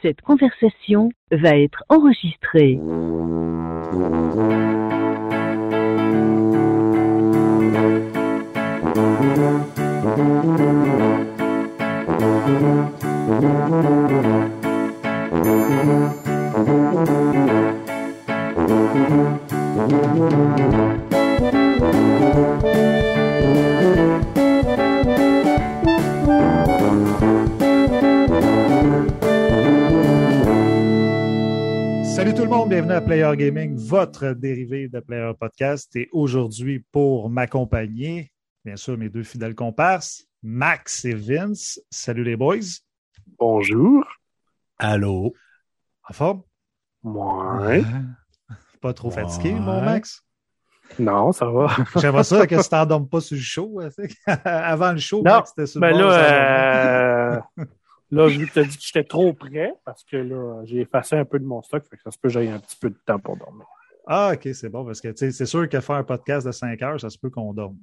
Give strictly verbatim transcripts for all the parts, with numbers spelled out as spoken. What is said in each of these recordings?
Cette conversation va être enregistrée. Salut tout le monde, bienvenue à Player Gaming, votre dérivé de Player Podcast. Et aujourd'hui, pour m'accompagner, bien sûr, mes deux fidèles comparses, Max et Vince. Salut les boys. Bonjour. Allô. En forme? Ouais. Pas trop Ouais. fatigué, mon Max? Non, ça va. J'aimerais ça que tu t'endormes pas sur le show. Avant le show, Non, Max, c'était sur le ben bord de là, s'endormir. euh, là, vu que tu as dit que j'étais trop près, parce que là, j'ai effacé un peu de mon stock, fait que ça se peut que j'aille un petit peu de temps pour dormir. Ah, OK, c'est bon, parce que c'est sûr que faire un podcast de cinq heures, ça se peut qu'on dorme.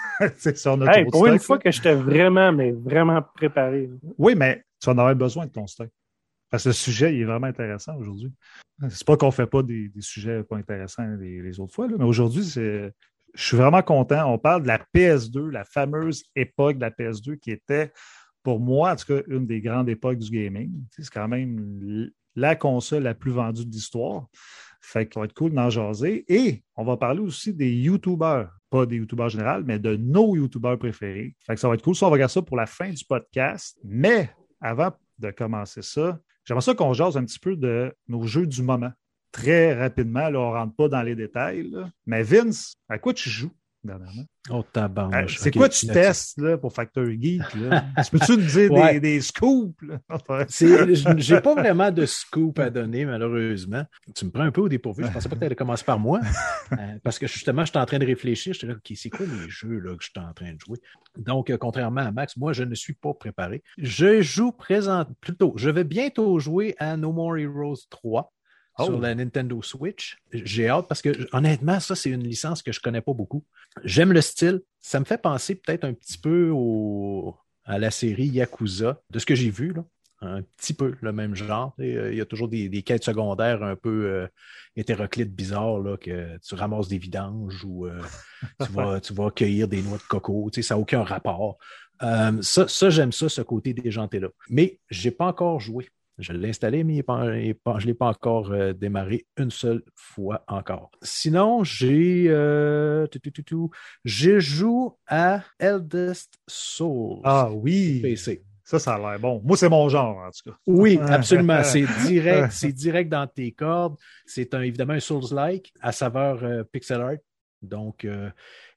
Si on a Hey, trop de pour une stock, fois là. que j'étais vraiment, mais vraiment préparé. Oui, mais tu vas en avoir besoin de ton stock. Parce que le sujet, il est vraiment intéressant aujourd'hui. C'est pas qu'on fait pas des, des sujets pas intéressants les, les autres fois, là, mais aujourd'hui, c'est, je suis vraiment content. On parle de la P S deux, la fameuse époque de la P S deux qui était, pour moi, en tout cas, une des grandes époques du gaming. C'est quand même la console la plus vendue de l'histoire. Fait qu'il va être cool d'en jaser. Et on va parler aussi des YouTubers. Pas des YouTubers en général, mais de nos YouTubers préférés. Fait que ça va être cool. Ça, on va regarder ça pour la fin du podcast. Mais avant de commencer ça, j'aimerais ça qu'on jase un petit peu de nos jeux du moment. Très rapidement, là, on ne rentre pas dans les détails. Là. Mais Vince, à quoi tu joues dernièrement? Oh, tabarnouche. Euh, c'est Okay. quoi tu Là, testes là, pour Factor Geek? Là? Tu peux-tu nous dire Ouais. des, des scoops? Là? C'est, j'ai pas vraiment de scoop à donner, malheureusement. Tu me prends un peu au dépourvu. Je pensais pas que tu allais commencer par moi. euh, parce que justement, j'étais en train de réfléchir. J'étais là, OK, c'est quoi les jeux là, que je suis en train de jouer? Donc, euh, contrairement à Max, moi, je ne suis pas préparé. Je joue présent, plutôt, je vais bientôt jouer à No More Heroes trois. Oh. Sur la Nintendo Switch. J'ai hâte parce que, honnêtement, ça, c'est une licence que je connais pas beaucoup. J'aime le style. Ça me fait penser peut-être un petit peu au, à la série Yakuza, de ce que j'ai vu, là. Un petit peu le même genre. Et, euh, il y a toujours des, des quêtes secondaires un peu euh, hétéroclites bizarres, là, que tu ramasses des vidanges ou euh, tu, vas, tu vas cueillir des noix de coco. Tu sais, ça n'a aucun rapport. Euh, ça, ça, j'aime ça, ce côté déjanté-là. Mais je n'ai pas encore joué. Je l'ai installé, mais il est pas, il est pas, je ne l'ai pas encore euh, démarré une seule fois encore. Sinon, j'ai euh, tout, tout, tout, tout, je joue à Eldest Souls. Ah oui! P C. Ça, ça a l'air bon. Moi, c'est mon genre, en tout cas. Oui, absolument. C'est direct, c'est direct dans tes cordes. C'est un, évidemment un Souls-like à saveur euh, pixel art. Donc, euh,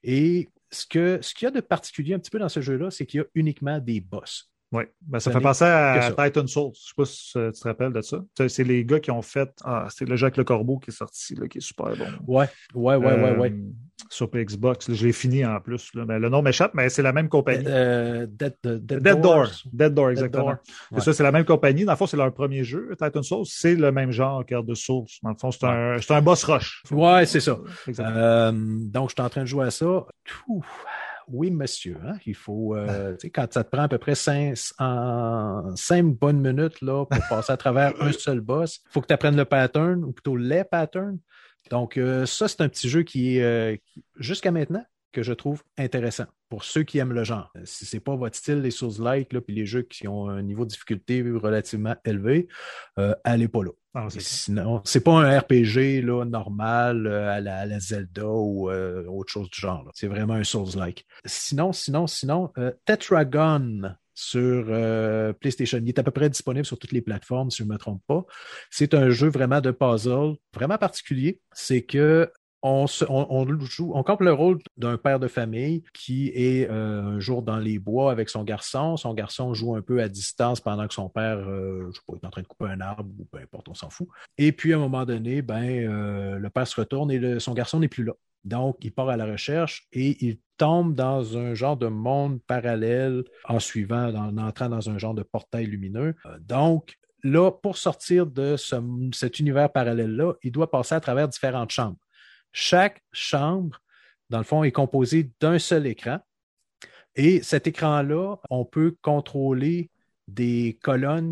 et ce, que, ce qu'il y a de particulier un petit peu dans ce jeu-là, c'est qu'il y a uniquement des boss. Oui, ben, ça Ce fait n'est penser à que ça. Titan Souls. Je ne sais pas si tu te rappelles de ça. C'est c'est les gars qui ont fait. Ah, c'est le jeu avec le corbeau qui est sorti, là, qui est super bon. Ouais, ouais, ouais, ouais, ouais. Euh, Sur Xbox. Là, je l'ai fini en plus. Là. Ben, le nom m'échappe, mais c'est la même compagnie. Euh, Dead, Dead, Dead, Dead Door. Doors. Dead Door, Dead exactement. Door. C'est Ouais. ça, c'est la même compagnie. Dans le fond, c'est leur premier jeu, Titan Souls. C'est le même genre que de Souls. Dans le fond, c'est un, c'est un boss rush. Ouais, c'est ça. Exactement. Euh, donc, je suis en train de jouer à ça. Ouh. Oui, monsieur. Hein? Il faut, euh, tu sais, quand ça te prend à peu près cinq, en cinq bonnes minutes là, pour passer à travers un seul boss, il faut que tu apprennes le pattern, ou plutôt les patterns. Donc, euh, ça, c'est un petit jeu qui est, euh, qui, jusqu'à maintenant, que je trouve intéressant pour ceux qui aiment le genre. Si c'est pas votre style, les Souls-like, là, puis les jeux qui ont un niveau de difficulté relativement élevé, euh, allez pas là. Ah, c'est Sinon, c'est pas un R P G là, normal euh, à, la, à la Zelda ou euh, autre chose du genre. Là. C'est vraiment un Souls-like. Sinon, sinon, sinon, euh, Tetragon sur euh, PlayStation. Il est à peu près disponible sur toutes les plateformes, si je ne me trompe pas. C'est un jeu vraiment de puzzle, vraiment particulier. C'est que On, se, on, on, joue, on campe le rôle d'un père de famille qui est euh, un jour dans les bois avec son garçon. Son garçon joue un peu à distance pendant que son père, euh, je sais pas, est en train de couper un arbre ou peu importe, on s'en fout. Et puis, à un moment donné, ben, euh, le père se retourne et le, son garçon n'est plus là. Donc, il part à la recherche et il tombe dans un genre de monde parallèle en suivant, en entrant dans un genre de portail lumineux. Euh, donc, là, pour sortir de ce, cet univers parallèle-là, il doit passer à travers différentes chambres. Chaque chambre, dans le fond, est composée d'un seul écran. Et cet écran-là, on peut contrôler des colonnes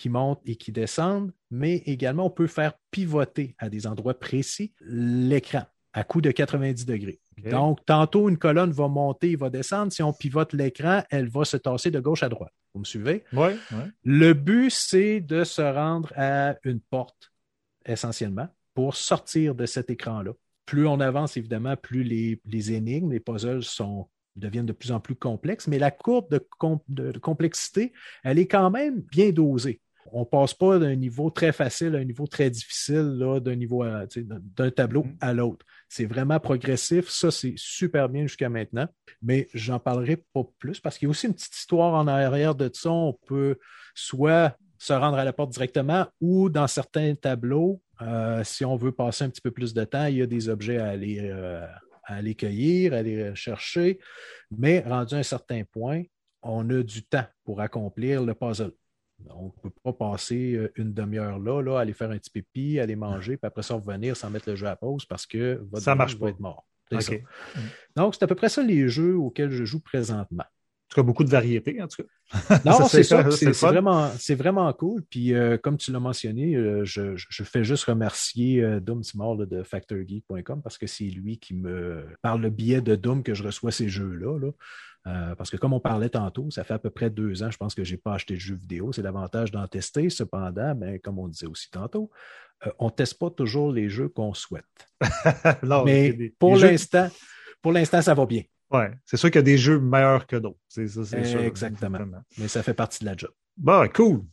qui montent et qui descendent, mais également on peut faire pivoter à des endroits précis l'écran à coup de quatre-vingt-dix degrés. Okay. Donc, tantôt, une colonne va monter et va descendre. Si on pivote l'écran, elle va se tasser de gauche à droite. Vous me suivez? Oui. Ouais. Le but, c'est de se rendre à une porte, essentiellement, pour sortir de cet écran-là. Plus on avance, évidemment, plus les, les énigmes, les puzzles sont, deviennent de plus en plus complexes, mais la courbe de, com- de complexité, elle est quand même bien dosée. On ne passe pas d'un niveau très facile à un niveau très difficile, là, d'un niveau à, d'un tableau à l'autre. C'est vraiment progressif. Ça, c'est super bien jusqu'à maintenant. Mais j'en parlerai pas plus parce qu'il y a aussi une petite histoire en arrière de ça. On peut soit se rendre à la porte directement ou dans certains tableaux, euh, si on veut passer un petit peu plus de temps, il y a des objets à aller, euh, à aller cueillir, à aller chercher. Mais rendu à un certain point, on a du temps pour accomplir le puzzle. On ne peut pas passer une demi-heure là, là, aller faire un petit pipi, aller manger, puis après ça revenir sans mettre le jeu à pause parce que votre ça marche va être mort. Okay. Donc, c'est à peu près ça les jeux auxquels je joue présentement. En tout cas, beaucoup de variétés, en tout cas. Non, ça, c'est, c'est ça. C'est, c'est, c'est, vraiment, c'est vraiment cool. Puis, euh, comme tu l'as mentionné, euh, je, je fais juste remercier euh, Doom Timor là, de factor geek point com parce que c'est lui qui me, par le biais de Doom, que je reçois ces jeux-là. Là. Euh, parce que comme on parlait tantôt, ça fait à peu près deux ans, je pense que je n'ai pas acheté de jeux vidéo. C'est l'avantage d'en tester. Cependant, ben, comme on disait aussi tantôt, euh, on ne teste pas toujours les jeux qu'on souhaite. non, mais des, pour, des l'instant, jeux... pour l'instant, ça va bien. Oui, c'est sûr qu'il y a des jeux meilleurs que d'autres. C'est ça, c'est sûr. Exactement. Exactement. Mais ça fait partie de la job. Bon, cool.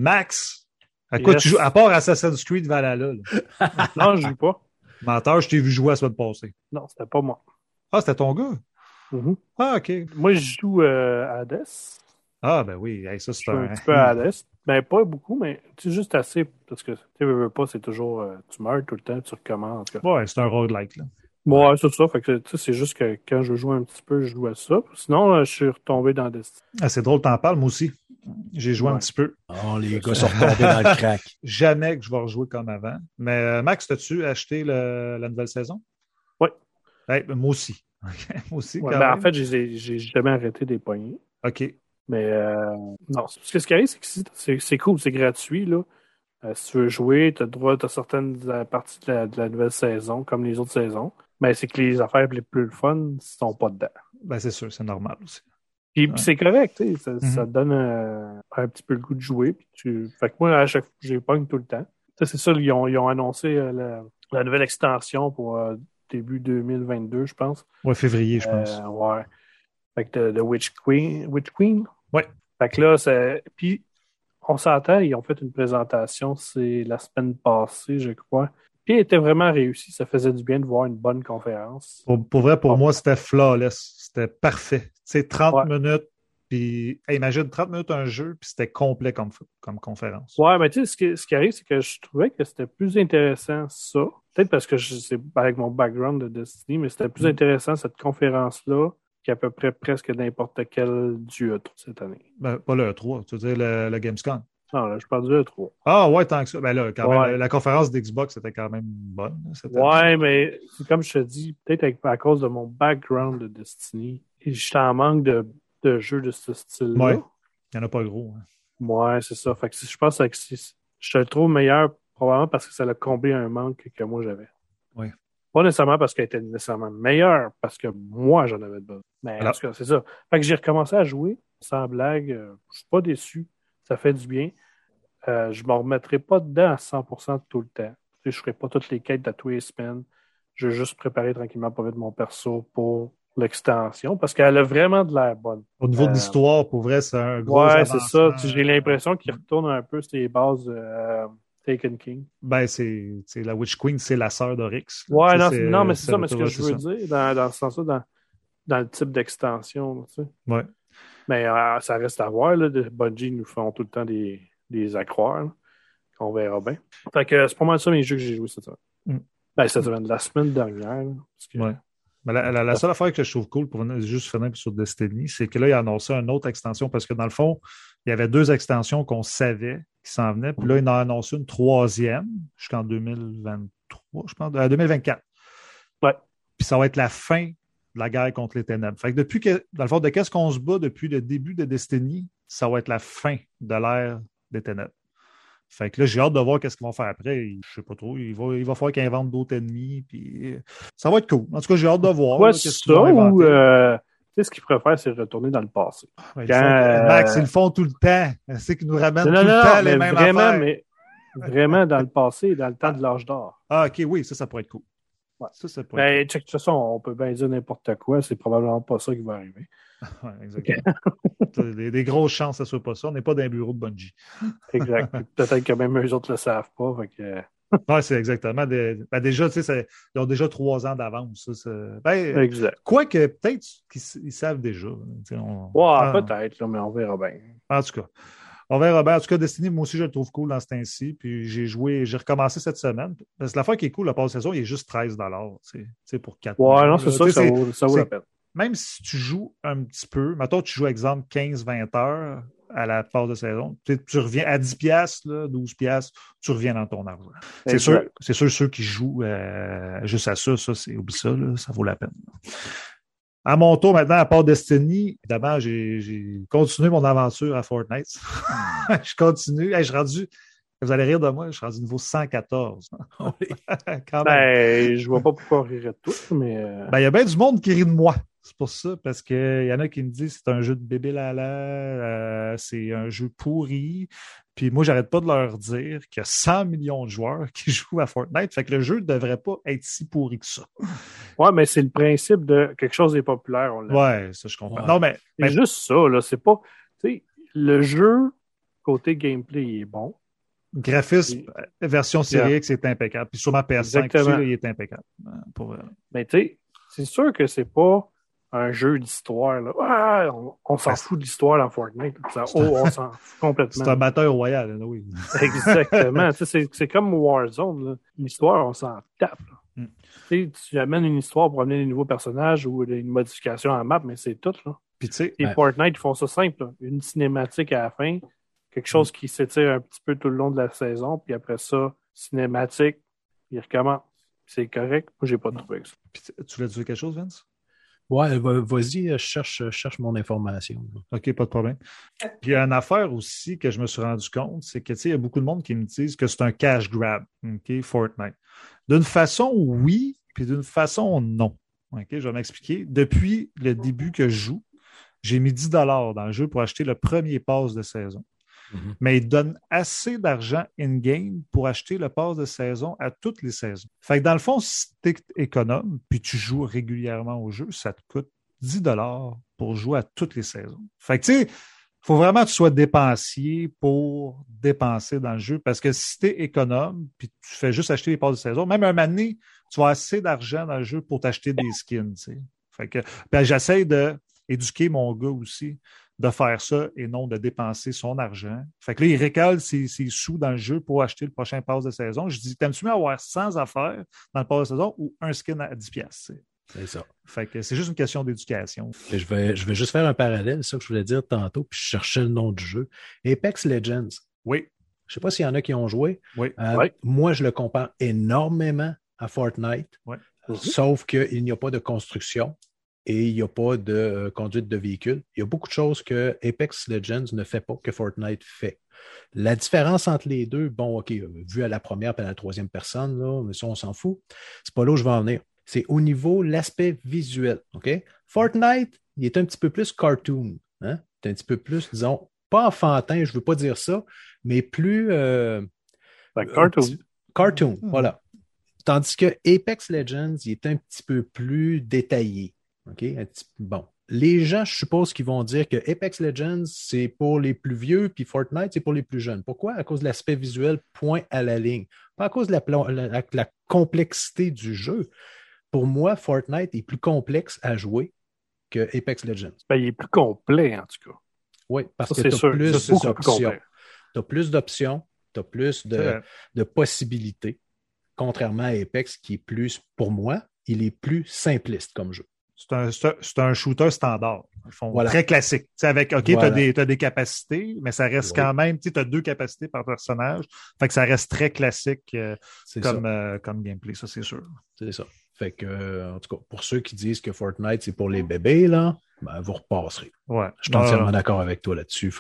Max, à quoi yes. tu joues? À part Assassin's Creed Valhalla. non, je ne joue pas. Menteur, je t'ai vu jouer la semaine passée. Non, c'était pas moi. Ah, c'était ton gars? Mm-hmm. Ah, OK. Moi, je joue euh, à Hades. Ah, ben oui. Hey, ça, c'est je joue un... un petit peu à Hades. Ben, pas beaucoup, mais tu juste assez. Parce que tu ne veux pas, c'est toujours. Euh, tu meurs tout le temps, tu recommences. En tout cas. Ouais, c'est un roguelike, là. Ouais, c'est ça. Fait que, tu sais, c'est juste que quand je joue un petit peu, je joue à ça. Sinon, euh, je suis retombé dans Destiny. Ah, c'est drôle, t'en parles, moi aussi. J'ai joué ouais. un petit peu. Oh, les gars sont retombés dans le crack. Jamais que je vais rejouer comme avant. Mais euh, Max, as-tu acheté le, la nouvelle saison? Oui. Hey, moi aussi. moi aussi, ouais, quand ben, même. En fait, j'ai, j'ai jamais arrêté des poignées. OK. Mais euh, non, parce que ce qui arrive, c'est que c'est, c'est cool, c'est gratuit, là. Euh, si tu veux jouer, tu as droit à certaines parties de la, de la nouvelle saison, comme les autres saisons. Mais c'est que les affaires les plus fun ne sont pas dedans. Ben, c'est sûr, c'est normal aussi. Puis ouais. c'est correct, tu sais, ça, mm-hmm. ça te donne euh, un petit peu le goût de jouer. Puis tu... Fait que moi, à chaque fois, j'ai pogne tout le temps. Ça, c'est ça, ils ont, ils ont annoncé euh, la, la nouvelle extension pour euh, début deux mille vingt-deux, je pense. Ouais, février, je pense. Euh, ouais. Fait que The Witch Queen. Witch Queen? Ouais. Fait que là, c'est. Puis, on s'entend, ils ont fait une présentation, c'est la semaine passée, je crois. Puis, elle était vraiment réussie. Ça faisait du bien de voir une bonne conférence. Pour, pour vrai, pour oh. moi, c'était flawless. C'était parfait. Tu sais, trente ouais. minutes, puis hey, imagine trente minutes un jeu, puis c'était complet comme, comme conférence. Ouais, mais tu sais, ce qui, ce qui arrive, c'est que je trouvais que c'était plus intéressant ça. Peut-être parce que je, c'est avec mon background de Destiny, mais c'était plus mm. intéressant cette conférence-là qu'à peu près presque n'importe quel du E trois cette année. Ben, pas le E trois, tu veux dire le, le Gamescom. Non, là, je parle du E trois. Ah ouais, tant que ça. Ben là, quand ouais. même, la, la conférence d'Xbox, c'était quand même bonne. Ouais, année. Mais comme je te dis, peut-être avec, à cause de mon background de Destiny, je suis en manque de, de jeux de ce style-là. Ouais, il n'y en a pas gros. Hein. Ouais, c'est ça. Fait que je pense que je le trouve meilleur probablement parce que ça a comblé un manque que moi j'avais. Ouais. Pas nécessairement parce qu'elle était nécessairement meilleure, parce que moi j'en avais besoin. Mais Alors. En tout cas, c'est ça. Fait que j'ai recommencé à jouer, sans blague. Euh, je suis pas déçu. Ça fait du bien. Euh, je ne me remettrai pas dedans à cent pour cent tout le temps. Je ne ferai pas toutes les quêtes de tous les semaines. Je vais juste préparer tranquillement pour mon perso pour l'extension parce qu'elle a vraiment de l'air bonne. Au niveau euh, de l'histoire, pour vrai, c'est un gros Ouais, c'est ça. J'ai l'impression qu'il retourne un peu sur les bases euh, Taken King. Ben, c'est, c'est la Witch Queen, c'est la sœur d'Oryx. Ouais, non, non, mais c'est, c'est ça, mais ce que je veux ça. dire dans, dans ce sens-là, dans, dans le type d'extension. Tu sais. Ouais. Mais euh, ça reste à voir. Là, Bungie nous font tout le temps des, des accroires. Là. On verra bien. Fait que c'est pas mal ça mes jeux que j'ai joués cette semaine. Mm. Ben, cette semaine, la semaine dernière. Là, parce que... Ouais. Mais la, la, la seule affaire que je trouve cool pour juste finir sur Destiny, c'est que là, il a annoncé une autre extension parce que dans le fond, il y avait deux extensions qu'on savait qui s'en venaient. Puis là, il en a annoncé une troisième jusqu'en deux mille vingt-trois, je pense, euh, deux mille vingt-quatre. Ouais. Puis ça va être la fin de la guerre contre les ténèbres. Fait que depuis que, dans le fond, de qu'est-ce qu'on se bat depuis le début de Destiny, ça va être la fin de l'ère des ténèbres. Fait que là, j'ai hâte de voir qu'est-ce qu'ils vont faire après. Je sais pas trop. Il va, il va falloir qu'ils inventent d'autres ennemis. Puis ça va être cool. En tout cas, j'ai hâte de voir. Ouais, là, c'est qu'est-ce qu'ils vont ça ou inventer. euh, tu sais, ce qu'ils préfèrent, c'est retourner dans le passé. Ouais, ils Quand, font- euh, Max, ils le font tout le temps. C'est qu'ils nous ramènent Non, tout non, le non, temps mais les mêmes vraiment, affaires. mais vraiment dans le passé, dans le temps de l'âge d'or. Ah, OK, oui, ça, ça pourrait être cool. Ouais. Ça, ça pourrait Ben, être check, de toute façon, on peut bien dire n'importe quoi. C'est probablement pas ça qui va arriver. cool. Ouais, exactement. des, des grosses chances que ce soit pas ça. On n'est pas dans un bureau de Bungie. Exact. Peut-être que même eux autres le savent pas. Fait que... Oui, c'est exactement. Des, ben déjà, tu sais, c'est- ils ont déjà trois ans d'avance. Ça, c'est- ben, Exact. quoique, peut-être qu'ils s- ils savent déjà. Tu sais, on- Ouais, ah, peut-être, là, mais on verra bien. En tout cas. On verra bien. En tout cas, Destiny, moi aussi, je le trouve cool dans ce temps-ci. Puis j'ai joué, j'ai recommencé cette semaine. Parce que la fois qui est cool, la passe saison, il est juste treize dollars. Tu sais, pour quatre mois. Ouais, non, c'est là. ça, Tu sais, ça c'est- vaut, ça vaut c'est- la peine. Même si tu joues un petit peu, mettons, tu joues, exemple, quinze vingt heures à la phase de saison, tu, sais, tu reviens à dix piastres, là, douze piastres, tu reviens dans ton argent. C'est Exact. sûr, c'est sûr, ceux qui jouent euh, juste à ça, ça, c'est, oublie ça, là, ça vaut la peine. À mon tour, maintenant, à part Destiny, évidemment, j'ai, j'ai continué mon aventure à Fortnite. je continue. Hey, je suis rendu, vous allez rire de moi, je suis rendu niveau cent quatorze. Quand même. Ben, je vois pas pourquoi on rirait de tout, mais. euh, Ben, il y a bien du monde qui rit de moi. C'est pour ça, parce qu'il y en a qui me disent que c'est un jeu de bébé lala, euh, c'est un jeu pourri. Puis moi, j'arrête pas de leur dire qu'il y a cent millions de joueurs qui jouent à Fortnite. Fait que le jeu ne devrait pas être si pourri que ça. Ouais, mais c'est le principe de quelque chose est populaire. On l'a. Ouais, ça, je comprends. Ouais. Non, mais, C'est mais juste ça, là. C'est pas. Tu sais, le jeu, côté gameplay, il est bon. graphisme, Oui. euh, version série X, c'est impeccable. Puis sûrement P S cinq aussi, Exactement. là, il est impeccable. Euh, Pour, euh, Mais tu sais, c'est sûr que c'est pas un jeu d'histoire, là. Ah, on on s'en Ben, fout de l'histoire dans Fortnite. Ça, oh, on s'en fout complètement. c'est un batteur royal, là, oui. Exactement. Tu sais, c'est, c'est comme Warzone. Là. L'histoire, on s'en tape. là. Mm. Tu sais, tu amènes une histoire pour amener des nouveaux personnages ou une modification à la map, mais c'est tout. Là. Puis tu sais, Et Ouais. Fortnite, ils font ça simple. là. Une cinématique à la fin, quelque chose qui s'étire un petit peu tout le long de la saison, puis après ça, cinématique, il recommence. C'est correct. Moi, j'ai pas de trouvé avec ça. puis tu tu voulais dire quelque chose, Vince? Ouais, va- vas-y, je cherche, je cherche mon information. OK, pas de problème. Puis il y a une affaire aussi que je me suis rendu compte, c'est que tu sais, il y a beaucoup de monde qui me disent que c'est un cash grab, OK, Fortnite. D'une façon, oui, puis d'une façon, non. OK, je vais m'expliquer. Depuis le début que je joue, j'ai mis dix dollars dans le jeu pour acheter le premier pass de saison. Mhm. Mais il donne assez d'argent in-game pour acheter le pass de saison à toutes les saisons. Fait que dans le fond, si tu es économe puis tu joues régulièrement au jeu, ça te coûte dix dollars pour jouer à toutes les saisons. Fait que tu sais, il faut vraiment que tu sois dépensier pour dépenser dans le jeu parce que si tu es économe puis tu fais juste acheter les passes de saison, même un moment donné, tu vas avoir assez d'argent dans le jeu pour t'acheter des skins. Tu sais. Fait que ben, j'essaie d'éduquer mon gars aussi de faire ça et non de dépenser son argent. Fait que là, il récolte ses, ses sous dans le jeu pour acheter le prochain pass de saison. Je dis, t'aimes-tu mieux avoir cent affaires dans le pass de saison ou un skin à dix piastres? C'est ça. Fait que c'est juste une question d'éducation. Et je vais, je vais juste faire un parallèle, c'est ça que je voulais dire tantôt, puis je cherchais le nom du jeu. Apex Legends. Oui, Je sais pas s'il y en a qui ont joué. oui. Euh, Ouais. Moi, je le compare énormément à Fortnite, Ouais. sauf qu'il n'y a pas de construction et il n'y a pas de euh, conduite de véhicule. Il y a beaucoup de choses que Apex Legends ne fait pas, que Fortnite fait. La différence entre les deux, bon, OK, euh, vu à la première et à la troisième personne, là, mais ça, on s'en fout. C'est pas là où je vais en venir. C'est au niveau de l'aspect visuel. OK? Fortnite, il est un petit peu plus cartoon. Hein? C'est un petit peu plus, disons, pas enfantin, je veux pas dire ça, mais plus euh, Ben, cartoon. un petit- cartoon, Mhm. voilà. Tandis que Apex Legends, il est un petit peu plus détaillé. OK? Un petit- bon. Les gens, je suppose qu'ils vont dire que Apex Legends, c'est pour les plus vieux, puis Fortnite, c'est pour les plus jeunes. Pourquoi? À cause de l'aspect visuel, point à la ligne. Pas à cause de la, pla- la- la complexité du jeu. Pour moi, Fortnite est plus complexe à jouer que Apex Legends. Ben, il est plus complet, en tout cas. Oui, parce Ça, que c'est tu as sûr. plus Ça, c'est beaucoup plus d'options. complet. Tu as plus d'options, tu as plus C'est de, vrai. de possibilités, contrairement à Apex qui est plus, pour moi, il est plus simpliste comme jeu. C'est un, c'est un- c'est un shooter standard, dans le fond, Voilà. très classique. Tu sais, avec, OK, tu as Voilà. des, t'as des capacités, mais ça reste Oui. quand même, tu as deux capacités par personnage. Fait que ça reste très classique euh, C'est comme, ça. euh, comme gameplay, ça c'est sûr. C'est ça. Fait que, euh, en tout cas, pour ceux qui disent que Fortnite, c'est pour les bébés, là, ben, vous repasserez. Ouais. Je suis Non, entièrement non, d'accord avec toi là-dessus, Fred.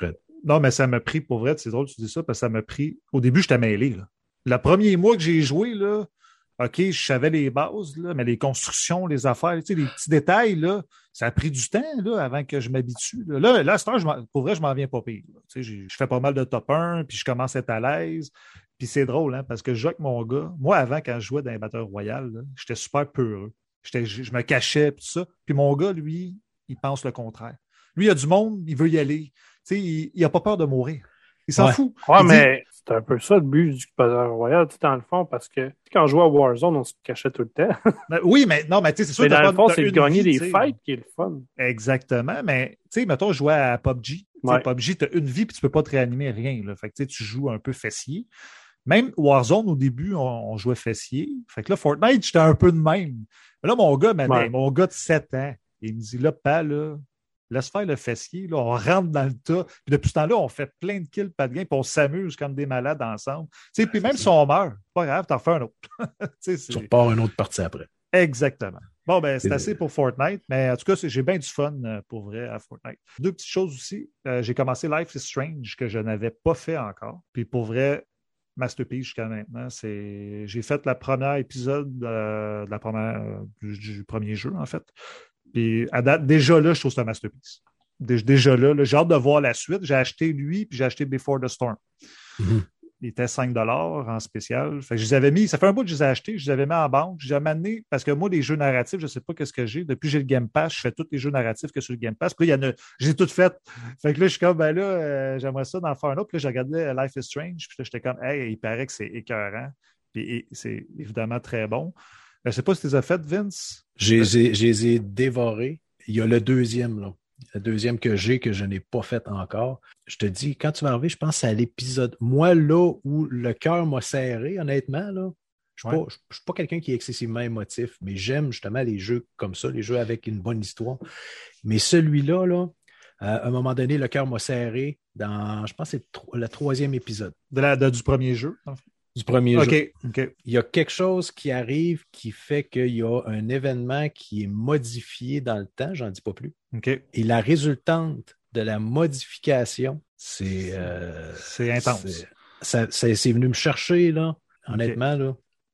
Non, mais ça m'a pris, pour vrai, c'est drôle que tu dis ça, parce que ça m'a pris. Au début, j'étais mêlé. Là. Le premier mois que j'ai joué, là, OK, je savais les bases, là, mais les constructions, les affaires, tu sais, les petits détails, là, ça a pris du temps là, avant que je m'habitue. Là, là, là à cette heure, je pour vrai, je m'en viens pas pire. Tu sais, je fais pas mal de top un, puis je commence à être à l'aise. Puis c'est drôle, hein, parce que je joue avec mon gars. Moi, avant, quand je jouais dans les batteurs royales, là, j'étais super peureux. J'étais, je, je me cachais, puis tout ça. Puis mon gars, lui, il pense le contraire. Lui, il a du monde, il veut y aller. Tu sais, il n'a pas peur de mourir. Il s'en ouais. fout. Ouais, il mais dit... c'est un peu ça le but du Battle Royale, tu sais, dans le fond, parce que quand on jouait à Warzone, on se cachait tout le temps. Ben, oui, mais non, mais tu sais, c'est sûr mais que dans pas, le fond, c'est de gagner vie, des fights qui est le fun. Exactement, mais tu sais, mettons, je jouais à P U B G. Ouais. P U B G, tu as une vie puis tu peux pas te réanimer rien. Là. Fait que tu joues un peu fessier. Même Warzone, au début, on, on jouait fessier. Fait que là, Fortnite, j'étais un peu de même. Mais là, mon gars, ben, ouais. mon gars de sept ans, il me dit, là, pas là, laisse faire le fessier, là, on rentre dans le tas. Puis depuis ce temps-là, on fait plein de kills, pas de gain, puis on s'amuse comme des malades ensemble. Tu sais, puis même si on meurt, pas grave, t'en refais un autre. Tu repars une autre partie après. Exactement. Bon, ben, c'est assez pour Fortnite, mais en tout cas, j'ai bien du fun pour vrai à Fortnite. Deux petites choses aussi. Euh, j'ai commencé Life is Strange que je n'avais pas fait encore. Puis pour vrai, masterpiece jusqu'à maintenant. C'est... J'ai fait le premier épisode euh, de la première, euh, du, du premier jeu, en fait. Puis à date, déjà là, je trouve que c'est un masterpiece. Déjà là, là, j'ai hâte de voir la suite. J'ai acheté lui, puis j'ai acheté Before the Storm. Mm-hmm. Il était cinq dollars en spécial. Fait que je les avais mis, ça fait un bout que je les ai achetés, je les avais mis en banque. Je les avais amenés, parce que moi, les jeux narratifs, je ne sais pas qu'est-ce que j'ai. Depuis que j'ai le Game Pass, je fais tous les jeux narratifs que sur le Game Pass. Puis là, il y en a, j'ai tout fait. Fait que là, je suis comme, ben là, euh, j'aimerais ça d'en faire un autre. Puis là, je regardais Life is Strange. Puis là, j'étais comme, hey, il paraît que c'est écœurant. Puis c'est évidemment très bon. Je ne sais pas si tu les as faites, Vince. Je les ai dévorés. Il y a le deuxième, là. Le deuxième que j'ai, que je n'ai pas fait encore. Je te dis, quand tu vas arriver, je pense à l'épisode. Moi, là où le cœur m'a serré, honnêtement, là, je ne suis, ouais. suis pas quelqu'un qui est excessivement émotif, mais j'aime justement les jeux comme ça, les jeux avec une bonne histoire. Mais celui-là, là, à un moment donné, le cœur m'a serré dans, je pense que c'est le troisième épisode. De la, de, du premier jeu, en fait. Du premier okay, jeu. Okay. Il y a quelque chose qui arrive qui fait qu'il y a un événement qui est modifié dans le temps, j'en dis pas plus. Okay. Et la résultante de la modification, c'est... Euh, c'est intense. C'est, ça, c'est, c'est venu me chercher, là, honnêtement. Okay. Là.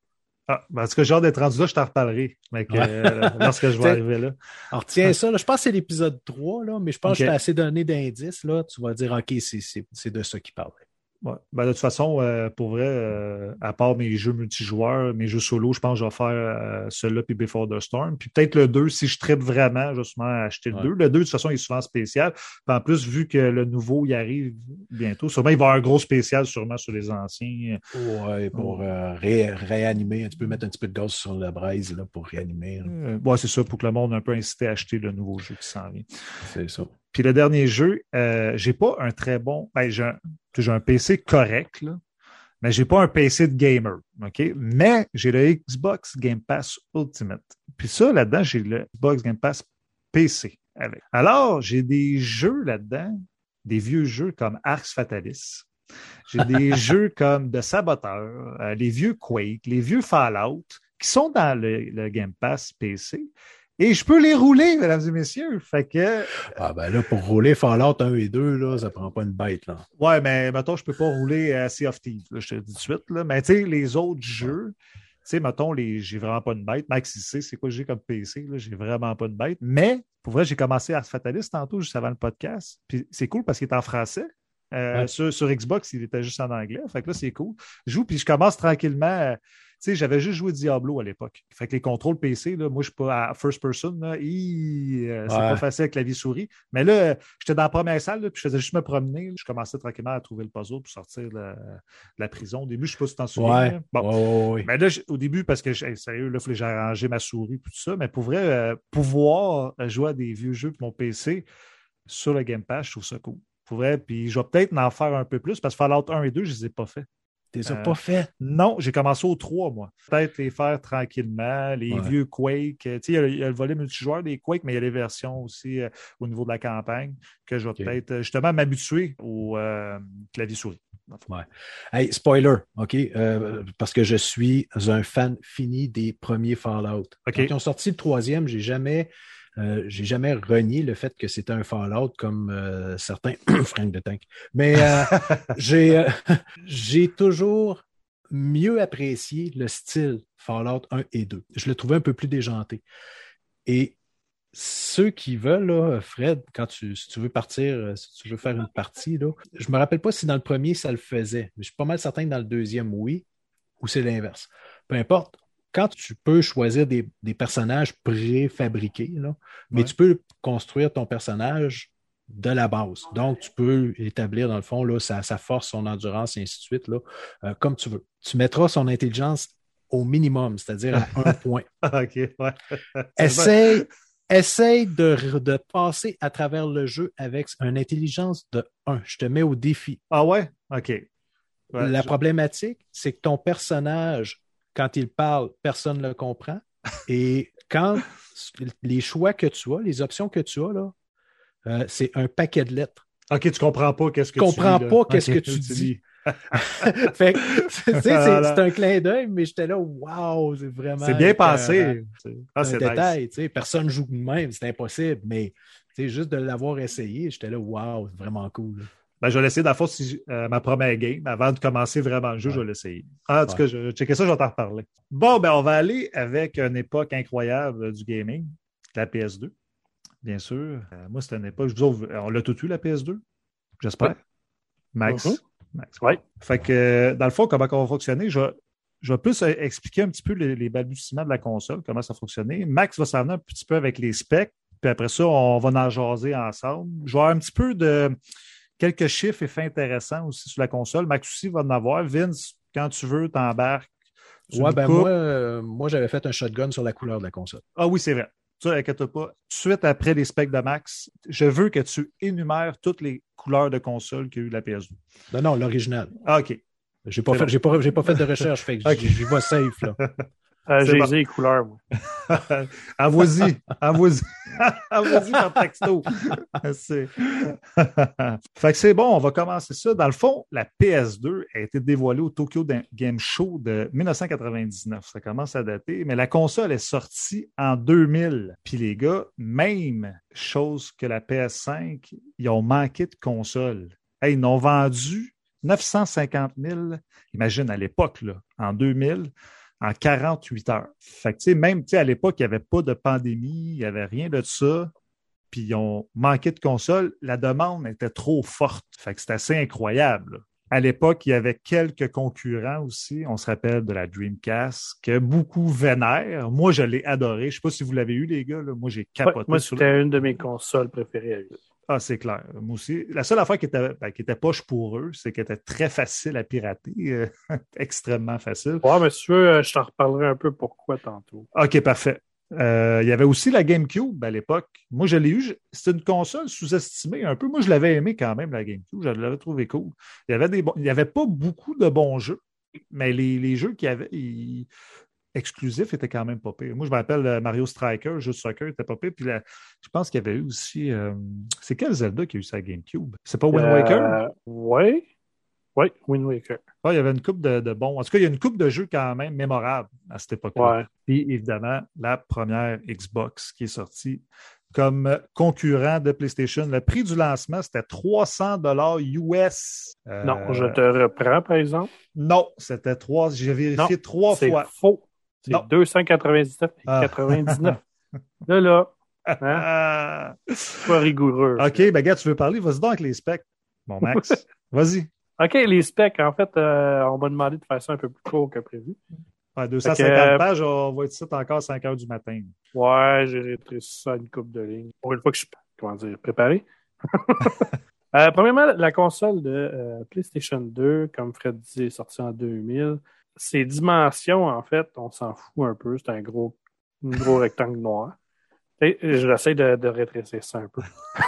Ah, ben, en tout cas, j'ai hâte d'être rendu là, je t'en reparlerai mais que, ouais. euh, lorsque je vais arriver là. Alors, tiens ça, là, je pense que c'est l'épisode trois, là, mais je pense okay. que je t'ai assez donné d'indices. Là, tu vas dire, OK, c'est, c'est, c'est de ça qu'il parle. Ouais. Ben, de toute façon, euh, pour vrai, euh, à part mes jeux multijoueurs, mes jeux solo, je pense que je vais faire euh, celui-là puis Before the Storm. Puis peut-être le deux, si je trippe vraiment, je vais souvent acheter le ouais. deux. Le deux, de toute façon, il est souvent spécial. Puis en plus, vu que le nouveau, il arrive bientôt, sûrement, il va y avoir un gros spécial sûrement sur les anciens. Ouais, pour ouais. Euh, ré- réanimer. Tu peux mettre un petit peu de gaz sur la braise là, pour réanimer. Euh, ouais, c'est ça, pour que le monde ait un peu incité à acheter le nouveau jeu qui s'en vient. C'est ça. Puis le dernier jeu, euh, j'ai pas un très bon... Ben, j'ai, un, j'ai un P C correct, là, mais j'ai pas un P C de gamer, OK? Mais j'ai le Xbox Game Pass Ultimate. Puis ça, là-dedans, j'ai le Xbox Game Pass P C avec. Alors, j'ai des jeux là-dedans, des vieux jeux comme Arx Fatalis. J'ai des jeux comme The Saboteur, euh, les vieux Quake, les vieux Fallout, qui sont dans le, le Game Pass P C. Et je peux les rouler, mesdames et messieurs. Fait que. Ah, ben là, pour rouler Fallout un et deux, là, ça prend pas une bête, là. Ouais, mais mettons, je peux pas rouler à Sea of Thieves, là, je te dis tout de suite, là. Mais tu sais, les autres jeux, tu sais, mettons, les... j'ai vraiment pas une bête. Max, il sait c'est quoi j'ai comme P C, là. J'ai vraiment pas une bête. Mais, pour vrai, j'ai commencé Ars Fatalis tantôt, juste avant le podcast. Puis c'est cool parce qu'il est en français. Euh, ouais. sur, sur Xbox, il était juste en anglais. Fait que là, c'est cool. Je joue, puis je commence tranquillement. Euh, tu sais, j'avais juste joué Diablo à l'époque. Fait que les contrôles P C, là, moi, je suis pas à first person. Là, et, euh, c'est ouais. pas facile avec clavier-souris. Mais là, euh, j'étais dans la première salle, là, puis je faisais juste me promener. Là, je commençais tranquillement à trouver le puzzle pour sortir de la, de la prison. Au début, je ne sais pas si tu t'en souviens. Ouais. Là. Bon. Ouais, ouais. Mais là, au début, parce que, hey, sérieux, là, il fallait que j'arrangeais ma souris et tout ça. Mais pour vrai, euh, pouvoir jouer à des vieux jeux pour mon P C sur le Game Pass, je trouve ça cool. Pour vrai, puis je vais peut-être en faire un peu plus parce que Fallout un et deux, je ne les ai pas faits. Tu les as euh, pas fait? Non, j'ai commencé au trois, moi. Peut-être les faire tranquillement, les ouais. vieux Quake. Tu sais, il y, a, il y a le volet multijoueur des Quake, mais il y a les versions aussi euh, au niveau de la campagne que je vais okay. peut-être justement m'habituer au euh, clavier-souris. Ouais. Hey, spoiler, OK? Euh, parce que je suis un fan fini des premiers Fallout. Okay. Quand ils ont sorti le troisième, j'ai jamais Euh, j'ai jamais renié le fait que c'était un Fallout comme euh, certains Frank de Tank. Mais euh, j'ai, euh, j'ai toujours mieux apprécié le style Fallout un et deux. Je le trouvais un peu plus déjanté. Et ceux qui veulent, là, Fred, quand tu, si tu veux partir, si tu veux faire une partie, là, je me rappelle pas si dans le premier, ça le faisait, mais je suis pas mal certain que dans le deuxième, oui, ou c'est l'inverse. Peu importe. Quand tu peux choisir des, des personnages préfabriqués, là, mais Ouais. tu peux construire ton personnage de la base. Donc, tu peux établir, dans le fond, là, sa, sa force, son endurance, et ainsi de suite, là, euh, comme tu veux. Tu mettras son intelligence au minimum, c'est-à-dire à un point. OK, ouais. Essaye, essaye de, de passer à travers le jeu avec une intelligence de un. Je te mets au défi. Ah ouais? OK. Ouais, La je... problématique, c'est que ton personnage, quand il parle, personne ne le comprend. Et quand les choix que tu as, les options que tu as, là, euh, c'est un paquet de lettres. OK, tu comprends pas qu'est-ce que tu tu comprends dis. pas qu'est-ce okay, que tu dis. dis. Fait que, c'est, c'est, c'est un clin d'œil, mais j'étais là, waouh, c'est vraiment. C'est bien pensé. Ah, c'est un détail, nice. Personne joue de même, c'est impossible, mais juste de l'avoir essayé, j'étais là, waouh, c'est vraiment cool. Ben, je vais l'essayer. Dans le fond, si, euh, ma première game, avant de commencer vraiment le jeu, ouais. je vais l'essayer. Ah, en tout ouais. cas, je vais checker ça, je vais t'en reparler. Bon, ben, on va aller avec une époque incroyable du gaming, la P S deux, bien sûr. Euh, moi, c'était une époque, je vous on l'a tout eu, la P S deux, j'espère. Oui. Max. Mm-hmm. Max. Oui. Fait que, dans le fond, comment ça va fonctionner, je vais, je vais plus expliquer un petit peu les, les balbutiements de la console, comment ça fonctionnait. Max va s'en venir un petit peu avec les specs, puis après ça, on va en jaser ensemble. Je vais avoir un petit peu de... quelques chiffres et faits intéressants aussi sur la console. Max aussi va en avoir. Vince, quand tu veux, t'embarques. Tu ouais, ben moi, euh, moi, j'avais fait un shotgun sur la couleur de la console. Ah oui, c'est vrai. Ça, inquiète pas. Tout de suite après les specs de Max, je veux que tu énumères toutes les couleurs de console qu'il y a eu de la P S deux. Non, non, l'original. Ah, OK. J'ai pas, fait, j'ai pas, j'ai pas fait de recherche, fait que okay. j'y vais safe, là. Euh, j'ai bon. les couleurs, moi. Envoie-y. Envoie-y. Envoie-y par texto. c'est... fait que c'est bon, on va commencer ça. Dans le fond, la P S deux a été dévoilée au Tokyo Game Show de dix-neuf cent quatre-vingt-dix-neuf. Ça commence à dater, mais la console est sortie en deux mille. Puis les gars, même chose que la P S cinq, ils ont manqué de console. Hey, ils ont vendu neuf cent cinquante mille, imagine à l'époque, là, en deux mille, en quarante-huit heures. Fait que, tu sais, même, tu sais, à l'époque, il n'y avait pas de pandémie, il n'y avait rien de ça. Puis ils ont manqué de consoles. La demande était trop forte. Fait que c'est assez incroyable. À l'époque, il y avait quelques concurrents aussi. On se rappelle de la Dreamcast, que beaucoup vénèrent. Moi, je l'ai adoré. Je ne sais pas si vous l'avez eu, les gars. Là. Moi, j'ai capoté. Ouais, moi, c'était le... une de mes consoles préférées à vie. Ah, c'est clair. Moi aussi. La seule affaire qui était, ben, qui était poche pour eux, c'est qu'elle était très facile à pirater. Euh, extrêmement facile. Ouais, mais si tu veux, je t'en reparlerai un peu pourquoi tantôt. OK, parfait. Euh, il y avait aussi la GameCube à l'époque. Moi, je l'ai eu. C'était une console sous-estimée un peu. Moi, je l'avais aimé quand même, la GameCube. Je l'avais trouvé cool. Il y avait des bons... il n'y avait pas beaucoup de bons jeux, mais les, les jeux qu'il y avait ils... exclusifs étaient quand même pas pires. Moi, je me rappelle Mario Striker, jeu de soccer, était pas pire. Puis la... je pense qu'il y avait eu aussi... Euh... C'est quel Zelda qui a eu sa GameCube? C'est pas Wind Waker? Euh, oui. Oui, Wind Waker. Ah, il y avait une couple de, de bons. En tout cas, il y a une couple de jeux quand même mémorables à cette époque-là. Ouais. Puis évidemment, la première Xbox qui est sortie comme concurrent de PlayStation. Le prix du lancement, c'était trois cents dollars U S. Euh... Non, je te reprends, par exemple. Non, c'était trois. J'ai vérifié non, trois c'est fois. C'est faux. C'est non. deux cent quatre-vingt-dix-neuf et ah. quatre-vingt-dix-neuf. Là, là. Hein? Sois rigoureux. OK, ben gars, tu veux parler? Vas-y donc avec les specs. Bon, Max, vas-y. OK, les specs, en fait, euh, on m'a demandé de faire ça un peu plus court que prévu. Ouais, deux cent cinquante que, pages, on va être ici encore cinq heures du matin. Ouais, j'ai rétréci ça à une couple de lignes. Pour une fois que je suis, comment dire, préparé. euh, premièrement, la console de euh, PlayStation deux, comme Fred disait, est sortie en deux mille. Ses dimensions, en fait, on s'en fout un peu. C'est un gros, un gros rectangle noir. J'essaie de, de rétrécir ça un peu.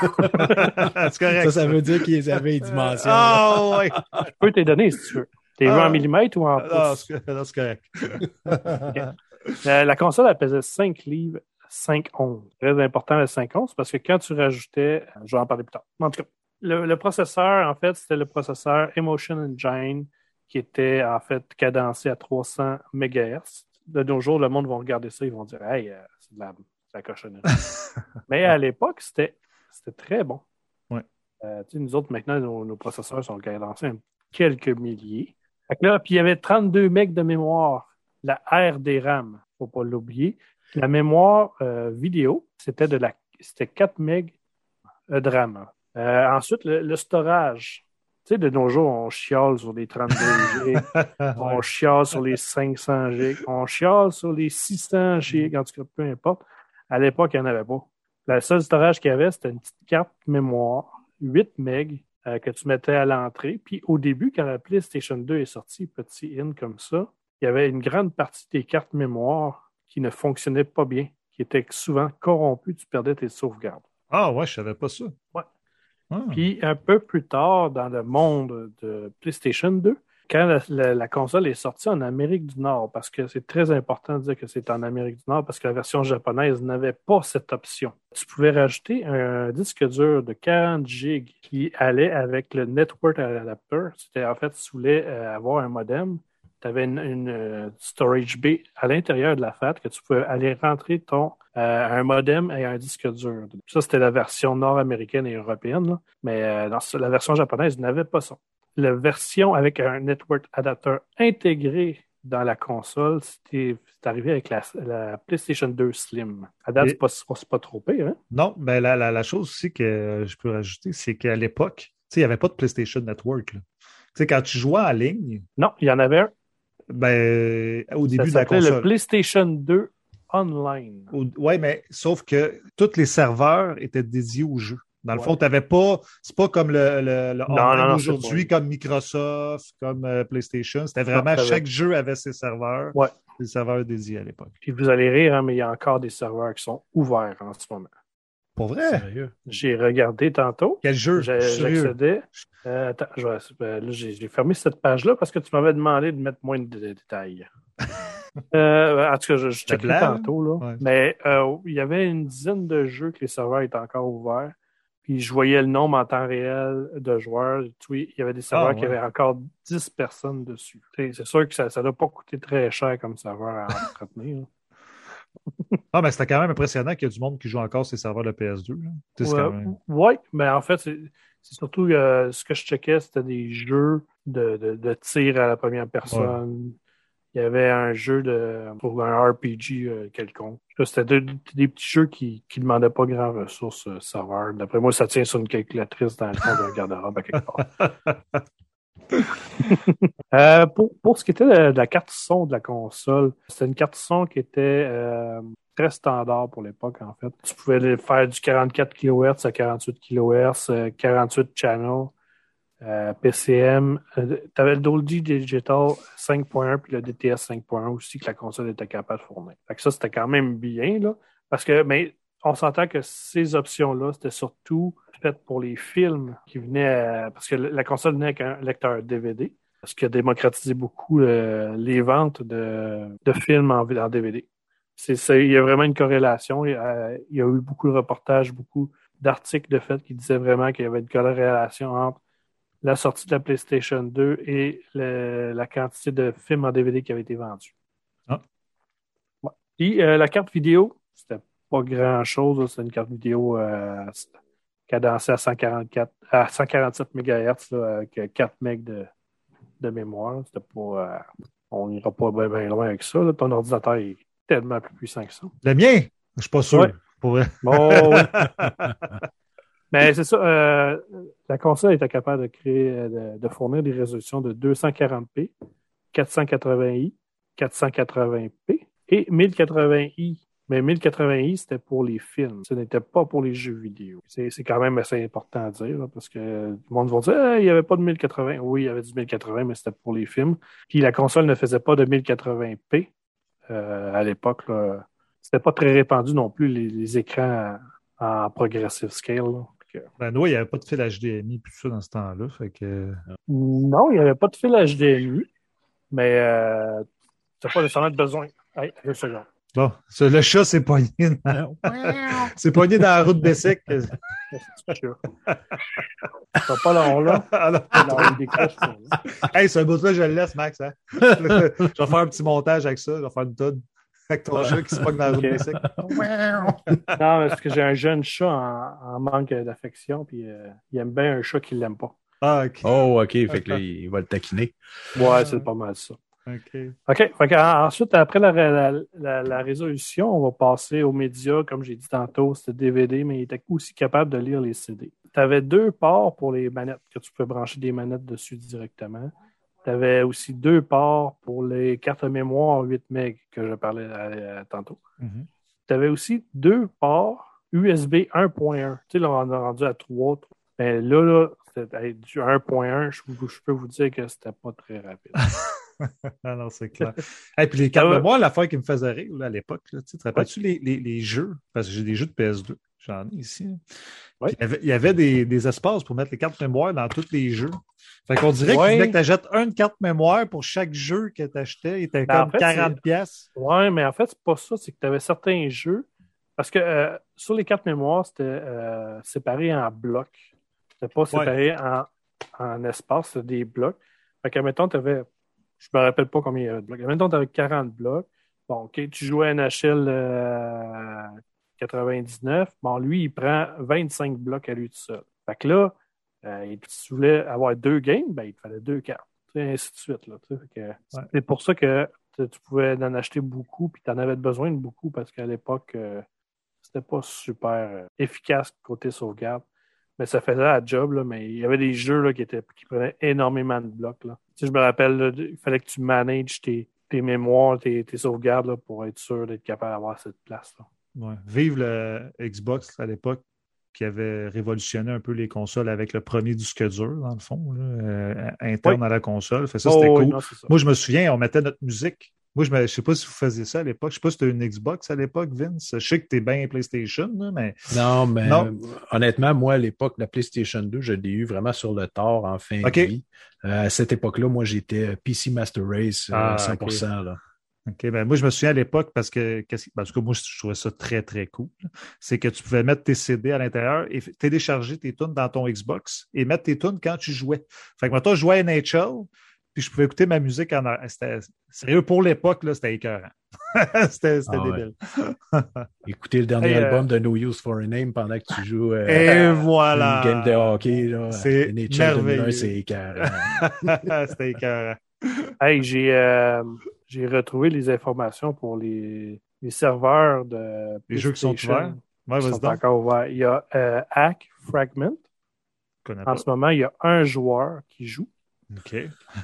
C'est correct. Ça, ça veut dire qu'ils avaient les dimensions. Ah oh, oui. Je peux te les donner si tu veux. T'es ah. vu en millimètres ou en pouces? Ah, c'est correct. Okay. Euh, la console, elle pesait cinq livres, cinq onces. Très important, le cinq onces, parce que quand tu rajoutais... Je vais en parler plus tard. En tout cas, le, le processeur, en fait, c'était le processeur Emotion Engine qui était, en fait, cadencé à trois cents mégahertz. De nos jours, le monde va regarder ça, ils vont dire « Hey, euh, c'est de la... » la cochonnerie. Mais à l'époque, c'était, c'était très bon. Ouais. Euh, nous autres, maintenant, nos, nos processeurs sont cadencés à quelques milliers. Fait que là, puis il y avait trente-deux mégas de mémoire, la R des RAM, faut pas l'oublier. La mémoire euh, vidéo, c'était de la c'était quatre mégas de RAM. Euh, ensuite, le, le storage. Tu sais, de nos jours, on chiale sur les trente-deux gigs, on chiale sur les cinq cents gigs, on chiale sur les six cents gigs, en tout cas, peu importe. À l'époque, il n'y en avait pas. Le seul storage qu'il y avait, c'était une petite carte mémoire, huit mégas, euh, que tu mettais à l'entrée. Puis au début, quand la PlayStation deux est sortie, petit in comme ça, il y avait une grande partie des cartes mémoire qui ne fonctionnaient pas bien, qui étaient souvent corrompues, tu perdais tes sauvegardes. Ah ouais, je savais pas ça. Ouais. Ah. Puis un peu plus tard, dans le monde de PlayStation deux, quand la, la, la console est sortie en Amérique du Nord, parce que c'est très important de dire que c'est en Amérique du Nord, parce que la version japonaise n'avait pas cette option. Tu pouvais rajouter un disque dur de quarante gigs qui allait avec le Network Adapter. C'était en fait, si tu voulais euh, avoir un modem, tu avais une, une uh, storage bay à l'intérieur de la F A T que tu pouvais aller rentrer ton euh, un modem et un disque dur. Ça, c'était la version nord-américaine et européenne, là. Mais euh, dans la version japonaise n'avait pas ça. La version avec un network adapter intégré dans la console, c'était, c'est arrivé avec la, la PlayStation deux Slim. À date, et... c'est, pas, c'est pas trop pire, hein? Non, mais la, la, la chose aussi que je peux rajouter, c'est qu'à l'époque, il n'y avait pas de PlayStation Network. Tu sais, quand tu jouais en ligne... Non, il y en avait un. Ben, au début ça de la console. Le PlayStation deux Online. Oui, mais sauf que tous les serveurs étaient dédiés au jeu. Dans le ouais. fond, tu n'avais pas. C'est pas comme le, le, le non, non, non, aujourd'hui, comme Microsoft, comme euh, PlayStation. C'était vraiment non, chaque jeu avait ses serveurs. Ouais. Des serveurs dédiés à l'époque. Puis vous allez rire, hein, mais il y a encore des serveurs qui sont ouverts en ce moment. Pour vrai? Sérieux? J'ai regardé tantôt. Quel jeu? J'ai, j'accédais. Euh, attends, je vais, euh, là, j'ai, j'ai fermé cette page-là parce que tu m'avais demandé de mettre moins de, de détails. euh, en tout cas, je, je checkerai tantôt. Là. Ouais. Mais euh, il y avait une dizaine de jeux que les serveurs étaient encore ouverts. Puis je voyais le nombre en temps réel de joueurs. Il y avait des serveurs ah, ouais. qui avaient encore dix personnes dessus. C'est, c'est sûr que ça ne doit pas coûter très cher comme serveur à entretenir. Ah, mais c'était quand même impressionnant qu'il y a du monde qui joue encore ces serveurs de P S deux. Oui, même... ouais, mais en fait, c'est, c'est surtout euh, ce que je checkais, c'était des jeux de, de, de tir à la première personne. Ouais. Il y avait un jeu de pour un R P G euh, quelconque. C'était de, de, des petits jeux qui ne demandaient pas grand ressources euh, serveur. D'après moi, ça tient sur une calculatrice dans le fond d'un garde-robe à quelque part. euh, pour, pour ce qui était de, de la carte son de la console, c'était une carte son qui était euh, très standard pour l'époque, en fait. Tu pouvais faire du quarante-quatre kilohertz à quarante-huit kilohertz, euh, quarante-huit channels, euh, P C M. Euh, tu avais le Dolby Digital cinq point un puis le D T S cinq point un aussi que la console était capable de fournir. Fait que ça, c'était quand même bien, là. Parce que, mais on s'entend que ces options-là, c'était surtout fait pour les films qui venaient à, parce que la console venait avec un lecteur D V D, ce qui a démocratisé beaucoup euh, les ventes de, de films en, en D V D. C'est, c'est, il y a vraiment une corrélation. Il y a, il y a eu beaucoup de reportages, beaucoup d'articles de fait qui disaient vraiment qu'il y avait une corrélation entre la sortie de la PlayStation deux et le, la quantité de films en D V D qui avaient été vendus. Ah. Ouais. Puis euh, la carte vidéo, c'était pas grand-chose. C'est une carte vidéo euh, cadencée à cent quarante-quatre, à cent quarante-sept mégahertz là, avec quatre mégas de, de mémoire. C'était pas, euh, on n'ira pas bien, bien loin avec ça. Là. Ton ordinateur est tellement plus puissant que ça. Le mien? Je suis pas sûr. Ouais. Pour vrai. Bon, oui. Mais c'est ça, euh, la console était capable de créer, de, de fournir des résolutions de deux cent quarante p, quatre cent quatre-vingts i, quatre cent quatre-vingts p et mille quatre-vingts i. Mais mille quatre-vingts i, c'était pour les films. Ce n'était pas pour les jeux vidéo. C'est, c'est quand même assez important à dire, là, parce que le monde va dire ah, il n'y avait pas de mille quatre-vingts. Oui, il y avait du mille quatre-vingts, mais c'était pour les films. Puis la console ne faisait pas de mille quatre-vingts p euh, à l'époque. Là. C'était pas très répandu non plus, les, les écrans en, en progressive scale. Là. Ben, nous, il n'y avait pas de fil H D M I puis tout ça dans ce temps-là. Fait que... Non, il n'y avait pas de fil H D M I, mais euh, tu n'as pas nécessairement besoin. Hey, deux secondes. Bon, le chat s'est pogné dans... c'est pogné dans la route Bessic. C'est sûr. T'as pas long là. Alors, il décroche. Hey, ce bout-là, je le laisse, Max. Hein? Je vais faire un petit montage avec ça. Je vais faire une tonne. Avec ton chat qui se pogne dans la roue de bicycle. Non, mais parce que j'ai un jeune chat en, en manque d'affection, puis euh, il aime bien un chat qui l'aime pas. Ah, OK. Oh, OK. Fait que là, il va le taquiner. Ouais, c'est pas mal ça. OK. OK. Fait que, ensuite, après la, la, la, la résolution, on va passer aux médias. Comme j'ai dit tantôt, c'était D V D, mais il était aussi capable de lire les C D. Tu avais deux ports pour les manettes, que tu peux brancher des manettes dessus directement. Tu avais aussi deux ports pour les cartes mémoire huit mégas que je parlais à, à, tantôt. Mm-hmm. Tu avais aussi deux ports U S B un point un. Tu sais, là, on a rendu à trois. Ben là, là c'était du un point un. Je, je peux vous dire que c'était pas très rapide. Ah non, c'est clair. Et puis les cartes de mémoire, l'affaire qui me faisait rire là, à l'époque, là, tu te rappelles-tu ouais. les, les, les jeux? Parce que j'ai des jeux de P S deux. J'en ai ici. Ouais. Il y avait, il y avait des, des espaces pour mettre les cartes mémoire dans tous les jeux. Fait qu'on dirait ouais. qu'il voulait que tu achètes une carte mémoire pour chaque jeu que tu achetais. Il était ben comme en fait, quarante piastres. Oui, mais en fait, c'est pas ça. C'est que tu avais certains jeux. Parce que euh, sur les cartes mémoire, c'était euh, séparé en blocs. C'était pas séparé ouais. en, en espaces, c'était des blocs. Fait que, mettons, tu avais. Je me rappelle pas combien il y avait de blocs. Mettons, tu avais quarante blocs. Bon, OK, tu jouais à N H L euh, quatre-vingt-dix-neuf. Bon, lui, il prend vingt-cinq blocs à lui tout seul. Fait que là, euh, si tu voulais avoir deux games, ben, il te fallait deux cartes. Et ainsi de suite. Là, fait que, ouais. C'est pour ça que tu pouvais en acheter beaucoup, puis tu en avais besoin de beaucoup, parce qu'à l'époque, euh, c'était pas super euh, efficace côté sauvegarde. Mais ça faisait la job, là, mais il y avait des jeux là, qui, étaient, qui prenaient énormément de blocs. Là. Tu sais, je me rappelle, là, il fallait que tu manages tes, tes mémoires, tes, tes sauvegardes là, pour être sûr d'être capable d'avoir cette place-là. Ouais. Vive le Xbox à l'époque qui avait révolutionné un peu les consoles avec le premier disque dur, dans le fond, là, euh, interne oui. à la console. Fait ça, c'était oh, cool. Non, ça. Moi, je me souviens, on mettait notre musique. Moi, je ne sais pas si vous faisiez ça à l'époque. Je ne sais pas si tu as une Xbox à l'époque, Vince. Je sais que tu es bien PlayStation, là, mais. Non, mais non. Honnêtement, moi, à l'époque, la PlayStation deux, je l'ai eu vraiment sur le tard en fin okay. de vie. Euh, à cette époque-là, moi, j'étais P C Master Race ah, cent pour cent. Okay. Là. OK, ben moi, je me souviens à l'époque parce que, parce que moi, je trouvais ça très, très cool. C'est que tu pouvais mettre tes C D à l'intérieur et télécharger tes tunes dans ton Xbox et mettre tes tunes quand tu jouais. Fait que maintenant, je jouais à N H L. Puis je pouvais écouter ma musique en c'était sérieux pour l'époque, là, c'était écœurant. c'était c'était ah débile. Ouais. Écouter le dernier hey, album euh... de No Use for a Name pendant que tu joues euh, et voilà. une game de hockey. Là, c'est N H L deux mille un, c'est écœurant. C'était écœurant. Hey, j'ai, euh, j'ai retrouvé les informations pour les, les serveurs de les jeux qui sont ouverts. Ouais, qui sont encore ouverts. Il y a euh, Hack Fragment. En ce moment, il y a un joueur qui joue. OK.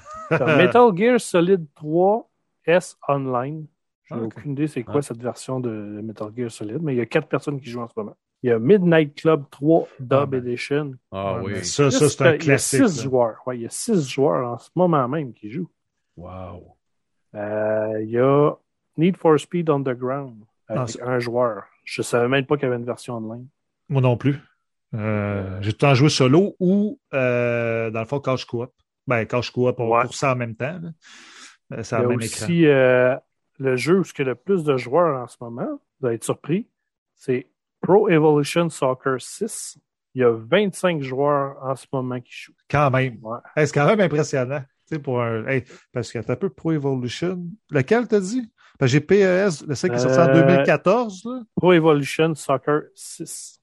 Metal Gear Solid trois S Online. Je n'ai okay. aucune idée c'est quoi ah. cette version de Metal Gear Solid, mais il y a quatre personnes qui jouent en ce moment. Il y a Midnight Club trois Dub ah, ben. Edition. Ah oui. Ouais, ça, ça, c'est un classique. Il y a six joueurs. Ouais, il y a six joueurs en ce moment même qui jouent. Wow. Euh, il y a Need for Speed Underground avec ah, un joueur. Je ne savais même pas qu'il y avait une version online. Moi non plus. Euh, j'ai tout le temps joué solo ou euh, dans le fond, couch co-op. Ben, couch co-op, on ouais. court ça en même temps. Là. C'est il y a même aussi euh, le jeu où il y a le plus de joueurs en ce moment, vous allez être surpris, c'est Pro Evolution Soccer six. Il y a vingt-cinq joueurs en ce moment qui jouent. Quand même. Ouais. Hey, c'est quand même impressionnant. Pour un... hey, parce que t'as un peu Pro Evolution. Lequel t'as dit? Parce que j'ai P E S, le site qui est sorti euh, en deux mille quatorze. Là. Pro Evolution Soccer six.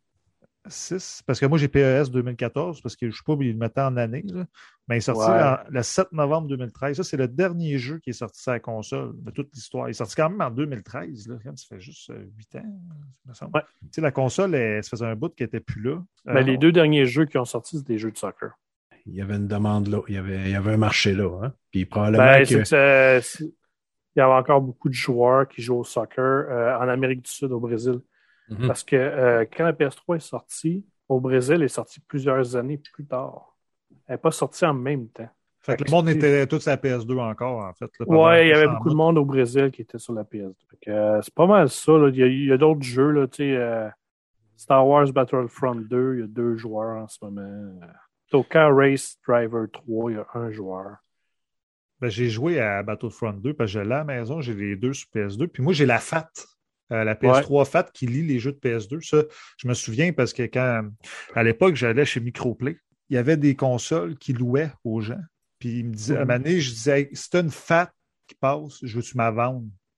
six. Parce que moi, j'ai P E S deux mille quatorze, parce que je ne sais pas, il le mettait en année. Là. Mais il est sorti ouais. en, le sept novembre deux mille treize. Ça, c'est le dernier jeu qui est sorti sur la console de toute l'histoire. Il est sorti quand même en deux mille treize. Là. Ça fait juste huit ans, me semble. Ouais. Tu sais, la console, elle, ça faisait un bout qui n'était plus là. Ben, euh, les on... deux derniers jeux qui ont sorti, c'est des jeux de soccer. Il y avait une demande là. Il y avait, il y avait un marché là. Hein? Puis probablement ben, que... c'est que c'est, c'est... il y avait encore beaucoup de joueurs qui jouent au soccer euh, en Amérique du Sud, au Brésil. Mm-hmm. Parce que euh, quand la P S trois est sortie, au Brésil, elle est sortie plusieurs années plus tard. Elle n'est pas sortie en même temps. Fait, fait que le monde était tous sur la P S deux encore, en fait. Oui, il y avait beaucoup de monde au Brésil qui était sur la P S deux. Fait que, euh, c'est pas mal ça. Là. Il, y a, il y a d'autres jeux. Là, tu sais, euh, Star Wars Battlefront deux, il y a deux joueurs en ce moment. Toka Race Driver trois, il y a un joueur. Ben, j'ai joué à Battlefront deux parce que j'ai la maison, j'ai les deux sur P S deux. Puis moi, j'ai la F A T. Euh, la P S trois ouais. F A T qui lit les jeux de P S deux. Ça, je me souviens parce que quand, à l'époque, j'allais chez Microplay, il y avait des consoles qui louaient aux gens. Puis il me disait, mm-hmm. à un moment donné, je disais, hey, si t'as une F A T qui passe, je veux-tu m'en vendre?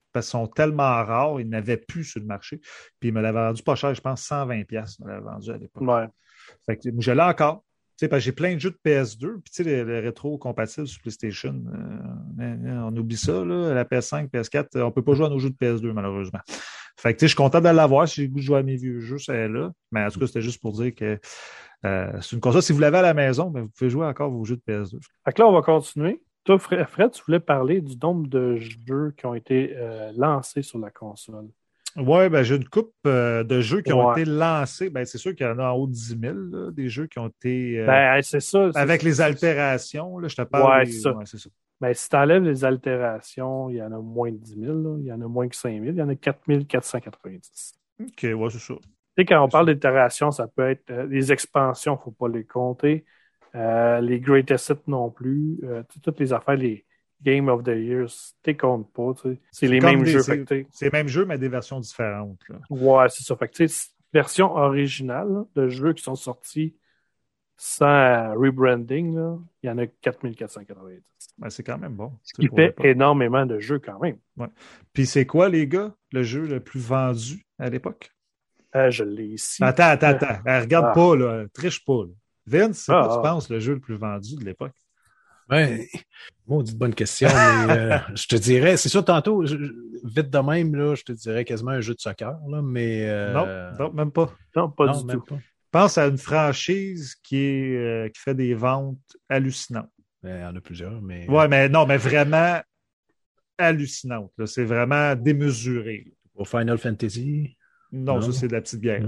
parce qu'ils sont tellement rares, ils n'avaient plus sur le marché. Puis il me l'avait vendu pas cher, je pense cent vingt dollars. Il me l'avait vendu à l'époque. Ouais. Fait que je l'ai encore. Tu sais, parce que j'ai plein de jeux de P S deux, puis tu sais, les, les rétro-compatibles sur PlayStation, euh, on oublie ça, là, la P S cinq, P S quatre, on ne peut pas jouer à nos jeux de P S deux, malheureusement. Fait que tu sais, je suis content de l'avoir, si j'ai le goût de jouer à mes vieux jeux, c'est là. Mais en tout cas, c'était juste pour dire que euh, c'est une console, si vous l'avez à la maison, ben, vous pouvez jouer encore vos jeux de P S deux. Fait que là, on va continuer. Toi, Fred, tu voulais parler du nombre de jeux qui ont été euh, lancés sur la console. Oui, ben, j'ai une coupe euh, de jeux qui ont ouais. été lancés. Ben, c'est sûr qu'il y en a en haut de dix mille, là, des jeux qui ont été. Euh, ben, c'est ça. C'est avec ça, les c'est altérations, là, je te parle. Ouais, des... c'est ça. Ouais, c'est ça. Ben, si tu enlèves les altérations, il y en a moins de dix mille. Là. Il y en a moins que cinq mille. Il y en a quatre mille quatre cent quatre-vingt-dix. OK, ouais, c'est ça. Tu sais, quand on parle d'itération, ça peut être euh, les expansions, il ne faut pas les compter. Euh, les Greatest Hits non plus. Euh, toutes les affaires, les Game of the Year, tu comptes pas. C'est, c'est les mêmes des, jeux. C'est, fait, c'est les mêmes jeux, mais des versions différentes. Là. Ouais, c'est ça. Fait que, version originale là, de jeux qui sont sortis sans euh, rebranding, là, il y en a quatre mille quatre cent quatre-vingt-dix. Ben, c'est quand même bon. Ce qui fait énormément de jeux quand même. Ouais. Puis c'est quoi, les gars, le jeu le plus vendu à l'époque? Euh, je l'ai ici. Attends, attends, attends. Euh, regarde ah. pas, là. Triche pas. Là. Vince, c'est ah, quoi, tu penses, le jeu le plus vendu de l'époque? Ouais, maudite bonne question, mais euh, je te dirais, c'est sûr, tantôt, je, vite de même, là, je te dirais quasiment un jeu de soccer, là, mais... Euh... Non, non, même pas. Non, pas non, du tout. Pas. Pense à une franchise qui, est, euh, qui fait des ventes hallucinantes. Il y en a plusieurs, mais... Ouais, mais non, mais vraiment hallucinantes. Là. C'est vraiment démesuré. Pour Final Fantasy... Non, non, ça, c'est de la petite bière.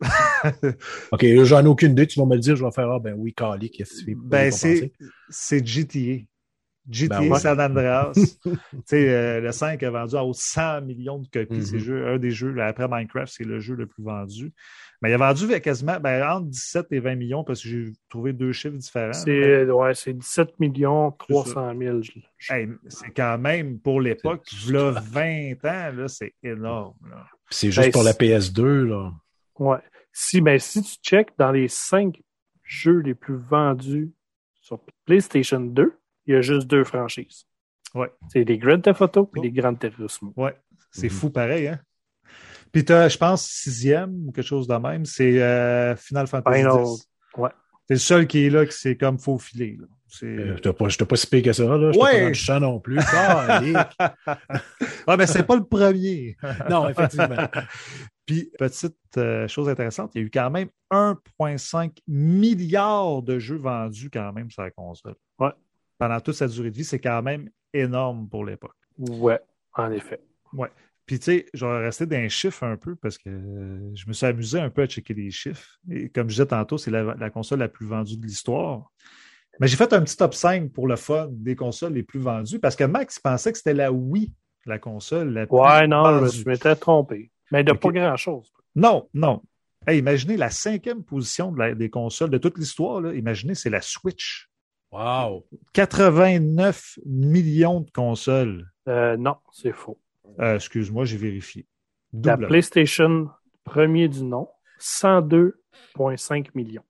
OK, là, j'en ai aucune idée. Tu vas me le dire, je vais faire, ah, ben oui, Cali, qu'est-ce que tu fais? Ben, c'est, c'est G T A. G T A ben, ouais. San Andreas. Tu sais, euh, le cinq a vendu à haut cent millions de copies. Mm-hmm. C'est jeu, un des jeux, là, après Minecraft, c'est le jeu le plus vendu. Mais il a vendu quasiment ben, entre dix-sept et vingt millions parce que j'ai trouvé deux chiffres différents. C'est, ouais, c'est dix-sept millions trois cent mille. Hey, c'est quand même, pour l'époque, là, vingt ans, là, c'est énorme. Là. C'est juste ben, pour la P S deux, là. Ouais. Si, ben, si tu checkes dans les cinq jeux les plus vendus sur PlayStation deux, il y a juste deux franchises. Ouais. C'est les Grand Theft Auto et les Gran Turismo. Ouais. C'est mm-hmm. fou pareil, hein? Puis t'as, je pense, sixième ou quelque chose de même, c'est euh, Final Fantasy Final... dix. Ouais. C'est le seul qui est là, qui c'est comme faufilé. Là. C'est... Euh, je t'ai pas, pas si pire que ça, là. Je ouais. t'ai pas dans le champ non plus. Ah, ouais, mais c'est pas le premier. Non, effectivement. Puis, petite euh, chose intéressante, il y a eu quand même un virgule cinq milliard de jeux vendus quand même sur la console. Ouais. Pendant toute sa durée de vie, c'est quand même énorme pour l'époque. Ouais, en effet. Ouais. Puis, tu sais, je vais rester dans les chiffres un peu parce que euh, je me suis amusé un peu à checker les chiffres. Et comme je disais tantôt, c'est la, la console la plus vendue de l'histoire. Mais j'ai fait un petit top cinq pour le fun des consoles les plus vendues parce que Max pensait que c'était la Wii, la console la plus ouais, non, vendue. je m'étais trompé. Mais de okay. pas grand-chose. Non, non. Hey, imaginez la cinquième position de la, des consoles de toute l'histoire. Là. Imaginez, c'est la Switch. Wow! quatre-vingt-neuf millions de consoles. Euh, non, c'est faux. Euh, excuse-moi, j'ai vérifié. Double. La PlayStation, premier du nom, cent deux virgule cinq millions.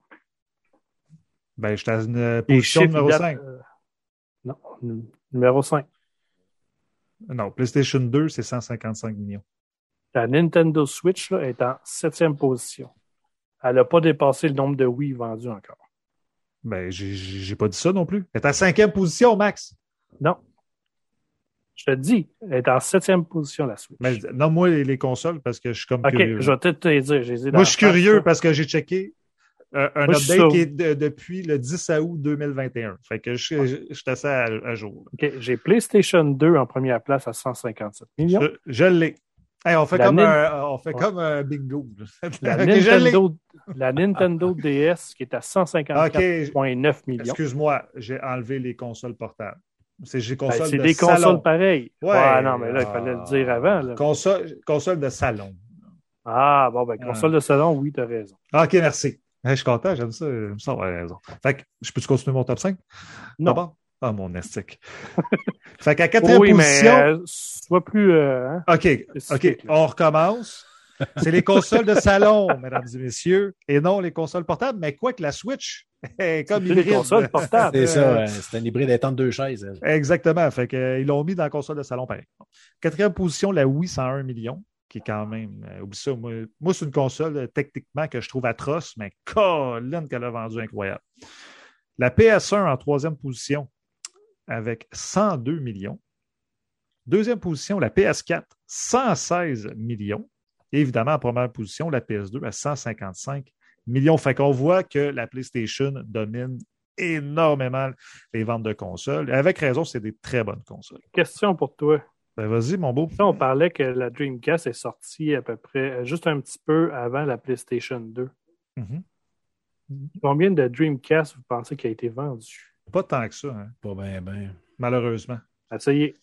Ben, je suis à une position numéro cinq. Euh, non, n- numéro cinq. Non, PlayStation deux, c'est cent cinquante-cinq millions. La Nintendo Switch là, est en septième position. Elle n'a pas dépassé le nombre de Wii vendus encore. Ben, j'ai, j'ai pas dit ça non plus. Elle est en cinquième position, Max. Non. Je te dis, elle est en septième position, la Switch. Mais non, moi, les, les consoles, parce que je suis comme OK, curieux. je vais peut-être te dire. J'ai moi, je suis curieux parce que j'ai checké euh, un moi, update qui est de, depuis le dix août deux mille vingt et un. Fait que je, je, je suis assez à, à jour. OK, j'ai PlayStation deux en première place à cent cinquante-sept millions. Je, je l'ai. Hey, on fait, comme, nin... un, on fait ouais. comme un bingo. La, Nintendo, la Nintendo D S qui est à cent cinquante-quatre virgule neuf okay. millions. Excuse-moi, j'ai enlevé les consoles portables. C'est, j'ai consoles ben, c'est de des salon. consoles pareilles. Ouais, ouais, non, mais là, il fallait le dire avant. Là. Console, console de salon. Ah, bon, ben, console ah. de salon, oui, tu as raison. OK, merci. Hey, je suis content, j'aime ça. J'aime ça, ouais, raison. Fait que, je peux-tu continuer mon top cinq? Non. Ah, ah mon estique. Fait qu'à quatrième oui, position. Mais, euh, soit plus. Euh, hein, OK, OK. On recommence. C'est les consoles de salon, mesdames et messieurs, et non les consoles portables, mais quoi que la Switch est comme C'est hybride. les consoles portables. C'est ça, ouais. C'est un hybride entre deux chaises. Elle. Exactement. Fait que, euh, ils l'ont mis dans la console de salon pareil. Quatrième position, la Wii cent un millions, qui est quand même. Euh, oublie ça. Moi, moi, c'est une console euh, techniquement que je trouve atroce, mais Colin qu'elle a vendu incroyable. La P S un en troisième position avec cent deux millions. Deuxième position, la P S quatre, cent seize millions. Et évidemment, en première position, la P S deux à cent cinquante-cinq millions. Fait qu'on voit que la PlayStation domine énormément les ventes de consoles. Et avec raison, c'est des très bonnes consoles. Question pour toi. Ben vas-y, mon beau. On parlait que la Dreamcast est sortie à peu près juste un petit peu avant la PlayStation deux. Mm-hmm. Combien de Dreamcast vous pensez qu'il a été vendu? Pas tant que ça, hein? Pas bien, bien. Malheureusement. Essayez.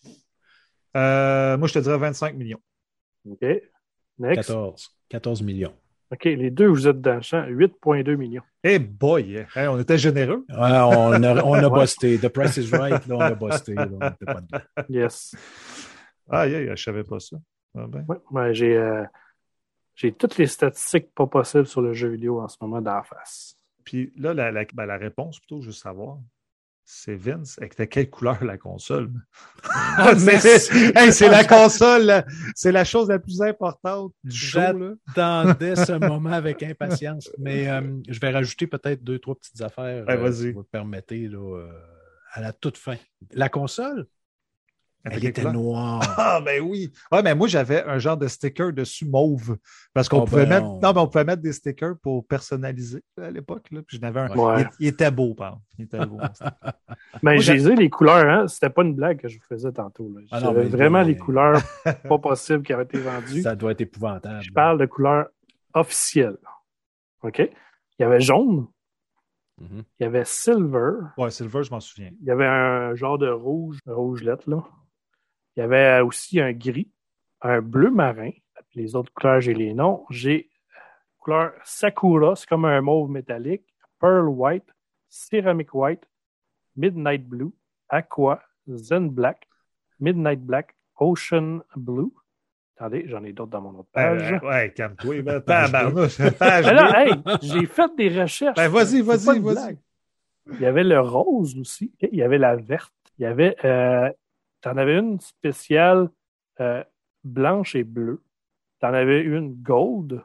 Euh, moi, je te dirais vingt-cinq millions. OK. Next. quatorze. quatorze millions. OK, les deux, vous êtes dans le champ. huit virgule deux millions. Eh hey boy! Hey, on était généreux. Ouais, on a, on a Ouais. busté. The Price is Right, là, on a busté. Là, on était pas dedans. Yes. Ah, yeah, yeah, je savais pas ça. Ah, ben. Ouais, ouais, j'ai, euh, j'ai toutes les statistiques pas possibles sur le jeu vidéo en ce moment dans la face. Puis là, la, la, ben, la réponse, plutôt, juste savoir, c'est Vince. Avec de quelle couleur la console? Mais c'est, hey, c'est la console, là. C'est la chose la plus importante du show. Là. J'attendais ce moment avec impatience. Mais euh, je vais rajouter peut-être deux, trois petites affaires. Ouais, euh, vas-y. si vous me permettez, là, euh, à la toute fin. La console, Avec elle quelle était couleur? noire. Ah, ben oui. Ouais, mais moi, j'avais un genre de sticker dessus mauve. Parce qu'on Oh, pouvait ben mettre. non. Non, mais on pouvait mettre des stickers pour personnaliser là, à l'époque. Là. Puis j'en avais un. Ouais. Il, il était beau, pardon. Il était beau. Mais Moi, j'ai j'ai- dit les couleurs, hein? C'était pas une blague que je vous faisais tantôt. Là. Ah non, J'avais mais- vraiment mais- les couleurs pas possibles qui avaient été vendues. Ça doit être épouvantable. Je parle de couleurs officielles. OK? Il y avait jaune, Mhm. il y avait silver, Ouais, Silver, je m'en souviens. il y avait un genre de rouge, rougelette, là. Il y avait aussi un gris, un bleu marin. Les autres couleurs, j'ai les noms. J'ai couleur Sakura, c'est comme un mauve métallique, Pearl White, Ceramic White, Midnight Blue, Aqua, Zen Black, Midnight Black, Ocean Blue. Attendez, j'en ai d'autres dans mon autre page. Euh, ouais, calme-toi. Ben, tabarnouche, page Mais là, deux. hey, j'ai fait des recherches. Ben, vas-y, C'est vas-y, pas une vas-y. blague. Il y avait le rose aussi. Il y avait la verte. Il y avait... Euh, t'en avais une spéciale euh, blanche et bleue. T'en avais une gold.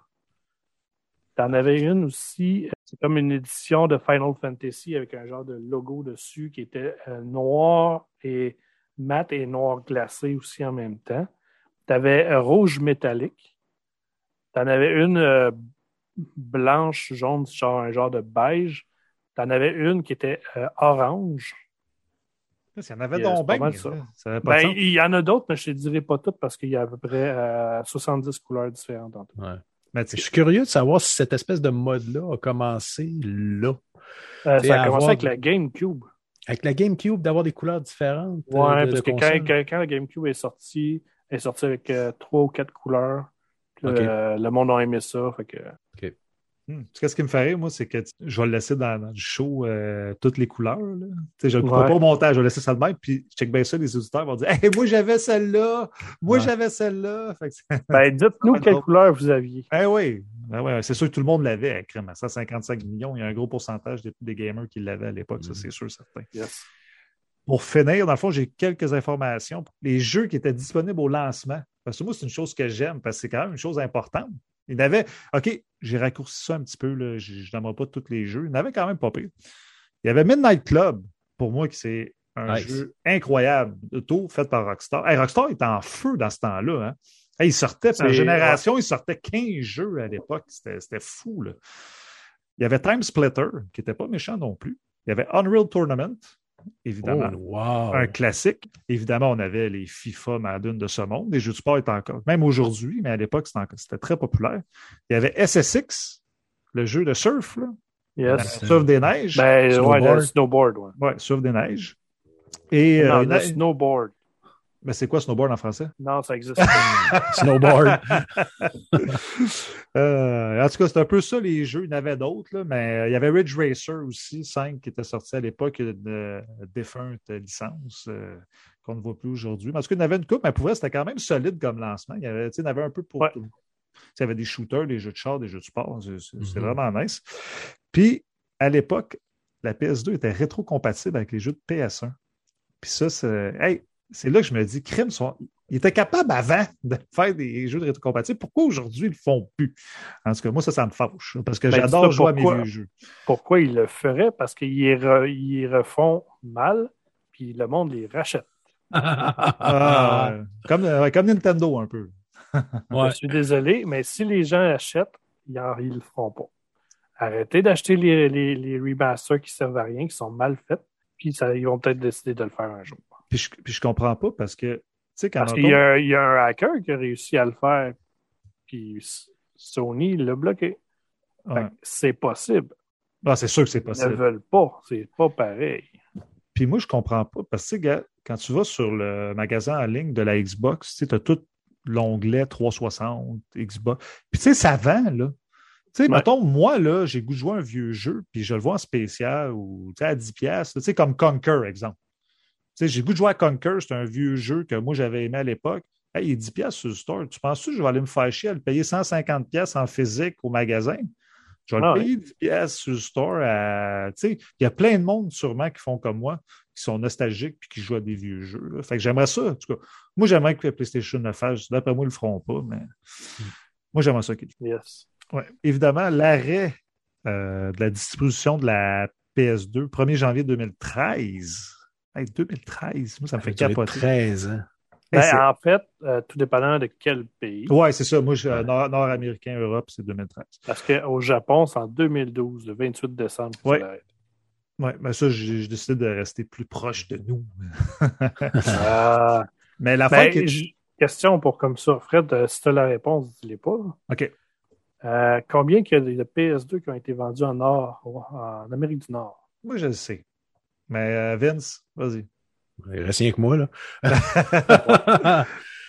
T'en avais une aussi... C'est comme une édition de Final Fantasy avec un genre de logo dessus qui était euh, noir et mat et noir glacé aussi en même temps. T'avais euh, rouge métallique. T'en avais une euh, blanche, jaune, genre un genre de beige. T'en avais une qui était euh, orange. Il y en avait Yeah, c'est donc pas bien. mal ça. Ça avait pas de Ben, sens. il y en a d'autres, mais je ne te dirai pas toutes parce qu'il y a à peu près euh, soixante-dix couleurs différentes en tout. Ouais. Mais tu Je sais, suis curieux de savoir si cette espèce de mode-là a commencé là. Euh, T'sais, ça a commencé avoir avec du- la GameCube. Avec la GameCube, d'avoir des couleurs différentes. euh, Ouais, de- parce de que quand, consoles. quand, quand la GameCube est sortie, elle est sortie avec euh, trois ou quatre couleurs. Puis, Ok. euh, le monde a aimé ça. Fait que... hmm, tu sais, ce qui me fait rire, moi, c'est que tu- je vais le laisser dans, dans le show euh, toutes les couleurs. Là. Tu sais, je ne le couperai Ouais. pas au montage, je vais laisser ça de même. Puis je check bien ça, les auditeurs vont dire Hey, moi, j'avais celle-là. Moi, Ouais. j'avais celle-là. Fait que c'est- Ben, dites-nous Ouais, quelle donc. couleur vous aviez. Eh oui, ben ouais, c'est sûr que tout le monde l'avait, crème. À cent cinquante-cinq millions, il y a un gros pourcentage des, des gamers qui l'avaient à l'époque, ça, Mhm. c'est sûr, certain. Yes. Pour finir, dans le fond, j'ai quelques informations. Les jeux qui étaient disponibles au lancement, parce que moi, c'est une chose que j'aime, parce que c'est quand même une chose importante. Il y en avait, OK, j'ai raccourci ça un petit peu, là, je je n'aimerais pas tous les jeux. Il y en avait quand même pas pire. Il y avait Midnight Club, pour moi, qui c'est un Nice. jeu incroyable, de tout fait par Rockstar. Hey, Rockstar était en feu dans ce temps-là. Hein? Hey, il sortait, par C'est- génération, il sortait quinze jeux à l'époque. C'était, c'était fou. Là. Il y avait Time Splitter, qui n'était pas méchant non plus. Il y avait Unreal Tournament, évidemment. Oh, wow. Un classique. Évidemment, on avait les FIFA, Madden de ce monde. Les jeux de sport étaient encore, même aujourd'hui, mais à l'époque, c'était, encore- c'était très populaire. Il y avait S S X, le jeu de surf, là. Yes. Euh, surf des neiges. Ben, ouais, Snowboard. le snowboard. Ouais. Ouais, surf des neiges. Et non, euh, le na- snowboard. ben, c'est quoi snowboard en français? Non, ça existe pas. Snowboard. Euh, en tout cas, c'est un peu ça les jeux. Il y en avait d'autres, là, mais euh, il y avait Ridge Racer aussi, cinq qui était sorti à l'époque, une euh, défunte licence euh, qu'on ne voit plus aujourd'hui. Mais en tout cas, il y en avait une coupe, mais pour vrai, c'était quand même solide comme lancement. Il y avait, tu sais, il y en avait un peu pour Ouais. tout. Il y avait des shooters, des jeux de char, des jeux de sport. C'est, c'est, Mm-hmm. c'est vraiment nice. Puis, à l'époque, la P S deux était rétro-compatible avec les jeux de P S un. Puis ça, c'est, hey, c'est là que je me dis, crime, sont... ils étaient capables avant de faire des jeux de rétro-compatibles. Pourquoi aujourd'hui, ils le font plus? En tout cas, moi, ça, ça me fâche. Parce que ben, j'adore jouer pourquoi, à mes vieux jeux. Pourquoi ils le feraient? Parce qu'ils re, ils refont mal, puis le monde les rachète. ah, comme, euh, comme Nintendo, un peu. Ouais. Je suis désolé, mais si les gens achètent, ils ne le feront pas. Arrêtez d'acheter les, les, les remasters qui ne servent à rien, qui sont mal faits, puis ça, ils vont peut-être décider de le faire un jour. Puis je, puis je comprends pas parce que, tu sais, quand Parce qu'il y a, il y a un hacker qui a réussi à le faire, puis Sony l'a bloqué. Ouais. C'est possible. Ah, c'est sûr que c'est possible. Ils ne veulent pas. C'est pas pareil. Puis moi, je comprends pas parce que, gars, quand tu vas sur le magasin en ligne de la Xbox, tu as tout l'onglet trois cent soixante, Xbox. Puis tu sais, ça vend, là. Tu sais, ouais. mettons, moi, là, j'ai goût de jouer un vieux jeu, puis je le vois en spécial ou à dix dollars, tu sais, comme Conquer, exemple. Tu sais, j'ai goût de jouer à Conquer, c'est un vieux jeu que moi, j'avais aimé à l'époque. Hey, il est dix dollars sur le store. Tu penses-tu que je vais aller me faire chier à le payer cent cinquante dollars en physique au magasin? Je vais ah, le payer ouais. dix dollars sur le store. À... Tu sais, il y a plein de monde sûrement qui font comme moi, qui sont nostalgiques puis qui jouent à des vieux jeux. Là. Fait que j'aimerais ça. En tout cas, moi, j'aimerais que PlayStation le fasse. D'après moi, ils le feront pas, mais mm. moi, j'aimerais ça qu'ils le fassent. Yes. Ouais. Évidemment, l'arrêt euh, de la distribution de la P S deux, premier janvier deux mille treize. Hey, deux mille treize, moi, ça me fait capoter. treize ans. Ben, hey, en fait, euh, tout dépendant de quel pays. Oui, c'est ça. Moi, je, ouais. nord, nord-américain, Europe, c'est deux mille treize. Parce qu'au Japon, c'est en deux mille douze, le vingt-huit décembre. Oui, ouais, mais ça, j'ai, j'ai décidé de rester plus proche de nous. ah. Mais la ben, fin qui... j- Question pour comme ça. Fred, si tu as la réponse, dis-les pas. OK. Euh, combien il y a de P S deux qui ont été vendus en, Nord, en Amérique du Nord? Moi, je le sais. Mais euh, Vince, vas-y. Il reste rien que moi, là.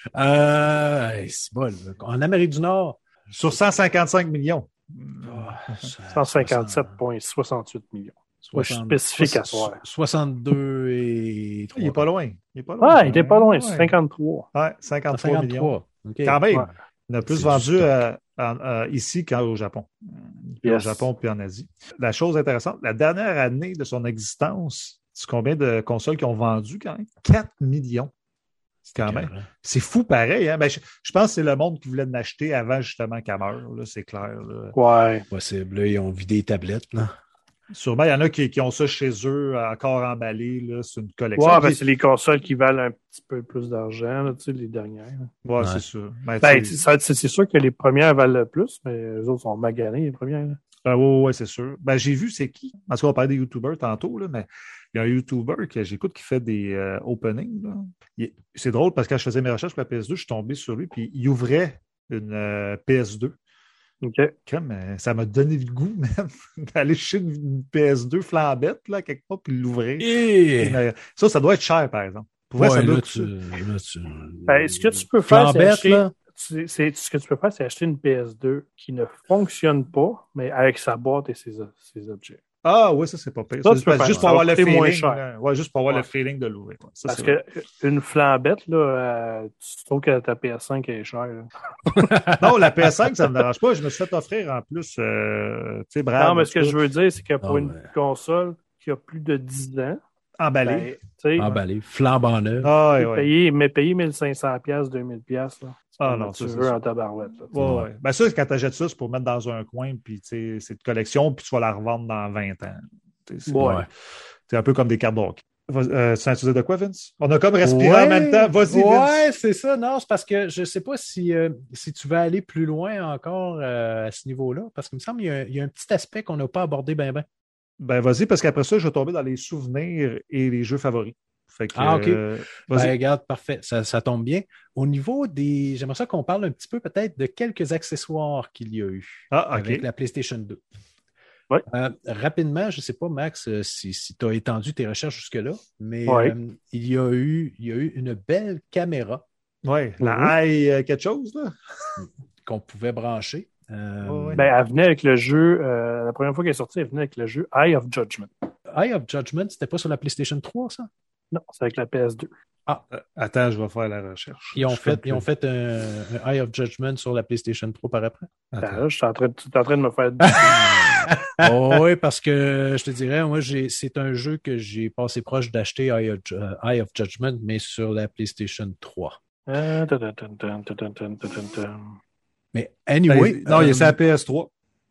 euh, c'est bon, en Amérique du Nord. Sur cent cinquante-cinq millions. Oh, cent cinquante-sept virgule soixante-huit millions. soixante, spécificatoire. soixante-deux et trois. Il est pas loin. Il est pas loin. Ah, il était pas loin. C'est cinquante-trois. Ouais, cinquante-trois, cinquante-trois millions. Okay. Quand même. Ouais. Il y en a plus vendu euh, en, euh, ici qu'au Japon. Yes. Au Japon puis en Asie. La chose intéressante, la dernière année de son existence, c'est combien de consoles qui ont vendu quand même? quatre millions. C'est quand même. C'est fou pareil. Hein? Ben, je, je pense que c'est le monde qui voulait en acheter avant justement qu'elle meure. Là, c'est clair. Là. Ouais. Possible. Là, ils ont vidé les tablettes. Là. Sûrement, il y en a qui, qui ont ça chez eux, encore emballé. Là, c'est une collection. Ouais, ben, c'est les consoles qui valent un petit peu plus d'argent, là, tu sais, les dernières. Ouais, ouais, c'est sûr. Ben, ben, c'est, c'est sûr que les premières valent le plus, mais les autres sont maganés, les premières. Là. Ben, ouais, ouais, c'est sûr. Ben, j'ai vu, c'est qui? Parce qu'on parlait des YouTubers tantôt, là, mais il y a un YouTuber que j'écoute qui fait des euh, openings. Là. Il, c'est drôle parce que quand je faisais mes recherches pour la P S deux, je suis tombé sur lui, puis il ouvrait une euh, P S deux. OK. Comme, euh, ça m'a donné le goût, même, d'aller chez une, une P S deux flambette, là, quelque part, puis l'ouvrir. Et... Mais, ça, ça doit être cher, par exemple. Pour ouais, vrai, ça là, doit tu, là, tu... Ben, ce que tu peux faire, flambette, c'est acheter... là. C'est, c'est, ce que tu peux faire, c'est acheter une P S deux qui ne fonctionne pas, mais avec sa boîte et ses, ses objets. Ah oui, ça, c'est pas pire. Ça, c'est juste, juste pour avoir le feeling. Moins cher. Ouais, juste pour avoir ouais. le feeling de l'ouvrir. Ça, Parce qu'une flambette, là, euh, tu trouves que ta P S cinq est chère. Non, la P S cinq, ça ne me dérange pas. Je me suis fait offrir en plus, euh, tu sais, Brad. Non, mais ce que je veux dire, c'est que pour oh, une ouais. console qui a plus de dix ans, emballé. Ben, emballé, flambant neuf. Ah, ouais, payer, mais payer mille cinq cents dollars, deux mille dollars, là. Ah non, tu ça, veux en tabarouette. Là, ouais, ouais. Ben ça, quand tu achètes ça, c'est pour mettre dans un coin, puis c'est de collection, puis tu vas la revendre dans vingt ans. C'est, ouais. c'est un peu comme des cartes d'hockey. Euh, tu disais de quoi, Vince? On a comme respiré ouais, en même temps. Vas-y, Vince. Ouais, c'est ça. Non, c'est parce que je ne sais pas si, euh, si tu veux aller plus loin encore euh, à ce niveau-là, parce qu'il me semble qu'il y a, il y a un petit aspect qu'on n'a pas abordé bien, bien. Ben, vas-y, parce qu'après ça, je vais tomber dans les souvenirs et les jeux favoris. Fait que, ah, OK. Euh, ben, regarde, parfait. Ça, ça tombe bien. Au niveau des... J'aimerais ça qu'on parle un petit peu peut-être de quelques accessoires qu'il y a eu ah, okay. avec la PlayStation deux. Ouais. Euh, rapidement, je ne sais pas, Max, si, si tu as étendu tes recherches jusque-là, mais ouais. euh, il, y a eu, il y a eu une belle caméra. Oui, la i euh, quelque chose, là. Qu'on pouvait brancher. Euh, ouais. Ben, elle venait avec le jeu, euh, la première fois qu'elle est sortie, elle venait avec le jeu Eye of Judgment. Eye of Judgment, c'était pas sur la PlayStation trois, ça? Non, c'est avec la P S deux. Ah, Euh, Attends, je vais faire la recherche. ils ont Je fait, fais ils ont plus. fait un, un Eye of Judgment sur la PlayStation trois par après. Attends. Ben là, je suis en train de, tu es en train de me faire. Oh, oui, parce que je te dirais, moi, j'ai, c'est un jeu que j'ai passé proche d'acheter Eye of, euh, Eye of Judgment, mais sur la PlayStation trois. Ah, ta, ta, ta, ta, ta, ta, ta, ta, ta. Mais anyway. Ben, non, il y euh, a ça à la P S trois.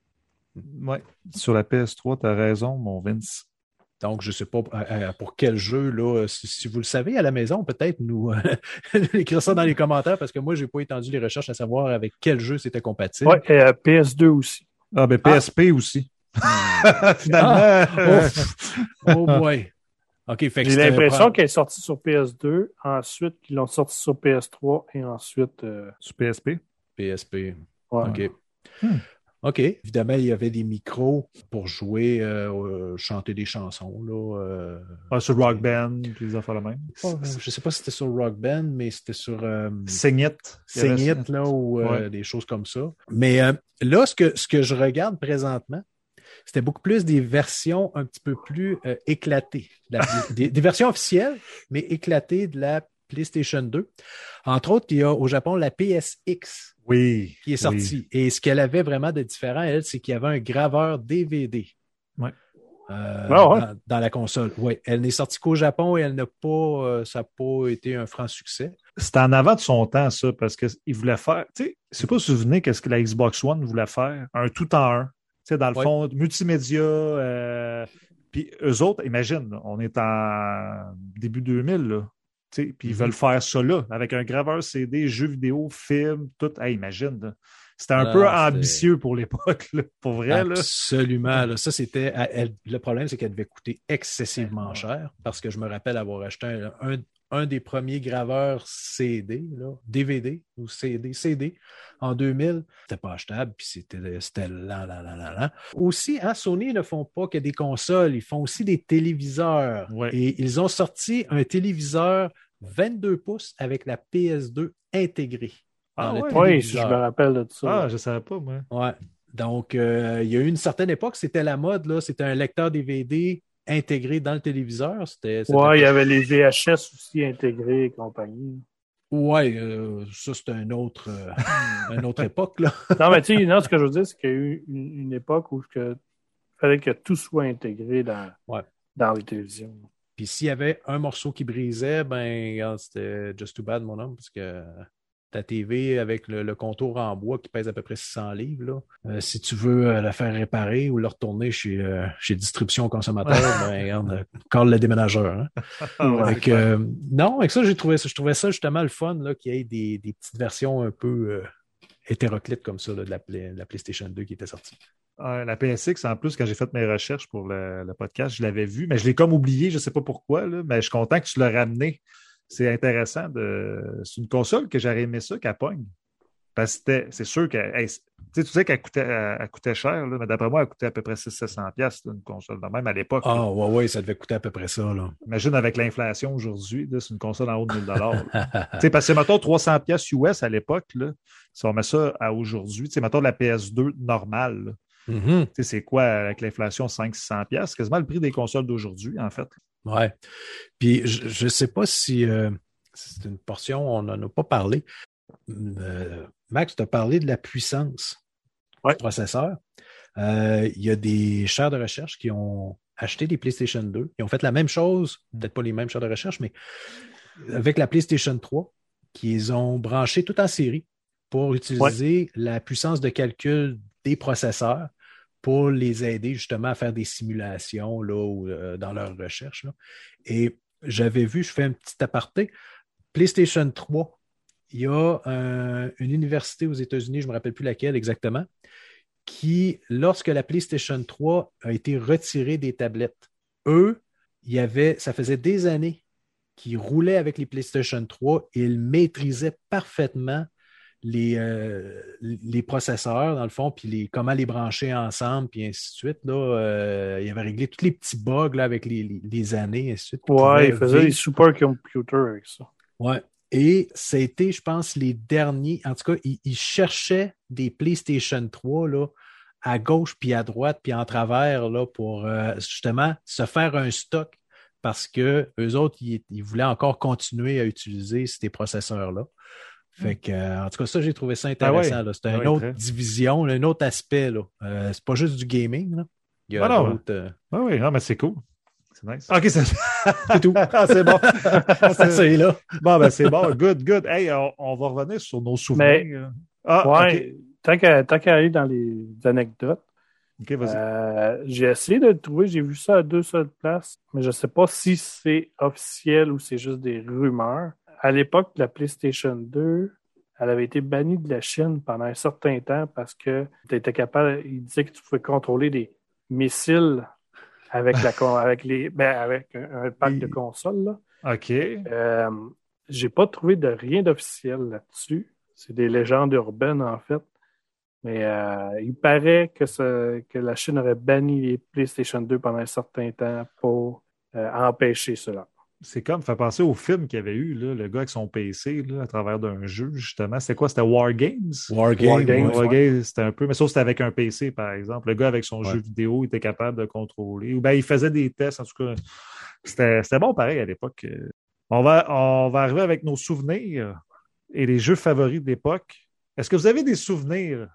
Ouais. Sur la P S trois, tu as raison, mon Vince. Donc, je ne sais pas euh, pour quel jeu, là, si, si vous le savez à la maison, peut-être nous euh, écrire ça dans les commentaires, parce que moi, je n'ai pas étendu les recherches à savoir avec quel jeu c'était compatible. Ouais, et euh, P S deux aussi. Ah, ben P S P aussi. Finalement. Ah, oh, oh boy. OK, fait que J'ai c'était- l'impression qu'elle est sortie sur P S deux, ensuite qu'ils l'ont sortie sur P S trois et ensuite. Euh... Sur P S P. P S P. Ouais. OK. Hmm. OK. Évidemment, il y avait des micros pour jouer, euh, euh, chanter des chansons. Là, euh, Ah, sur Rock Band, puis les affaires la même. pas- je ne sais pas si c'était sur Rock Band, mais c'était sur euh, Sing It. Il y avait Sing ça. It, là, ou euh, Ouais. des choses comme ça. Mais euh, là, ce que, ce que je regarde présentement, c'était beaucoup plus des versions un petit peu plus euh, éclatées. La- des, des versions officielles, mais éclatées de la PlayStation deux. Entre autres, il y a au Japon la P S X Oui. qui est sortie. Et ce qu'elle avait vraiment de différent, elle, c'est qu'il y avait un graveur D V D. Ouais. Euh, Ah ouais. dans, dans la console. Oui, elle n'est sortie qu'au Japon et elle n'a pas, euh, ça n'a pas été un franc succès. C'était en avant de son temps, ça, parce qu'il voulait faire. Tu sais, je sais pas si vous vous souvenez qu'est-ce que la Xbox One voulait faire. Un tout en un. Tu sais, dans le Ouais. fond, multimédia. Euh, puis eux autres, imagine, là, on est en début deux mille, là. Tu sais, puis ils Mhm. veulent faire ça là, avec un graveur C D, jeux vidéo, film, tout. Hey, imagine, là. C'était un Non, peu non, c'était- ambitieux pour l'époque, là, pour vrai. Là. Absolument. Là. Ça, c'était. elle- elle- le problème, c'est qu'elle devait coûter excessivement Ouais. cher parce que je me rappelle avoir acheté un, un, un des premiers graveurs C D, là, D V D ou C D, C D en deux mille. C'était pas achetable, puis c'était, c'était lent, lent, lent, lent, lent. Aussi, hein, Sony ne font pas que des consoles, ils font aussi des téléviseurs. Ouais. Et ils ont sorti un téléviseur vingt-deux pouces avec la P S deux intégrée. Ah dans le ouais? Oui, téléviseur. si je me rappelle de ça. Ah, je savais pas, moi. Ouais. Donc, euh, il y a eu une certaine époque, c'était la mode, là. C'était un lecteur D V D intégré dans le téléviseur. C'était, c'était Ouais, il y pas- avait les V H S aussi intégrés et compagnie. Ouais, euh, ça, c'est un autre, euh, une autre époque, là. Non, mais tu sais, non, ce que je veux dire, c'est qu'il y a eu une, une époque où il fallait que tout soit intégré dans, Ouais. dans les télévisions. Puis s'il y avait un morceau qui brisait, ben, regarde, c'était just too bad, mon homme, parce que ta T V avec le, le contour en bois qui pèse à peu près six cents livres, là, euh, si tu veux euh, la faire réparer ou la retourner chez, euh, chez Distribution Consommateur, ben, regarde, euh, call le déménageur. Hein. Ouais, Fait que, euh, non, avec ça, j'ai trouvé ça, je trouvais ça justement le fun là, qu'il y ait des, des petites versions un peu euh, hétéroclites comme ça là, de, la, Play- de la PlayStation deux qui était sortie. Euh, la P S X, en plus, quand j'ai fait mes recherches pour le, le podcast, je l'avais vu, mais je l'ai comme oublié, je ne sais pas pourquoi, là, mais je suis content que tu l'as ramené. C'est intéressant. De... C'est une console que j'aurais aimé ça qu'elle pogne. Parce que c'était- c'est sûr que hey, tu sais, tu sais qu'elle coûtait, elle, elle coûtait cher, là, mais d'après moi, elle coûtait à peu près six cents à sept cents piastres, là, une console de même à l'époque. là. Ah, ouais, ouais, ça devait coûter à peu près ça. Là. Imagine avec l'inflation aujourd'hui, là, c'est une console en haut de mille dollars. Tu sais, parce que mettons trois cents piastres U S à l'époque, là, si on met ça à aujourd'hui, tu sais, mettons la P S deux normale, là, Mhm. tu sais, c'est quoi avec l'inflation cinq cents à six cents piastres? C'est quasiment le prix des consoles d'aujourd'hui, en fait. Ouais. Puis je ne sais pas si euh, c'est une portion, on n'en a pas parlé. Euh, Max, tu as parlé de la puissance Ouais. du processeur. Euh, Il y a des chaires de recherche qui ont acheté des PlayStation deux. Ils ont fait la même chose, peut-être pas les mêmes chaires de recherche, mais avec la PlayStation trois, qu'ils ont branché tout en série pour utiliser la puissance de calcul des processeurs pour les aider justement à faire des simulations là, ou, euh, dans leur recherche. Là. Et j'avais vu, je fais un petit aparté, PlayStation trois, il y a un- une université aux États-Unis, je ne me rappelle plus laquelle exactement, qui, lorsque la PlayStation trois a été retirée des tablettes, eux, il y avait, ça faisait des années qu'ils roulaient avec les PlayStation trois et ils maîtrisaient parfaitement les, euh, les processeurs, dans le fond, puis les, comment les brancher ensemble, puis ainsi de suite. Là, euh, il avait réglé tous les petits bugs là, avec les, les, les années, et ainsi de suite. Ouais, il pouvait faisait vivre. des supercomputers avec ça. Ouais. Et ça a été, je pense, les derniers. En tout cas, ils, ils cherchaient des PlayStation trois là, à gauche, puis à droite, puis en travers là, pour euh, justement se faire un stock. parce que eux autres, ils, ils voulaient encore continuer à utiliser ces processeurs-là. Fait que, euh, en tout cas, ça, j'ai trouvé ça intéressant. Ah ouais. C'est ah une ouais, autre très. division, un autre aspect. Là. Euh, c'est pas juste du gaming. Là. Il y a Ah non. d'autres. Euh... Ah oui, non, mais c'est cool. C'est nice. OK, c'est, c'est tout. ah, c'est bon. c'est... c'est là. Bon, ben c'est bon. Good, good. Hey, on, on va revenir sur nos souvenirs. Mais, ah, ouais, OK. Tant qu'à, tant qu'à aller dans les anecdotes, OK, vas-y. Euh, j'ai essayé de le trouver, j'ai vu ça à deux seules places, mais je ne sais pas si c'est officiel ou c'est juste des rumeurs. À l'époque de la PlayStation deux, elle avait été bannie de la Chine pendant un certain temps parce que tu étais capable, il disait que tu pouvais contrôler des missiles avec la avec les ben, avec un, un pack Et... de consoles. Là. OK. Euh, j'ai pas trouvé de rien d'officiel là-dessus. C'est des légendes urbaines, en fait. Mais euh, il paraît que, ça, que la Chine aurait banni les PlayStation deux pendant un certain temps pour euh, empêcher cela. C'est comme, ça fait penser au film qu'il y avait eu, là, le gars avec son P C là, à travers d'un jeu, justement. C'était quoi? C'était War Games? War Games. War Games, War Games, c'était un peu, mais ça, c'était avec un P C, par exemple. Le gars avec son ouais. jeu vidéo, il était capable de contrôler. Ou bien, il faisait des tests, en tout cas. C'était, c'était bon pareil à l'époque. On va, on va arriver avec nos souvenirs et les jeux favoris de l'époque. Est-ce que vous avez des souvenirs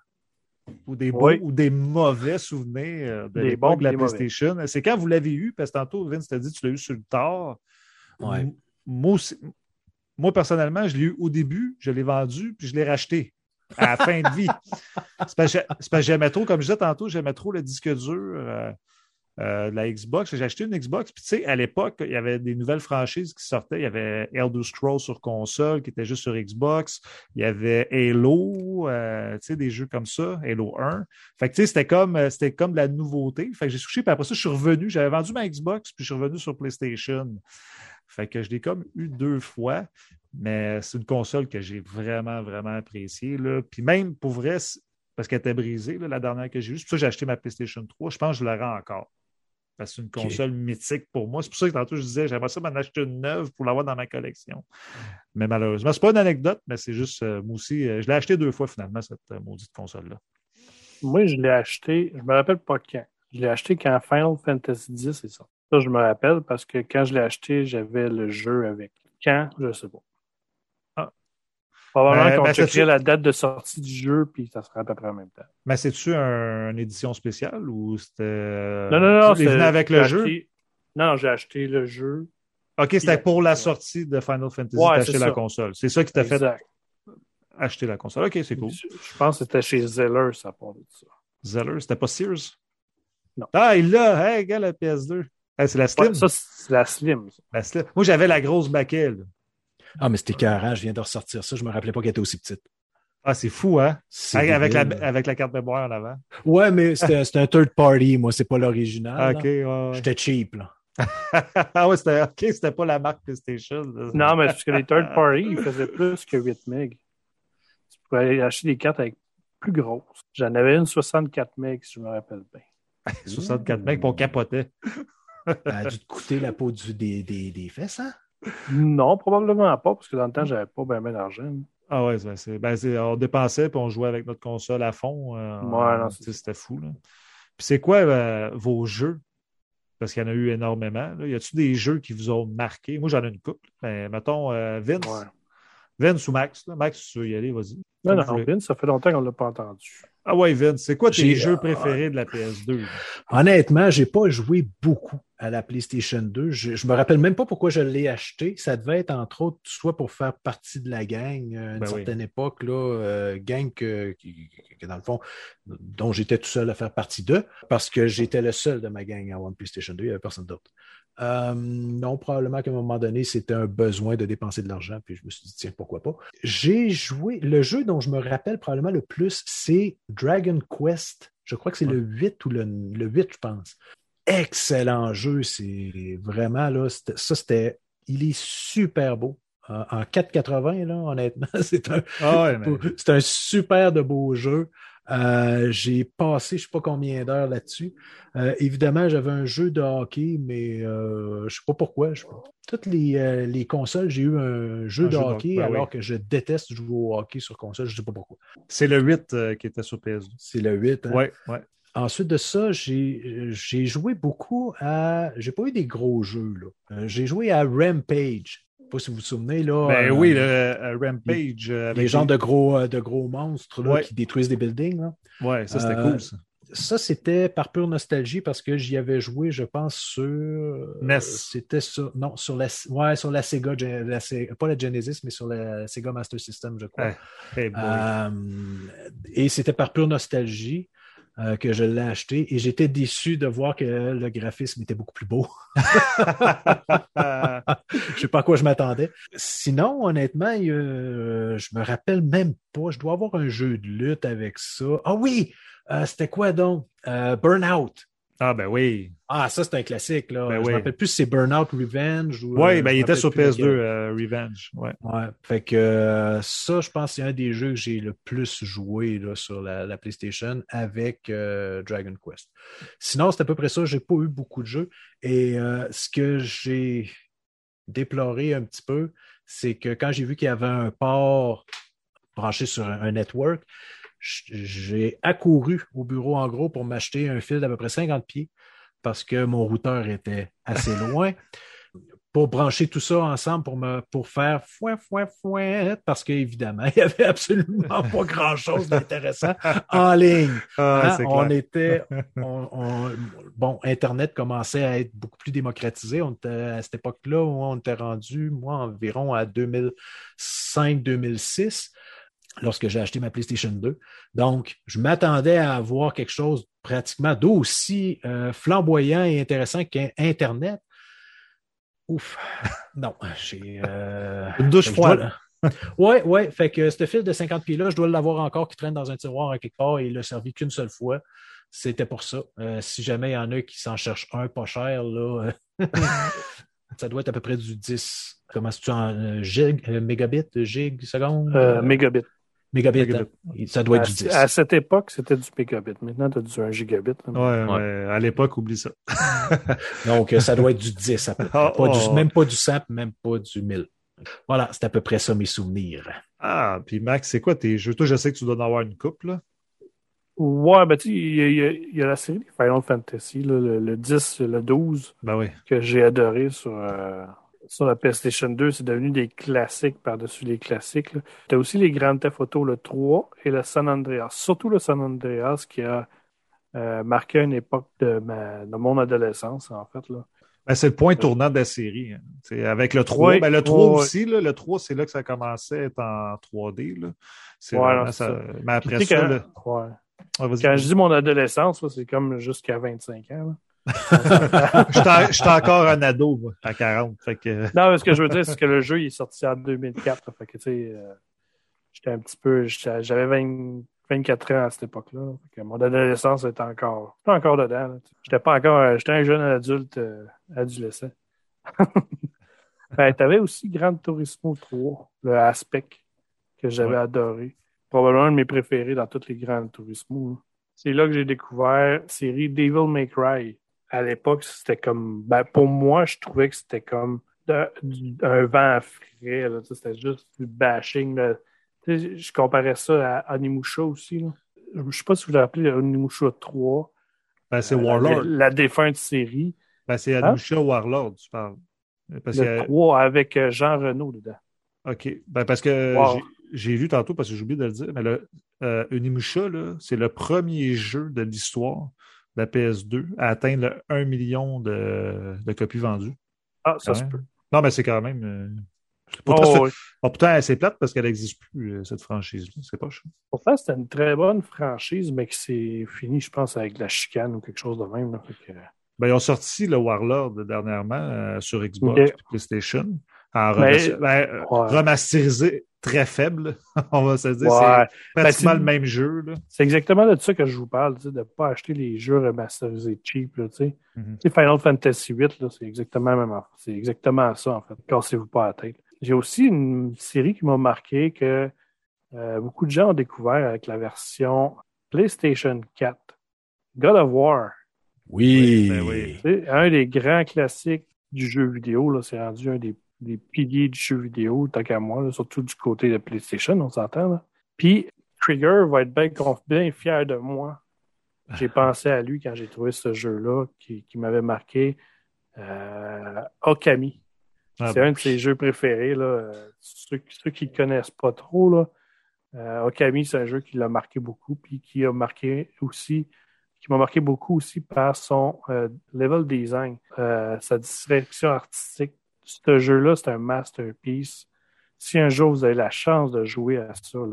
ou des beaux oui. ou des mauvais souvenirs de des l'époque de la PlayStation? Mauvais. C'est quand vous l'avez eu, parce que tantôt, Vince t'a dit que tu l'as eu sur le tard. Ouais. Moi, aussi, moi, personnellement, je l'ai eu au début, je l'ai vendu, puis je l'ai racheté à la fin de vie. C'est parce, que, c'est parce que j'aimais trop, comme je disais tantôt, j'aimais trop le disque dur euh, euh, de la Xbox. J'ai acheté une Xbox, puis tu sais, à l'époque, il y avait des nouvelles franchises qui sortaient. Il y avait Elder Scrolls sur console, qui était juste sur Xbox. Il y avait Halo, euh, tu sais, des jeux comme ça, Halo un. Fait que tu sais, c'était comme, c'était comme de la nouveauté. Fait que j'ai switché, puis après ça, je suis revenu. J'avais vendu ma Xbox, puis je suis revenu sur PlayStation. Fait que je l'ai comme eu deux fois, mais c'est une console que j'ai vraiment, vraiment appréciée. Là. Puis même, pour vrai, parce qu'elle était brisée, là, la dernière que j'ai eue, c'est pour ça que j'ai acheté ma PlayStation trois. Je pense que je l'aurai encore. Parce que c'est une console okay. mythique pour moi. C'est pour ça que tantôt, je disais, j'aimerais ça m'en acheter une neuve pour l'avoir dans ma collection. Mais malheureusement, c'est pas une anecdote, mais c'est juste, euh, moi aussi, euh, je l'ai acheté deux fois finalement, cette euh, maudite console-là. Moi, je l'ai acheté, je me rappelle pas quand. Je l'ai acheté quand Final Fantasy dix est sorti. Ça, je me rappelle parce que quand je l'ai acheté, j'avais le jeu avec. Quand? Je ne sais pas. Ah. Probablement euh, qu'on ben, checkerait la date de sortie du jeu, puis ça serait à peu près en même temps. Mais c'est-tu un, une édition spéciale ou c'était. Non, non, non. Tu venais avec le jeu? Acheté... Non, non, j'ai acheté le jeu. OK, c'était pour la sortie de Final Fantasy ouais, d'acheter la console. C'est ça qui t'a exact. fait acheter la console. OK, c'est cool. Je, je pense que c'était chez Zeller, ça part de ça. Zeller, c'était pas Sears? Non. Ah, il l'a! Hey, gars, la P S deux. Hey, c'est la Slim. Ouais, ça, c'est la Slim. La Slim. Moi, j'avais la grosse baquelle. Ah, mais c'était écœurant. Je viens de ressortir ça. Je me rappelais pas qu'elle était aussi petite. Ah, c'est fou, hein? C'est avec, la, avec la carte mémoire en avant. Ouais, mais c'était, c'était un third party. Moi, c'est pas l'original. OK, ouais, ouais. J'étais cheap, là. ah ouais, c'était OK, c'était pas la marque PlayStation. Là. Non, mais parce que les third party, ils faisaient plus que huit mégas. Tu pouvais aller acheter des cartes avec plus grosses. J'en avais une soixante-quatre mégas, si je me rappelle bien. soixante-quatre mecs, pour capoter. Ça a dû te coûter la peau du, des, des, des fesses, hein? Non, probablement pas, parce que dans le temps, j'avais pas bien ben d'argent. Ah ouais, ben c'est, ben c'est, on dépensait puis on jouait avec notre console à fond. Euh, ouais, non, c'est c'était fou. Là. Puis c'est quoi euh, vos jeux? Parce qu'il y en a eu énormément. Là. Y a-t-il des jeux qui vous ont marqué? Moi, j'en ai une couple. Ben, mettons, euh, Vince. Ouais. Vince ou Max? Là. Max, si tu veux y aller, vas-y. Non, non, voulez. Vince, ça fait longtemps qu'on ne l'a pas entendu. Ah ouais, Vince, c'est quoi tes j'ai, jeux préférés euh, de la P S deux? Honnêtement, j'ai pas joué beaucoup à la PlayStation deux. Je, je me rappelle même pas pourquoi je l'ai acheté. Ça devait être, entre autres, soit pour faire partie de la gang à une ben certaine oui. époque, là, euh, gang que, que, dans le fond, dont j'étais tout seul à faire partie d'eux, parce que j'étais le seul de ma gang à avoir une PlayStation deux, il n'y avait personne d'autre. Euh, non, probablement qu'à un moment donné, c'était un besoin de dépenser de l'argent, puis je me suis dit, tiens, pourquoi pas. J'ai joué, le jeu dont je me rappelle probablement le plus, c'est Dragon Quest. Je crois que c'est ouais. le huit ou le, le huit, je pense. Excellent jeu, c'est vraiment, là, c'était, ça, c'était, il est super beau. Euh, en quatre quatre-vingts, là, honnêtement, c'est un, ah ouais, mais... c'est un super de beau jeu. Euh, j'ai passé je ne sais pas combien d'heures là-dessus. Euh, évidemment, j'avais un jeu de hockey, mais euh, je ne sais pas pourquoi. Je... Toutes les, euh, les consoles, j'ai eu un jeu un de jeu hockey, ben alors oui. que je déteste jouer au hockey sur console. Je ne sais pas pourquoi. C'est le huit euh, qui était sur P S deux. C'est le huit, hein? Oui, oui. ensuite de ça, j'ai, j'ai joué beaucoup à... J'ai pas eu des gros jeux, là. Euh, j'ai joué à Rampage. Je sais pas si vous vous souvenez, là. Ben euh, oui, le euh, Rampage. Les, avec les genres les... de gros, euh, de gros monstres là, ouais. qui détruisent des buildings. Là. Ouais, ça, c'était euh, cool, ça. Ça, c'était par pure nostalgie parce que j'y avais joué, je pense, sur. N E S. C'était sur. Non, sur la. Ouais, sur la Sega. La, pas la Genesis, mais sur la Sega Master System, je crois. Hey, hey euh, et c'était par pure nostalgie euh, que je l'ai acheté. Et j'étais déçu de voir que le graphisme était beaucoup plus beau. Je sais pas à quoi je m'attendais. Sinon, honnêtement, euh, je me rappelle même pas. Je dois avoir un jeu de lutte avec ça. Ah oui! Euh, c'était quoi donc? Euh, Burnout. Ah ben oui. Ah, ça, c'est un classique. Là. Ben je oui. me rappelle plus si c'est Burnout Revenge. Ou, oui, euh, ben il était sur P S deux, euh, Revenge. Ouais. ouais. Fait que euh, ça, je pense que c'est un des jeux que j'ai le plus joué là, sur la, la PlayStation avec euh, Dragon Quest. Sinon, c'est à peu près ça. J'ai pas eu beaucoup de jeux. Et euh, ce que j'ai déploré un petit peu, c'est que quand j'ai vu qu'il y avait un port branché sur un, un network, j'ai accouru au bureau en gros pour m'acheter un fil d'à peu près cinquante pieds parce que mon routeur était assez loin pour brancher tout ça ensemble pour me pour faire fouet, fouet, fouet parce qu'évidemment, il n'y avait absolument pas grand-chose d'intéressant en ligne. Ah, hein? On était on, on, bon, Internet commençait à être beaucoup plus démocratisé. On était à cette époque-là où on était rendu, moi, environ à deux mille cinq deux mille six. Lorsque j'ai acheté ma PlayStation deux. Donc, je m'attendais à avoir quelque chose pratiquement d'aussi euh, flamboyant et intéressant qu'Internet. Ouf, non, j'ai... Euh, Une douche froide. Oui, oui, fait que ce fil de cinquante pieds-là, je dois l'avoir encore qui traîne dans un tiroir à quelque part et il n'a servi qu'une seule fois. C'était pour ça. Euh, si jamais il y en a qui s'en cherchent un pas cher, là, ça doit être à peu près du dix. Comment est-ce que tu en... Euh, gig, euh, mégabit, gig, seconde? Euh, mégabit. Mégabit, mégabit. Hein? Ça doit être à, du dix. À cette époque, c'était du mégabit. Maintenant, tu as du un gigabit. Oui, ouais, ouais. À l'époque, oublie ça. Donc, ça doit être du dix à peu près. Oh, pas oh. Du, même pas du cent, même pas du mille. Voilà, c'est à peu près ça mes souvenirs. Ah, puis Max, c'est quoi tes jeux? Toi, je sais que tu dois en avoir une couple, là. Ouais, ben tu sais, il y, y, y a la série des Final Fantasy, là, le, le dix, le douze, ben oui. que j'ai adoré sur... Euh... Sur la PlayStation deux, c'est devenu des classiques par-dessus les classiques. Tu as aussi les Grand Theft Auto, le trois et le San Andreas. Surtout le San Andreas qui a euh, marqué une époque de, ma, de mon adolescence, en fait. Là. Ben, c'est le point tournant de la série. Hein. Avec le trois, oui, ben, le trois oui, aussi, oui. Là, le trois, c'est là que ça commençait à être en trois D. Là. C'est ouais, vraiment non, ça. ça. Mais après Puis, ça... Quand, là... ouais. Ouais, quand je dis mon adolescence, c'est comme jusqu'à vingt-cinq ans. Là. Je suis encore un ado, moi, à quarante. Fait que... Non, mais ce que je veux dire, c'est que le jeu il est sorti en deux mille quatre. Là, fait que, tu sais, euh, j'étais un petit peu. J'avais vingt, vingt-quatre ans à cette époque-là. Fait que mon adolescence était encore, était encore dedans. Là, j'étais pas encore. J'étais un jeune adulte euh, adolescent. Ben, tu avais aussi Gran Turismo trois, le Aspect, que j'avais ouais. adoré. Probablement un de mes préférés dans tous les Gran Turismo. Là. C'est là que j'ai découvert la série Devil May Cry. À l'époque, c'était comme... Ben, pour moi, je trouvais que c'était comme de, de, un vent frais. Là, c'était juste du bashing. Là. Je comparais ça à Onimusha aussi. Là. Je ne sais pas si vous l'avez appelé Onimusha trois. Ben, c'est euh, Warlord. La, la défunte série. Ben, c'est Onimusha hein? Warlord, tu parles. Parce le que... trois avec Jean Renault dedans. OK. Ben, parce que wow. j'ai lu tantôt, parce que j'ai oublié de le dire, mais le, euh, Onimusha, là, c'est le premier jeu de l'histoire de la P S deux à atteindre le un million de, de copies vendues. Ah, ça se peut. Non, mais c'est quand même... Euh, pourtant, oh, oui. oh, pourtant, c'est plate parce qu'elle n'existe plus, euh, cette franchise-là. C'est pas cher. Pourtant, c'était une très bonne franchise, mais qui s'est fini, je pense, avec la chicane ou quelque chose de même. Là, fait que... ben, ils ont sorti le Warlord dernièrement euh, sur Xbox okay. et PlayStation. En mais, ben, ouais. remasterisé très faible, on va se dire. Ouais. C'est pratiquement ben, le même jeu. Là. C'est exactement de ça que je vous parle, de ne pas acheter les jeux remasterisés cheap. Là, mm-hmm. Final Fantasy huit, là, c'est exactement même c'est exactement ça, en fait. Cassez-vous pas la tête. J'ai aussi une série qui m'a marqué que euh, beaucoup de gens ont découvert avec la version PlayStation quatre. God of War. Oui. Ben oui. C'est un des grands classiques du jeu vidéo. Là, c'est rendu un des des piliers du jeu vidéo, tant qu'à moi, là, surtout du côté de PlayStation, on s'entend. Là. Puis, Trigger va être bien, bien fier de moi j'ai pensé à lui quand j'ai trouvé ce jeu-là qui, qui m'avait marqué. Euh, Okami. Ah, c'est ben un de oui. ses jeux préférés. Là. Euh, Ceux, ceux qui ne connaissent pas trop, là, euh, Okami, c'est un jeu qui l'a marqué beaucoup, puis qui a marqué aussi, qui m'a marqué beaucoup aussi par son euh, level design, euh, sa direction artistique. Ce jeu-là, c'est un masterpiece. Si un jour vous avez la chance de jouer à ça, là,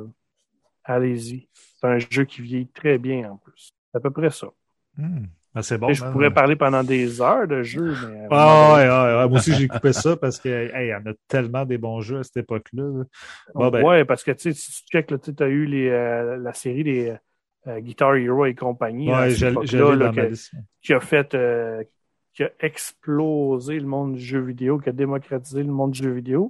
allez-y. C'est un jeu qui vieillit très bien en plus. C'est à peu près ça. Hmm. Ben, c'est bon. Et je man. pourrais parler pendant des heures de jeu, mais. à un moment Ah ouais, donné, ouais, ouais. Moi aussi, j'ai coupé ça parce que hey, il y en a tellement des bons jeux à cette époque-là. là. Bon, ben, ouais, parce que tu sais, si tu check, tu as eu les, euh, la série des euh, Guitar Hero et compagnie à ouais, cette je, je époque-là, l'ai là, dans ma que- liste. qui a fait euh, qui a explosé le monde du jeu vidéo, qui a démocratisé le monde du jeu vidéo,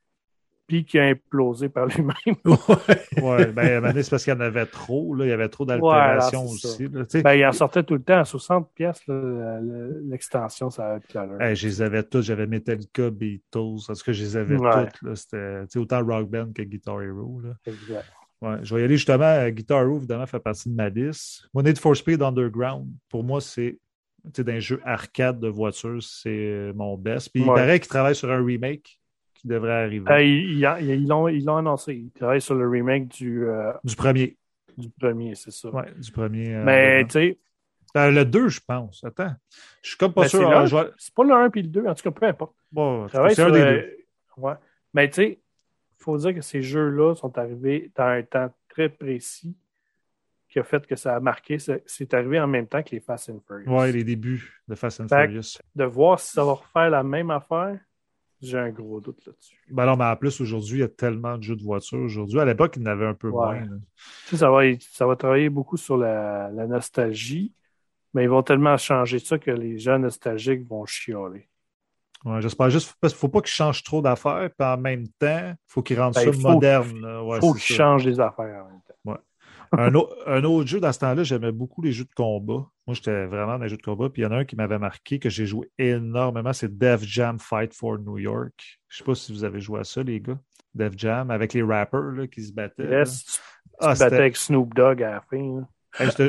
puis qui a implosé par lui-même. Ouais. Ouais, ben, à un moment donné, c'est parce qu'il y en avait trop. Là. Il y avait trop Voilà, d'altérations c'est ça. aussi. Là. Tu sais, Ben, il en sortait tout le temps à soixante piastres, là, l'extension, ça a été à l'heure. hey, je les avais tous. J'avais Metallica, Beatles. Parce que je les avais Ouais. toutes. Là. C'était tu sais, autant Rock Band que Guitar Hero. Là. Exact. Ouais, je vais y aller justement. euh, Guitar Hero, évidemment, fait partie de ma liste. Moi, Need for Speed Underground, pour moi, c'est tu sais, d'un jeu arcade de voiture, c'est euh, mon best. Puis il Ouais. paraît qu'il travaille sur un remake qui devrait arriver. Euh, ils, ils, ils l'ont, ils l'ont annoncé. Ils travaillent sur le remake du, euh, Du premier. du premier, c'est ça. Ouais, du premier. euh, Mais tu sais, euh, le deux, je pense. Attends. Je suis comme pas ben, c'est, sûr. le ah, un, je vais- c'est pas le un puis le deux, en tout cas, peu importe. Bon, Ils travaillent c'est un sur, des euh, deux. ouais. Mais tu sais, il faut dire que ces jeux-là sont arrivés dans un temps très précis qui a fait que ça a marqué. C'est, c'est arrivé en même temps que les Fast and Furious. Ouais, les débuts de Fast and Fait que- Furious. De voir si ça va refaire la même affaire, j'ai un gros doute là-dessus. Ben non, mais en plus, aujourd'hui, il y a tellement de jeux de voiture. Aujourd'hui, à l'époque, il y en avait un peu Ouais. moins. là. Tu sais, ça va, ça va travailler beaucoup sur la, la nostalgie, mais ils vont tellement changer ça que les gens nostalgiques vont chialer. Ouais, j'espère juste parce qu'il ne faut pas qu'ils changent trop d'affaires, puis en même temps, il faut qu'ils rendent Ben, ça il faut- moderne. là. Il Ouais, faut c'est qu'ils ça. changent les affaires en même temps. Un, au- un autre jeu dans ce temps-là, j'aimais beaucoup les jeux de combat. Moi, j'étais vraiment dans les jeux de combat. Puis il y en a un qui m'avait marqué, que j'ai joué énormément, c'est Def Jam Fight for New York. Je sais pas si vous avez joué à ça, les gars. Def Jam, avec les rappers là, qui se battaient. là. Yes, tu Ah, te battais c'était. avec Snoop Dogg à la fin. là. Hey, je te-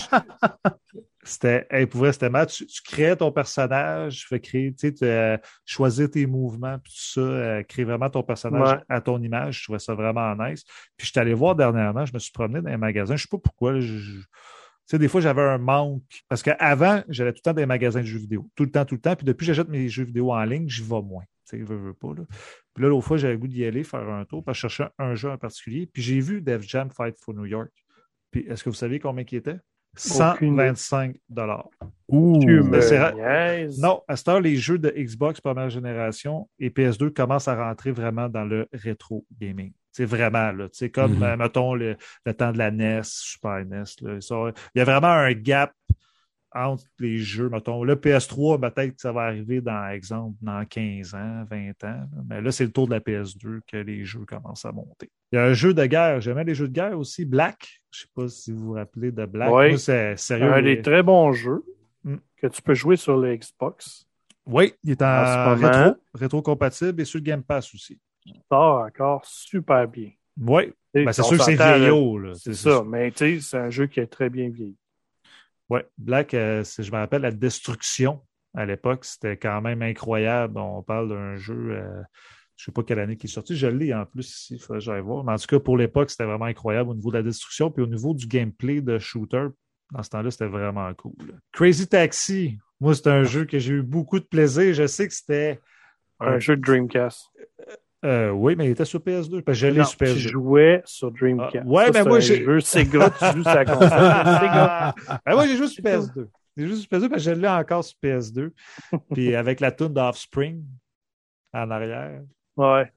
je- C'était, hey, pour vrai, c'était mal. Tu, tu créais ton personnage, tu fais créer, tu sais, tu, euh, choisir tes mouvements, puis tout ça, euh, créer vraiment ton personnage Ouais. à ton image. Je trouvais ça vraiment nice. Puis je suis allé voir dernièrement, je me suis promené dans les magasins. Je sais pas pourquoi. là, je- je- Tu sais, des fois, j'avais un manque. Parce qu'avant, j'allais tout le temps dans les magasins de jeux vidéo. Tout le temps, tout le temps. Puis depuis que j'achète mes jeux vidéo en ligne, j'y vais moins. Tu sais, veux, veux pas, là. Puis là, l'autre fois, j'avais le goût d'y aller, faire un tour, parce que je cherchais un jeu en particulier. Puis j'ai vu Def Jam Fight for New York. Puis est-ce que vous savez combien il était? cent vingt-cinq dollars. Ouh. Tu Ben, me c'est ra- niaises. Non, à cette heure, les jeux de Xbox première génération et P S deux commencent à rentrer vraiment dans le rétro gaming. C'est vraiment, là. C'est comme, Mhm. euh, mettons, le, le temps de la N E S, Super N E S. Là. Ça, il y a vraiment un gap entre les jeux, mettons. Le P S trois, peut-être que ça va arriver dans, exemple, dans quinze ans, vingt ans. là. Mais là, c'est le tour de la P S deux que les jeux commencent à monter. Il y a un jeu de guerre. J'aimais les jeux de guerre aussi. Black. Je ne sais pas si vous vous rappelez de Black. Oui. Moi, c'est sérieux. Un les- des très bons jeux Mm. que tu peux jouer sur le Xbox. Oui, il est en, En ce moment. rétro, rétro-compatible et sur le Game Pass aussi. Ça encore super bien. Oui, Tu sais, ben, c'est on sûr que c'est s'entend, là, vieillot. Là. C'est ça, mais tu sais, c'est un jeu qui est très bien vieilli. Oui, Black, euh, c'est- je me rappelle la destruction à l'époque, c'était quand même incroyable. On parle d'un jeu, euh, je ne sais pas quelle année qui est sorti. Je l'ai en plus ici, il faudrait que j'aille voir. Mais en tout cas, pour l'époque, c'était vraiment incroyable au niveau de la destruction. Puis au niveau du gameplay de shooter, dans ce temps-là, c'était vraiment cool. Crazy Taxi, moi, c'est un jeu que j'ai eu beaucoup de plaisir. Je sais que c'était. Un jeu de Dreamcast. Euh, oui, mais il était sur P S deux. Parce que je l'ai Non, sur P S deux. tu jouais sur Dreamcast. Ah, ouais, Ça, mais c'est moi, un j'ai- jeu Sega, tu joues sur la console. Sega. Ben moi, j'ai joué sur P S deux. J'ai joué sur P S deux parce que je l'ai encore sur P S deux. Puis avec la tune d'Offspring en arrière. Ouais.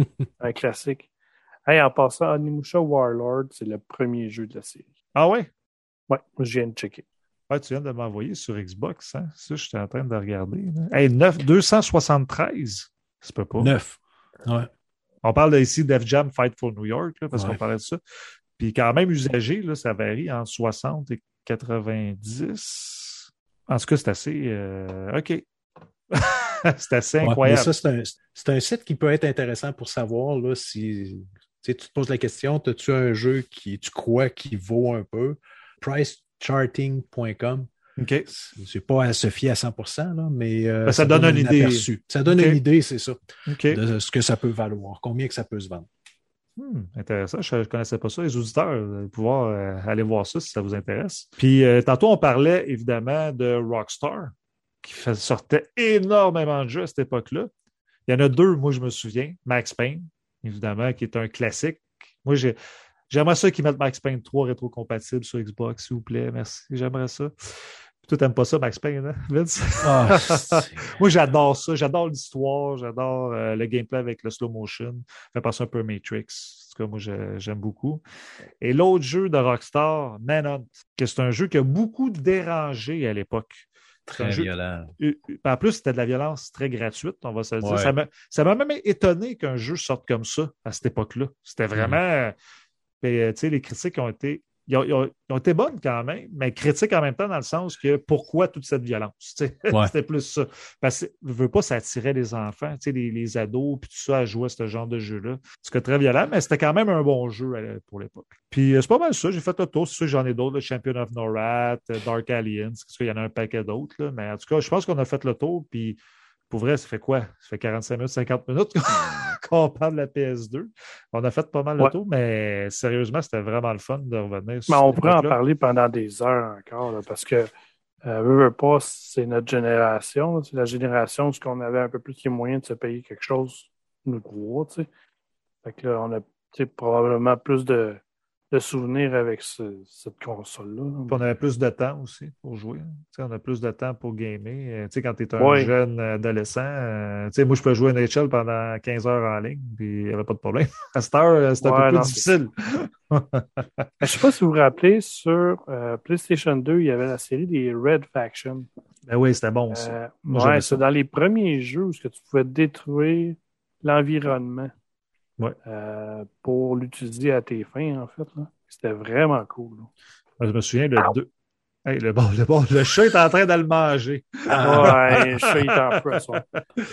Un classique. Hey, en passant, Onimusha Warlord, c'est le premier jeu de la série. Ah ouais? Ouais, je viens de checker. Ouais, tu viens de m'envoyer sur Xbox, hein? Ça, je suis en train de regarder. Là. Hey, neuf, deux cent soixante-treize. Ça se peut pas. Neuf. Ouais. On parle ici d'F Jam Fight for New York, là, parce Ouais. qu'on parlait de ça. Puis quand même usagé, là, ça varie entre soixante et quatre-vingt-dix. En tout cas, c'est assez... euh, OK. c'est assez Ouais, mais incroyable. ça, c'est un, c'est un site qui peut être intéressant pour savoir là, si tu sais, tu te poses la question, as-tu un jeu qui tu crois qui vaut un peu? Price charting point com. OK. C'est pas à se fier à cent pour cent, là, mais euh, ben, ça, ça donne, donne une idée. Aperçu. Ça donne okay. une idée, c'est ça, okay. de ce que ça peut valoir, combien que ça peut se vendre. Hmm, intéressant, je ne connaissais pas ça. Les auditeurs, vous allez pouvoir euh, aller voir ça si ça vous intéresse. Puis euh, tantôt, on parlait évidemment de Rockstar, qui fait, sortait énormément de jeux à cette époque-là. Il y en a deux, moi je me souviens. Max Payne, évidemment, qui est un classique. Moi, j'ai, j'aimerais ça qu'ils mettent Max Payne trois rétro-compatible sur Xbox, s'il vous plaît. Merci, j'aimerais ça. Toi, t'aimes pas ça, Max Payne, hein, Vince? Oh, moi, j'adore ça. J'adore l'histoire. J'adore euh, le gameplay avec le slow motion. Ça fait penser un peu à Matrix. En tout cas, moi, je, j'aime beaucoup. Et l'autre jeu de Rockstar, Manhunt, que c'est un jeu qui a beaucoup dérangé à l'époque. Très violent. Jeu... En plus, c'était de la violence très gratuite, on va se le dire. Ouais. Ça, m'a... ça m'a même étonné qu'un jeu sorte comme ça à cette époque-là. C'était vraiment... Mmh. Et, tu sais, les critiques ont été... Ils ont, ils, ont, ils ont été bonnes quand même, mais critiques en même temps dans le sens que pourquoi toute cette violence? Ouais. C'était plus ça. Parce que je veux pas, ça attirait les enfants, les, les ados, puis tout ça à jouer à ce genre de jeu-là. C'était très violent, mais c'était quand même un bon jeu pour l'époque. Puis c'est pas mal ça. J'ai fait le tour. C'est sûr que j'en ai d'autres, le Champion of Norat, Dark Alliance, parce qu'il y en a un paquet d'autres. Là. Mais en tout cas, je pense qu'on a fait le tour. Puis pour vrai, ça fait quoi? Ça fait quarante-cinq minutes, cinquante minutes qu'on parle de la P S deux. On a fait pas mal le ouais. tour, mais sérieusement, c'était vraiment le fun de revenir sur mais on pourrait en parler pendant des heures encore, là, parce que euh, veux, veux pas, c'est notre génération. Là, c'est la génération où on avait un peu plus les moyens de se payer quelque chose, nous trois, tu sais. Fait que là, on a probablement plus de, de souvenirs avec ce, cette console-là. Là. On avait plus de temps aussi pour jouer. T'sais, on a plus de temps pour gamer. T'sais, quand tu es un oui. jeune adolescent, euh, moi, je peux jouer à N H L pendant quinze heures en ligne, puis il n'y avait pas de problème. À cette heure, c'est un ouais, peu non, plus difficile. Je ne sais pas si vous vous rappelez, sur euh, PlayStation deux, il y avait la série des Red Faction. Ben oui, c'était bon aussi. Euh, ouais, c'est dans les premiers jeux où tu pouvais détruire l'environnement. Ouais. Euh, pour l'utiliser à tes fins, en fait. Là. C'était vraiment cool. Là. Je me souviens, le deux. Hey, le, bon, le, bon, le chat est en train de le manger. Ouais, le chat est en peu à soi.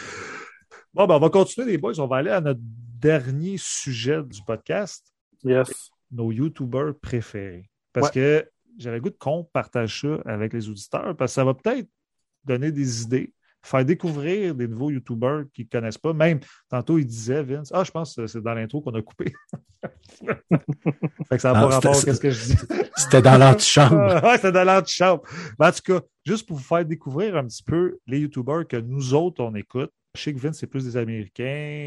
Bon, ben, on va continuer, les boys. On va aller à notre dernier sujet du podcast. Yes. Nos YouTubers préférés. Parce ouais. que j'avais le goût de qu'on partage ça avec les auditeurs, parce que ça va peut-être donner des idées. Faire découvrir des nouveaux YouTubers qui ne connaissent pas. Même, tantôt, il disait, Vince, ah, je pense que c'est dans l'intro qu'on a coupé. Fait que ça n'a pas rapport à ce que je dis. C'était dans l'antichambre. Oui, c'était dans l'antichambre. Mais en tout cas, juste pour vous faire découvrir un petit peu les YouTubers que nous autres, on écoute. Je sais que Vince, c'est plus des Américains.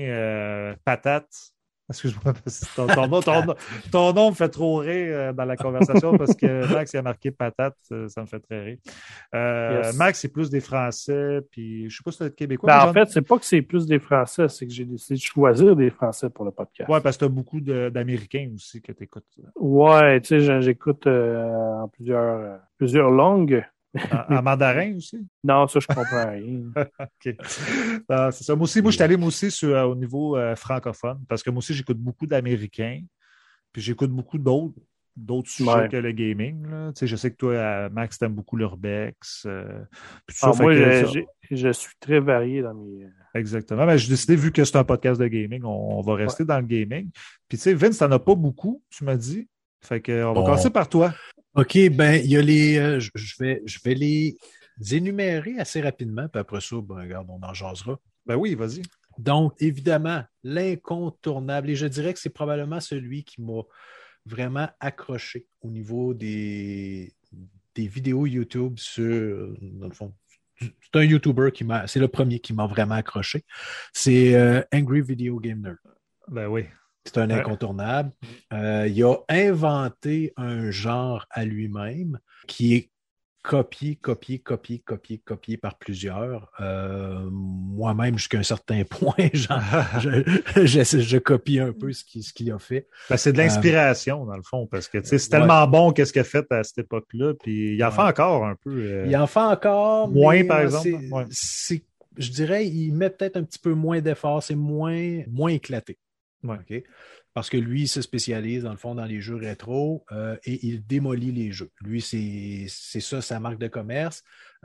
Euh, Patate. Excuse-moi, ton, ton, nom, ton, ton nom me fait trop rire dans la conversation parce que Max il a marqué patate, ça me fait très rire. Euh, yes. Max, c'est plus des Français, puis je sais pas si c'est Québécois. Ben, en fait, c'est pas que c'est plus des Français, c'est que j'ai décidé de choisir des Français pour le podcast. Oui, parce que tu as beaucoup de, d'Américains aussi que tu écoutes. Oui, tu sais, j'écoute euh, en plusieurs, euh, plusieurs langues. En, en mandarin aussi? Non, ça, je comprends rien. OK. Euh, c'est ça. Moi aussi, moi, je suis allé moi aussi sur, euh, au niveau euh, francophone, parce que moi aussi, j'écoute beaucoup d'Américains, puis j'écoute beaucoup d'autres, d'autres sujets ouais. que le gaming. Là. Tu sais, je sais que toi, euh, Max, t'aimes beaucoup l'urbex. Euh, puis tout ah, ça, moi, que, je, je, je suis très varié dans mes... Exactement. Mais j'ai décidé, vu que c'est un podcast de gaming, on, on va rester ouais. dans le gaming. Puis tu sais, Vince, t'en as pas beaucoup, tu m'as dit. Fait que on va bon. commencer par toi. OK, ben, il y a les. Euh, je, je, vais, je vais les énumérer assez rapidement, puis après ça, ben, regarde, on en jasera. Ben oui, vas-y. Donc, évidemment, l'incontournable, et je dirais que c'est probablement celui qui m'a vraiment accroché au niveau des, des vidéos YouTube sur, dans le fond, c'est un YouTuber qui m'a, c'est le premier qui m'a vraiment accroché. C'est euh, Angry Video Game Nerd. Ben oui. C'est un incontournable. Euh, il a inventé un genre à lui-même qui est copié, copié, copié, copié, copié par plusieurs. Euh, moi-même, jusqu'à un certain point, genre, je, je, je copie un peu ce qu'il, ce qu'il a fait. Ben, c'est de l'inspiration, euh, dans le fond, parce que c'est tellement ouais. bon qu'est-ce qu'il a fait à cette époque-là, puis il en ouais. fait encore un peu. Euh, il en fait encore. Moins, mais, par exemple. C'est, ouais. c'est, je dirais, il met peut-être un petit peu moins d'efforts, c'est moins, moins éclaté. Ouais. Okay? Parce que lui, il se spécialise, dans le fond, dans les jeux rétro euh, et il démolit les jeux. Lui, c'est, c'est ça, sa marque de commerce.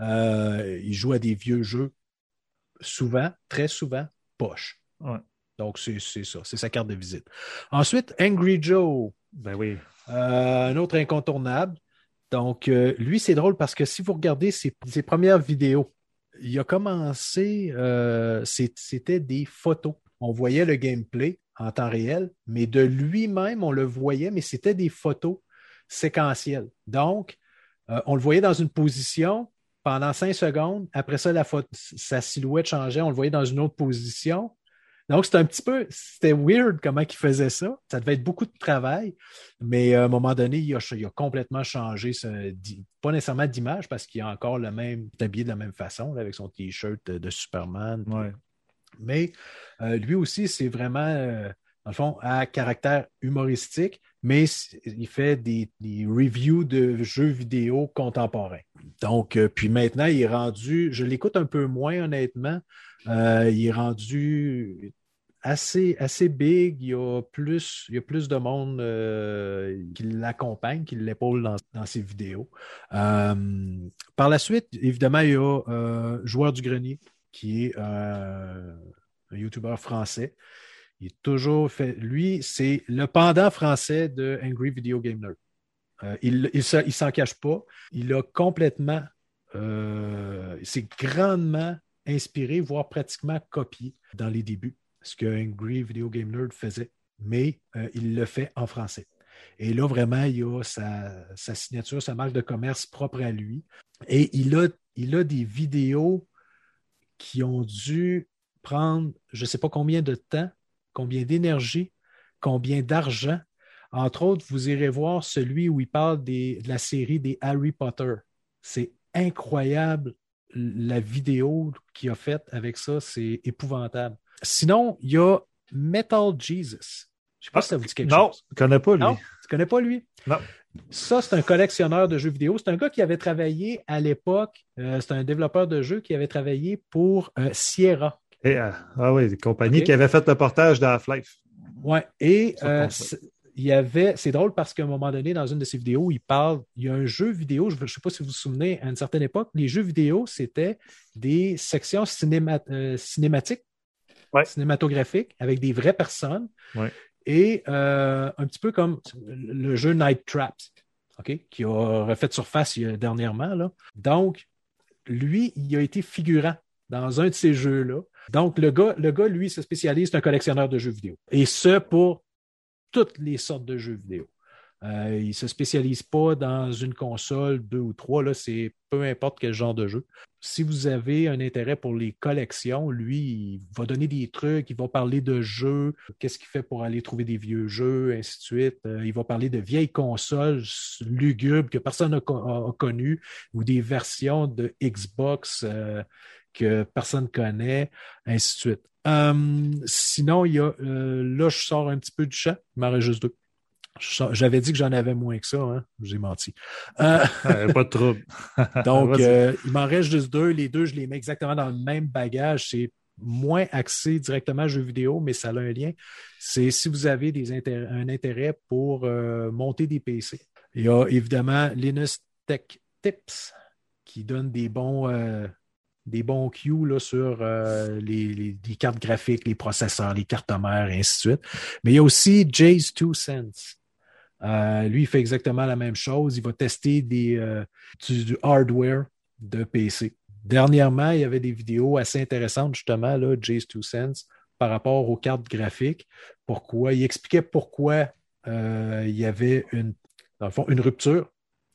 Euh, il joue à des vieux jeux, souvent, très souvent, poche. Ouais. Donc, c'est, c'est ça, c'est sa carte de visite. Ensuite, Angry Joe. Ben oui. Euh, un autre incontournable. Donc, euh, lui, c'est drôle parce que si vous regardez ses, ses premières vidéos, il a commencé, euh, c'est, c'était des photos. On voyait le gameplay en temps réel, mais de lui-même, on le voyait, mais c'était des photos séquentielles. Donc, euh, on le voyait dans une position pendant cinq secondes. Après ça, la photo, sa silhouette changeait, on le voyait dans une autre position. Donc, c'était un petit peu, c'était weird comment il faisait ça. Ça devait être beaucoup de travail, mais à un moment donné, il a, il a complètement changé, ce, pas nécessairement d'image parce qu'il a encore le même, habillé de la même façon, là, avec son T-shirt de, de Superman. Ouais. Mais euh, lui aussi, c'est vraiment, euh, dans le fond, à caractère humoristique, mais il fait des, des reviews de jeux vidéo contemporains. Donc, euh, puis maintenant, il est rendu, je l'écoute un peu moins honnêtement, euh, il est rendu assez, assez big, il y a plus, il y a plus de monde euh, qui l'accompagne, qui l'épaule dans, dans ses vidéos. Euh, par la suite, évidemment, il y a euh, Joueur du Grenier, qui est euh, un YouTuber français. Il est toujours fait. Lui, c'est le pendant français de Angry Video Game Nerd. Euh, il il, il s'en cache pas. Il a complètement, euh, c'est grandement inspiré, voire pratiquement copié dans les débuts, ce que Angry Video Game Nerd faisait, mais euh, il le fait en français. Et là, vraiment, il a sa, sa signature, sa marque de commerce propre à lui. Et il a, il a des vidéos qui ont dû prendre je ne sais pas combien de temps, combien d'énergie, combien d'argent. Entre autres, vous irez voir celui où il parle des, de la série des Harry Potter. C'est incroyable la vidéo qu'il a faite avec ça, c'est épouvantable. Sinon, il y a Metal Jesus. Je ne sais pas ah, si ça vous dit quelque non, chose. Non, je ne connais pas lui. Non, tu ne connais pas lui? Non. Ça, c'est un collectionneur de jeux vidéo. C'est un gars qui avait travaillé à l'époque, euh, c'est un développeur de jeux qui avait travaillé pour euh, Sierra. Et, euh, ah oui, des compagnies okay. qui avaient fait le portage de Half-Life. Oui, et euh, il y avait, c'est drôle parce qu'à un moment donné, dans une de ses vidéos, il parle, il y a un jeu vidéo, je ne sais pas si vous vous souvenez, à une certaine époque, les jeux vidéo, c'était des sections cinéma, euh, cinématiques, ouais. cinématographiques, avec des vraies personnes. Ouais. Et euh, un petit peu comme le jeu Night Traps, okay, qui a refait surface dernièrement. Là. Donc, lui, il a été figurant dans un de ces jeux-là. Donc, le gars, le gars, lui, se spécialise, c'est un collectionneur de jeux vidéo. Et ce, pour toutes les sortes de jeux vidéo. Euh, il ne se spécialise pas dans une console, deux ou trois, là, c'est peu importe quel genre de jeu. Si vous avez un intérêt pour les collections, lui, il va donner des trucs, il va parler de jeux, qu'est-ce qu'il fait pour aller trouver des vieux jeux, ainsi de suite. Euh, il va parler de vieilles consoles lugubres que personne n'a co- connues ou des versions de Xbox euh, que personne ne connaît, ainsi de suite. Euh, sinon, il y a, euh, là, je sors un petit peu du champ, il m'en reste juste deux. J'avais dit que j'en avais moins que ça, hein? J'ai menti. Euh... pas de trouble. Donc, euh, il m'en reste juste deux. Les deux, je les mets exactement dans le même bagage. C'est moins axé directement à jeux vidéo, mais ça a un lien. C'est si vous avez des intérêts, un intérêt pour euh, monter des P C. Il y a évidemment Linus Tech Tips qui donne des bons... Euh, des bons cues là, sur euh, les, les, les cartes graphiques, les processeurs, les cartes mères, et ainsi de suite. Mais il y a aussi Jay's Two Cents. Euh, lui, il fait exactement la même chose. Il va tester des, euh, du, du hardware de P C. Dernièrement, il y avait des vidéos assez intéressantes, justement, là, Jay's Two Cents, par rapport aux cartes graphiques. Pourquoi? Il expliquait pourquoi euh, il y avait une, dans le fond, une rupture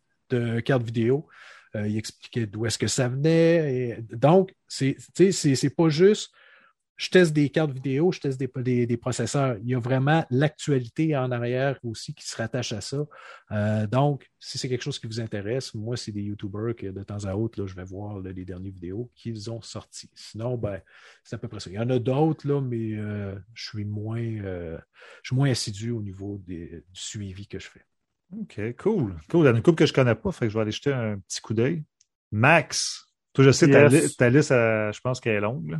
de carte vidéo. Euh, il expliquait d'où est-ce que ça venait. Et donc, c'est, c'est, c'est pas juste je teste des cartes vidéo, je teste des, des, des processeurs. Il y a vraiment l'actualité en arrière aussi qui se rattache à ça. Euh, donc, si c'est quelque chose qui vous intéresse, moi, c'est des YouTubers que de temps à autre, là, je vais voir là, les dernières vidéos qu'ils ont sorties. Sinon, ben, c'est à peu près ça. Il y en a d'autres, là, mais euh, je suis moins euh, je suis moins assidu au niveau des, du suivi que je fais. OK, cool. Cool. Il y a une couple que je ne connais pas, fait que je vais aller jeter un petit coup d'œil. Max, toi, je sais, yes. ta, li- ta liste, euh, je pense qu'elle est longue. Là.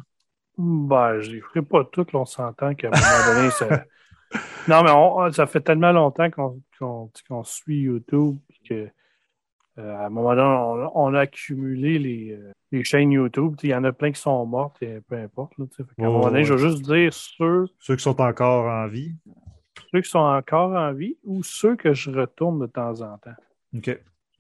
Ben, je ne les ferai pas toutes. Là, on s'entend qu'à un moment donné, ça... Non, mais on, ça fait tellement longtemps qu'on, qu'on, qu'on suit YouTube que euh, à un moment donné, on, on a accumulé les, euh, les chaînes YouTube. Il y en a plein qui sont mortes, et peu importe. Là, fait qu'à oh, un moment donné, ouais. je veux juste dire ceux... Ceux qui sont encore en vie. Ceux qui sont encore en vie ou ceux que je retourne de temps en temps. OK.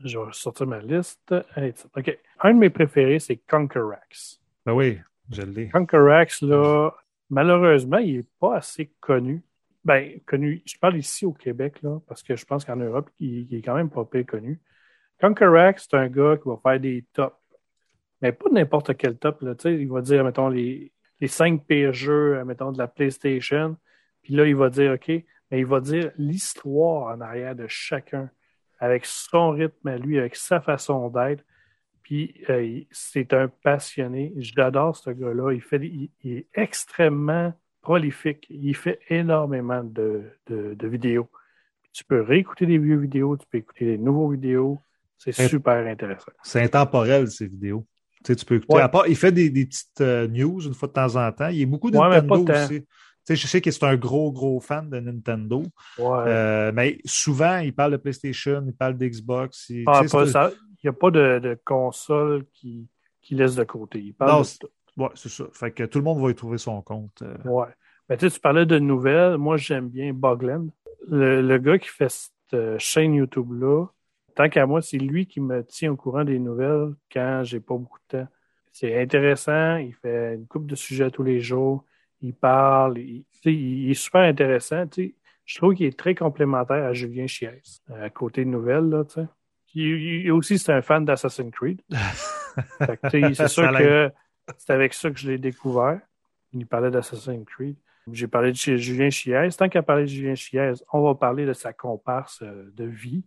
Je vais sortir ma liste. OK. Un de mes préférés, c'est Conquerax. Ben oui, je l'ai. Conquerax, là, malheureusement, il n'est pas assez connu. Ben, connu, je parle ici au Québec, là, parce que je pense qu'en Europe, il, il est quand même pas peu connu. Conquerax, c'est un gars qui va faire des tops. Mais pas n'importe quel top, là. Tu sais, il va dire, mettons, les, les cinq pires jeux, mettons, de la PlayStation. Puis là, il va dire, OK, mais il va dire l'histoire en arrière de chacun, avec son rythme à lui, avec sa façon d'être. Puis euh, c'est un passionné. J'adore ce gars-là. Il, fait, il, il est extrêmement prolifique. Il fait énormément de, de, de vidéos. Puis tu peux réécouter des vieux vidéos, tu peux écouter des nouveaux vidéos. C'est C'est- super intéressant. C'est intemporel, ces vidéos. Tu sais, tu peux écouter. Ouais. À part, il fait des, des petites euh, news une fois de temps en temps. Il est beaucoup de Ouais, mais Nintendo pas tant. aussi. Tu sais, je sais que c'est un gros, gros fan de Nintendo. Ouais. Euh, mais souvent, il parle de PlayStation, il parle d'Xbox. Il, Ah, tu sais, pas c'est- ça. Il n'y a pas de, de console qui, qui laisse de côté. Il parle Non, de c'est- tout. ouais, c'est ça. Fait que tout le monde va y trouver son compte. euh. Ouais. Mais tu sais, tu parlais de nouvelles. Moi, j'aime bien Bogland. Le, le gars qui fait cette euh, chaîne YouTube-là, tant qu'à moi, c'est lui qui me tient au courant des nouvelles quand j'ai pas beaucoup de temps. C'est intéressant. Il fait une couple de sujets tous les jours. Il parle. Il, tu sais, il est super intéressant. Tu sais. Je trouve qu'il est très complémentaire à Julien Chies, à côté de nouvelles, là, tu sais. Il, il aussi, c'est un fan d'Assassin's Creed. Fait que, tu sais, c'est sûr Ça l'aide. que c'est avec ça que je l'ai découvert. Il parlait d'Assassin's Creed. J'ai parlé de chez Julien Chies. Tant qu'à parler de Julien Chies, on va parler de sa comparse euh, de vie,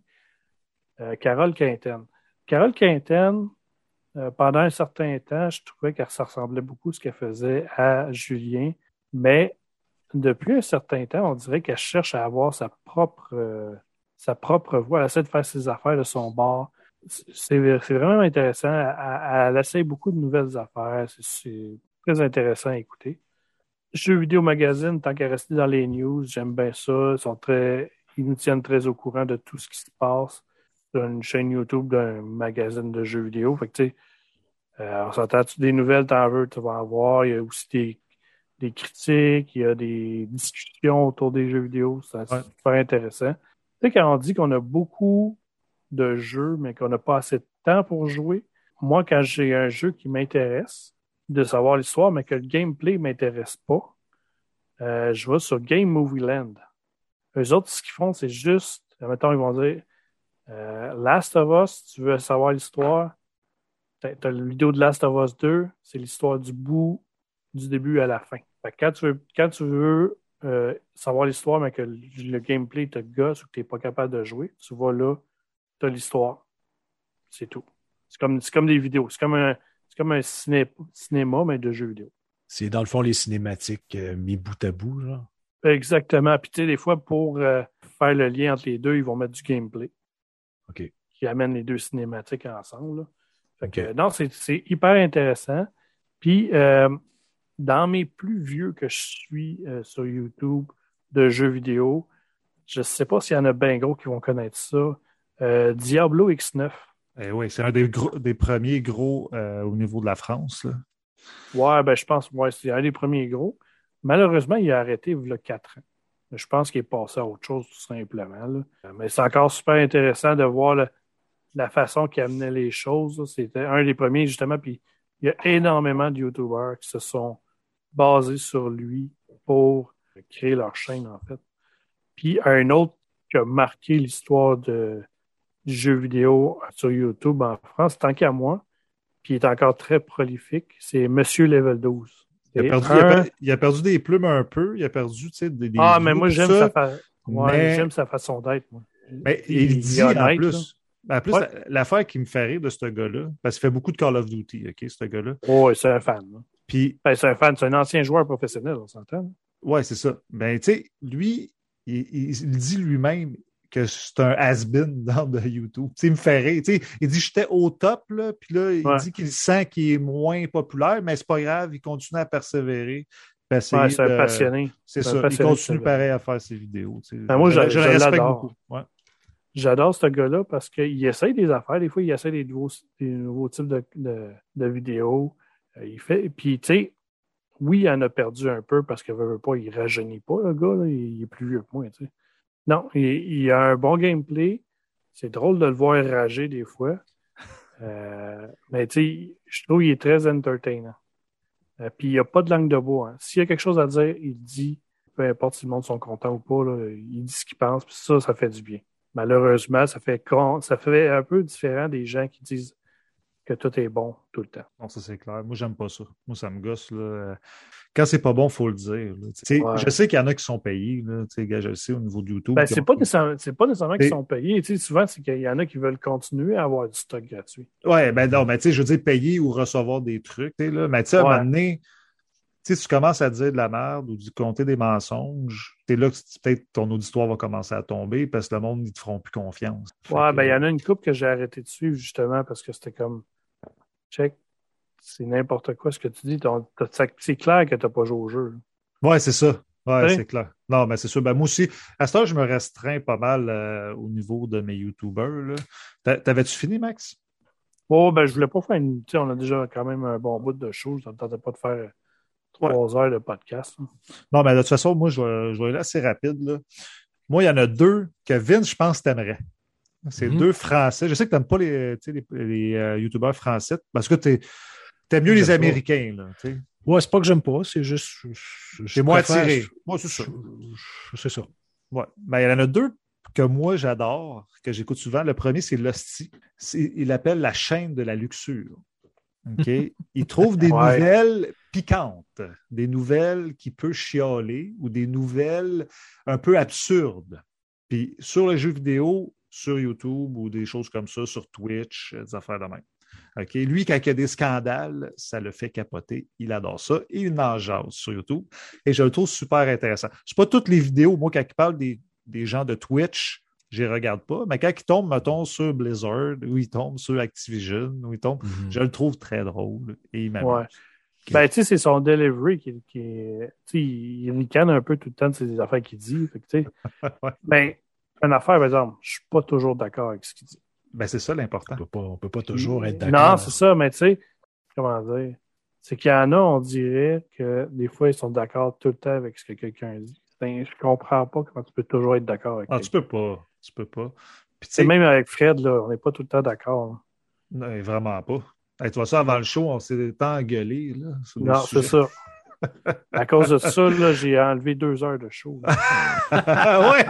euh, Carole Quinten. Carole Quinten, euh, pendant un certain temps, je trouvais qu'elle ça ressemblait beaucoup à ce qu'elle faisait à Julien, mais depuis un certain temps, on dirait qu'elle cherche à avoir sa propre, euh, sa propre voix. Elle essaie de faire ses affaires de son bord. C'est, c'est vraiment intéressant. Elle, elle essaie beaucoup de nouvelles affaires. C'est, c'est très intéressant à écouter. Jeux vidéo magazine, tant qu'à rester dans les news, j'aime bien ça. Ils sont très, ils nous tiennent très au courant de tout ce qui se passe sur une chaîne YouTube d'un magazine de jeux vidéo. Fait que, tu sais, euh, on s'entend-tu des nouvelles, t'en veux, tu vas en voir. Il y a aussi des, des critiques, il y a des discussions autour des jeux vidéo. C'est Ouais. super intéressant. Tu sais, quand on dit qu'on a beaucoup de jeux, mais qu'on n'a pas assez de temps pour jouer, moi, quand j'ai un jeu qui m'intéresse, de savoir l'histoire, mais que le gameplay ne m'intéresse pas, euh, je vais sur Game Movie Land. Eux autres, ce qu'ils font, c'est juste, mettons, ils vont dire euh, Last of Us, tu veux savoir l'histoire, t'as, t'as la vidéo de Last of Us deux, c'est l'histoire du bout, du début à la fin. Fait que quand tu veux, quand tu veux euh, savoir l'histoire, mais que le, le gameplay te gosse ou que tu n'es pas capable de jouer, tu vas là, tu as l'histoire. C'est tout. C'est comme, c'est comme des vidéos. C'est comme un, c'est comme un ciné, cinéma, mais de jeux vidéo. C'est dans le fond les cinématiques euh, mis bout à bout, genre. Exactement. Puis tu sais, des fois, pour euh, faire le lien entre les deux, ils vont mettre du gameplay. OK. Qui amène les deux cinématiques ensemble. Là. Fait que, OK. non, c'est, c'est hyper intéressant. Puis, euh, dans mes plus vieux que je suis euh, sur YouTube de jeux vidéo, je ne sais pas s'il y en a bien gros qui vont connaître ça. Euh, Diablo X neuf. Eh oui, c'est un des, gros, des premiers gros euh, au niveau de la France. Là. Ouais, ben je pense ouais, c'est un des premiers gros. Malheureusement, il a arrêté il y a quatre ans. Je pense qu'il est passé à autre chose tout simplement. Là. Mais c'est encore super intéressant de voir le, la façon qu'il amenait les choses. Là. C'était un des premiers, justement, puis il y a énormément de YouTubers qui se sont basés sur lui pour créer leur chaîne, en fait. Puis un autre qui a marqué l'histoire de, du jeu vidéo sur YouTube en France, tant qu'à moi, puis il est encore très prolifique, c'est Monsieur Level douze. Il a, perdu, un... il, a per, il a perdu des plumes un peu, il a perdu des, des Ah, vues, mais moi, j'aime, ça, sa, fa... ouais, mais... j'aime sa façon d'être. Moi. Mais il, il dit honnête, en plus... En plus, ouais. l'affaire qui me fait rire de ce gars-là, parce qu'il fait beaucoup de Call of Duty, OK, ce gars-là. Oh, c'est un fan. Puis, ben, c'est un fan, c'est un ancien joueur professionnel, on s'entend. Ouais, c'est ça. Ben, tu sais, lui, il, il, il dit lui-même que c'est un has-been dans de YouTube. Tu sais, il me fait rire. Tu sais, il dit j'étais au top, là, puis là, il ouais. dit qu'il sent qu'il est moins populaire, mais c'est pas grave, il continue à persévérer. Ouais, c'est un de... passionné. C'est, c'est ça, passionné, il continue pareil à faire ses vidéos. Tu sais. Ben, moi, je, je, je, je le respecte l'adore. beaucoup. Ouais. J'adore ce gars-là parce qu'il essaye des affaires. Des fois, il essaie des nouveaux, des nouveaux types de, de, de vidéos. Il fait, puis, tu sais, oui, il en a perdu un peu parce qu'il ne veut pas, il ne rajeunit pas, le gars. Là, il est plus vieux que moi. Tu sais. Non, il, il a un bon gameplay. c'est drôle de le voir rager des fois. Euh, mais tu sais, je trouve qu'il est très entertainant. Euh, Puis il n'y a pas de langue de bois. Hein. S'il y a quelque chose à dire, il dit, peu importe si le monde sont contents ou pas, là, il dit ce qu'il pense, puis ça, ça fait du bien. Malheureusement, ça fait con, ça fait un peu différent des gens qui disent que tout est bon tout le temps. Non, ça c'est clair. Moi, j'aime pas ça. Moi, ça me gosse. Là. Quand c'est pas bon, il faut le dire. Ouais. Je sais qu'il y en a qui sont payés. Là. Je le sais au niveau de YouTube. Ben, c'est, pas nécessairement, c'est pas nécessairement qu'ils sont payés. T'sais, souvent, c'est qu'il y en a qui veulent continuer à avoir du stock gratuit. Oui, ben non, mais tu sais, je veux dire, payer ou recevoir des trucs. Là. Mais tu sais, à un moment donné, tu commences à dire de la merde ou de compter des mensonges, c'est là que peut-être ton auditoire va commencer à tomber parce que le monde, ils te feront plus confiance. Ouais, ben il que... y en a une couple que j'ai arrêté de suivre justement parce que c'était comme check, c'est n'importe quoi ce que tu dis. C'est clair que tu n'as pas joué au jeu. Oui, c'est ça. Oui, c'est clair. Non, mais c'est sûr. Ben, moi aussi, à ce temps, je me restreins pas mal euh, au niveau de mes YouTubers. Là. T'avais-tu fini, Max? Oh, ben, je voulais pas faire une. Tu sais, on a déjà quand même un bon bout de choses. Ça ne tentait pas de faire trois ouais. heures de podcast. Là. Non, mais de toute façon, moi, je vais, je vais aller assez rapide. Là. Moi, il y en a deux que Vince, je pense, t'aimerais. C'est mm-hmm. deux Français. Je sais que tu n'aimes pas les, les, les euh, YouTubeurs français parce que tu aimes mieux les Américains. Là, t'sais. Ouais, c'est pas que j'aime pas, c'est juste. C'est moins attiré. Moi, c'est ça. C'est ça. Ouais. Ben, il y en a deux que moi, j'adore, que j'écoute souvent. Le premier, c'est Losty. Il l'appelle la chaîne de la luxure. OK? Il trouve des ouais. nouvelles piquantes, des nouvelles qui peuvent chialer ou des nouvelles un peu absurdes. Puis sur les jeux vidéo, sur YouTube ou des choses comme ça, sur Twitch, des affaires de même. Okay. Lui, quand il y a des scandales, ça le fait capoter. Il adore ça. Et il en jase sur YouTube. Et je le trouve super intéressant. C'est pas toutes les vidéos. Moi, quand il parle des, des gens de Twitch, je les regarde pas. Mais quand il tombe, mettons, sur Blizzard, ou il tombe sur Activision, ou il tombe, mm-hmm. je le trouve très drôle. Et il m'amuse. Ouais. Ben, tu sais, c'est son delivery qui, qui est. Tu sais, il ricane un peu tout le temps de ces affaires qu'il dit. Fait que, tu sais. ouais. Ben, une affaire, par exemple, je suis pas toujours d'accord avec ce qu'il dit. Ben, c'est ça l'important. On peut pas, on peut pas toujours être d'accord. Non, c'est ça, mais tu sais, comment dire, c'est qu'il y en a, on dirait que des fois, ils sont d'accord tout le temps avec ce que quelqu'un dit. Ben, je comprends pas comment tu peux toujours être d'accord avec Ah, quelqu'un. Tu peux pas. Tu peux pas. Puis, tu sais, même avec Fred, là, on n'est pas tout le temps d'accord. Là. Non, vraiment pas. Hey, tu vois ça, avant le show, on s'est tant engueulé. Là, non, c'est ça. À cause de ça, là, j'ai enlevé deux heures de show. ouais!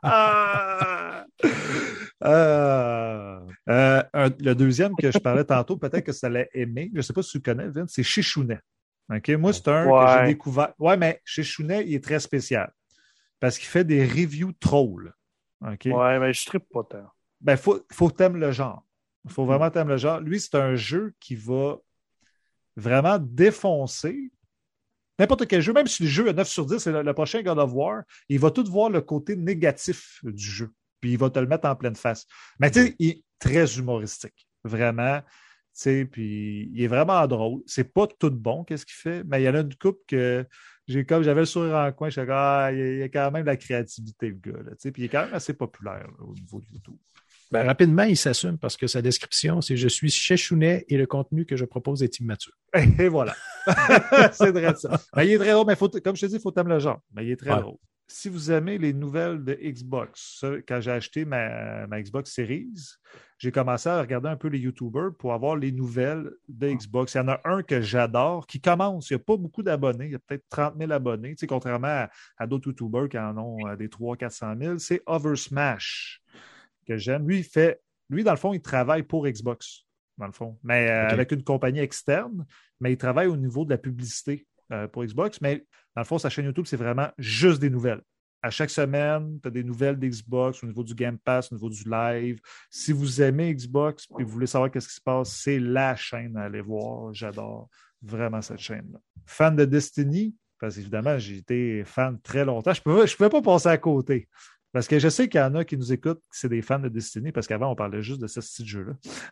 Euh, euh, un, le deuxième que je parlais tantôt, peut-être que ça allait aimer, je ne sais pas si tu le connais, Vince, c'est Chichounet. Okay? Moi, c'est un ouais. que j'ai découvert. Oui, mais Chichounet, il est très spécial parce qu'il fait des reviews trolls. Okay? Oui, mais je ne trippe pas tant. Ben, il faut, faut que tu aimes le genre. Il faut vraiment que tu aimes le genre. Lui, c'est un jeu qui va vraiment défoncer n'importe quel jeu, même si le jeu est neuf sur dix, c'est le, le prochain God of War, il va tout voir le côté négatif du jeu. Puis il va te le mettre en pleine face. Mais tu sais, il est très humoristique. Vraiment. Tu sais, puis il est vraiment drôle. C'est pas tout bon, qu'est-ce qu'il fait, mais il y en a une couple que j'ai comme j'avais le sourire en coin, je suis comme, ah, il y a quand même de la créativité, le gars. Là, tu sais, puis il est quand même assez populaire là, au niveau de YouTube. Ben, rapidement, il s'assume parce que sa description, c'est « Je suis Chichounet et le contenu que je propose est immature. » Et voilà. C'est vrai ça. Ben, il est très drôle, mais faut, comme je te dis, il faut t'aimer le genre. Mais il est très ouais. drôle. Si vous aimez les nouvelles de Xbox, quand j'ai acheté ma, ma Xbox Series, j'ai commencé à regarder un peu les YouTubers pour avoir les nouvelles de Xbox. Il y en a un que j'adore, qui commence. Il n'y a pas beaucoup d'abonnés. Il y a peut-être trente mille abonnés, tu sais, contrairement à, à d'autres YouTubers qui en ont euh, des trois cents à quatre cent mille. C'est Oversmash que j'aime. Lui, il fait, lui, dans le fond, il travaille pour Xbox, dans le fond, mais euh, okay. avec une compagnie externe, mais il travaille au niveau de la publicité euh, pour Xbox. Mais dans le fond, sa chaîne YouTube, c'est vraiment juste des nouvelles. À chaque semaine, tu as des nouvelles d'Xbox au niveau du Game Pass, au niveau du live. Si vous aimez Xbox et vous voulez savoir qu'est-ce qui se passe, c'est la chaîne à aller voir. J'adore vraiment cette chaîne-là. Fan de Destiny, parce qu'évidemment, j'ai été fan très longtemps. Je ne pouvais, je pouvais pas passer à côté. Parce que je sais qu'il y en a qui nous écoutent, c'est des fans de Destiny, parce qu'avant, on parlait juste de ce style de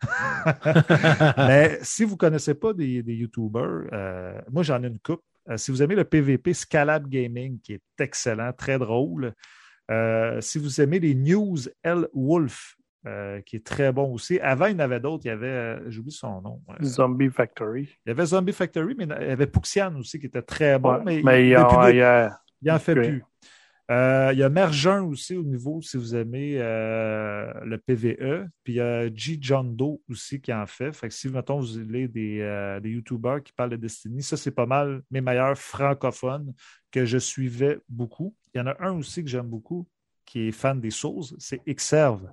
jeu-là. Mais si vous ne connaissez pas des, des YouTubers, euh, moi, j'en ai une couple. Euh, si vous aimez le P V P, Scalab Gaming, qui est excellent, très drôle. Euh, si vous aimez les News L Wolf, euh, qui est très bon aussi. Avant, il y en avait d'autres. Il y avait, euh, j'oublie son nom. Euh, Zombie Factory. Il y avait Zombie Factory, mais il y avait Puxian aussi, qui était très bon. Ouais, mais mais il, il, en, de, il, a, il en fait okay. plus. Euh, il y a Mergent aussi au niveau, si vous aimez euh, le P V E. Puis il y a G. John Doe aussi qui en fait. Fait que si, mettons, vous avez des, euh, des YouTubers qui parlent de Destiny, ça, c'est pas mal mes meilleurs francophones que je suivais beaucoup. Il y en a un aussi que j'aime beaucoup, qui est fan des Souls, c'est Xserve.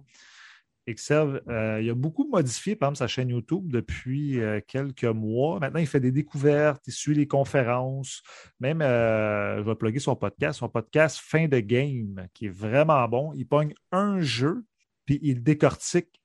Xserve, euh, il a beaucoup modifié, par exemple, sa chaîne YouTube depuis euh, quelques mois. Maintenant, il fait des découvertes, il suit les conférences. Même, euh, je vais plugger son podcast, son podcast Fin de Game, qui est vraiment bon. Il pogne un jeu, puis il décortique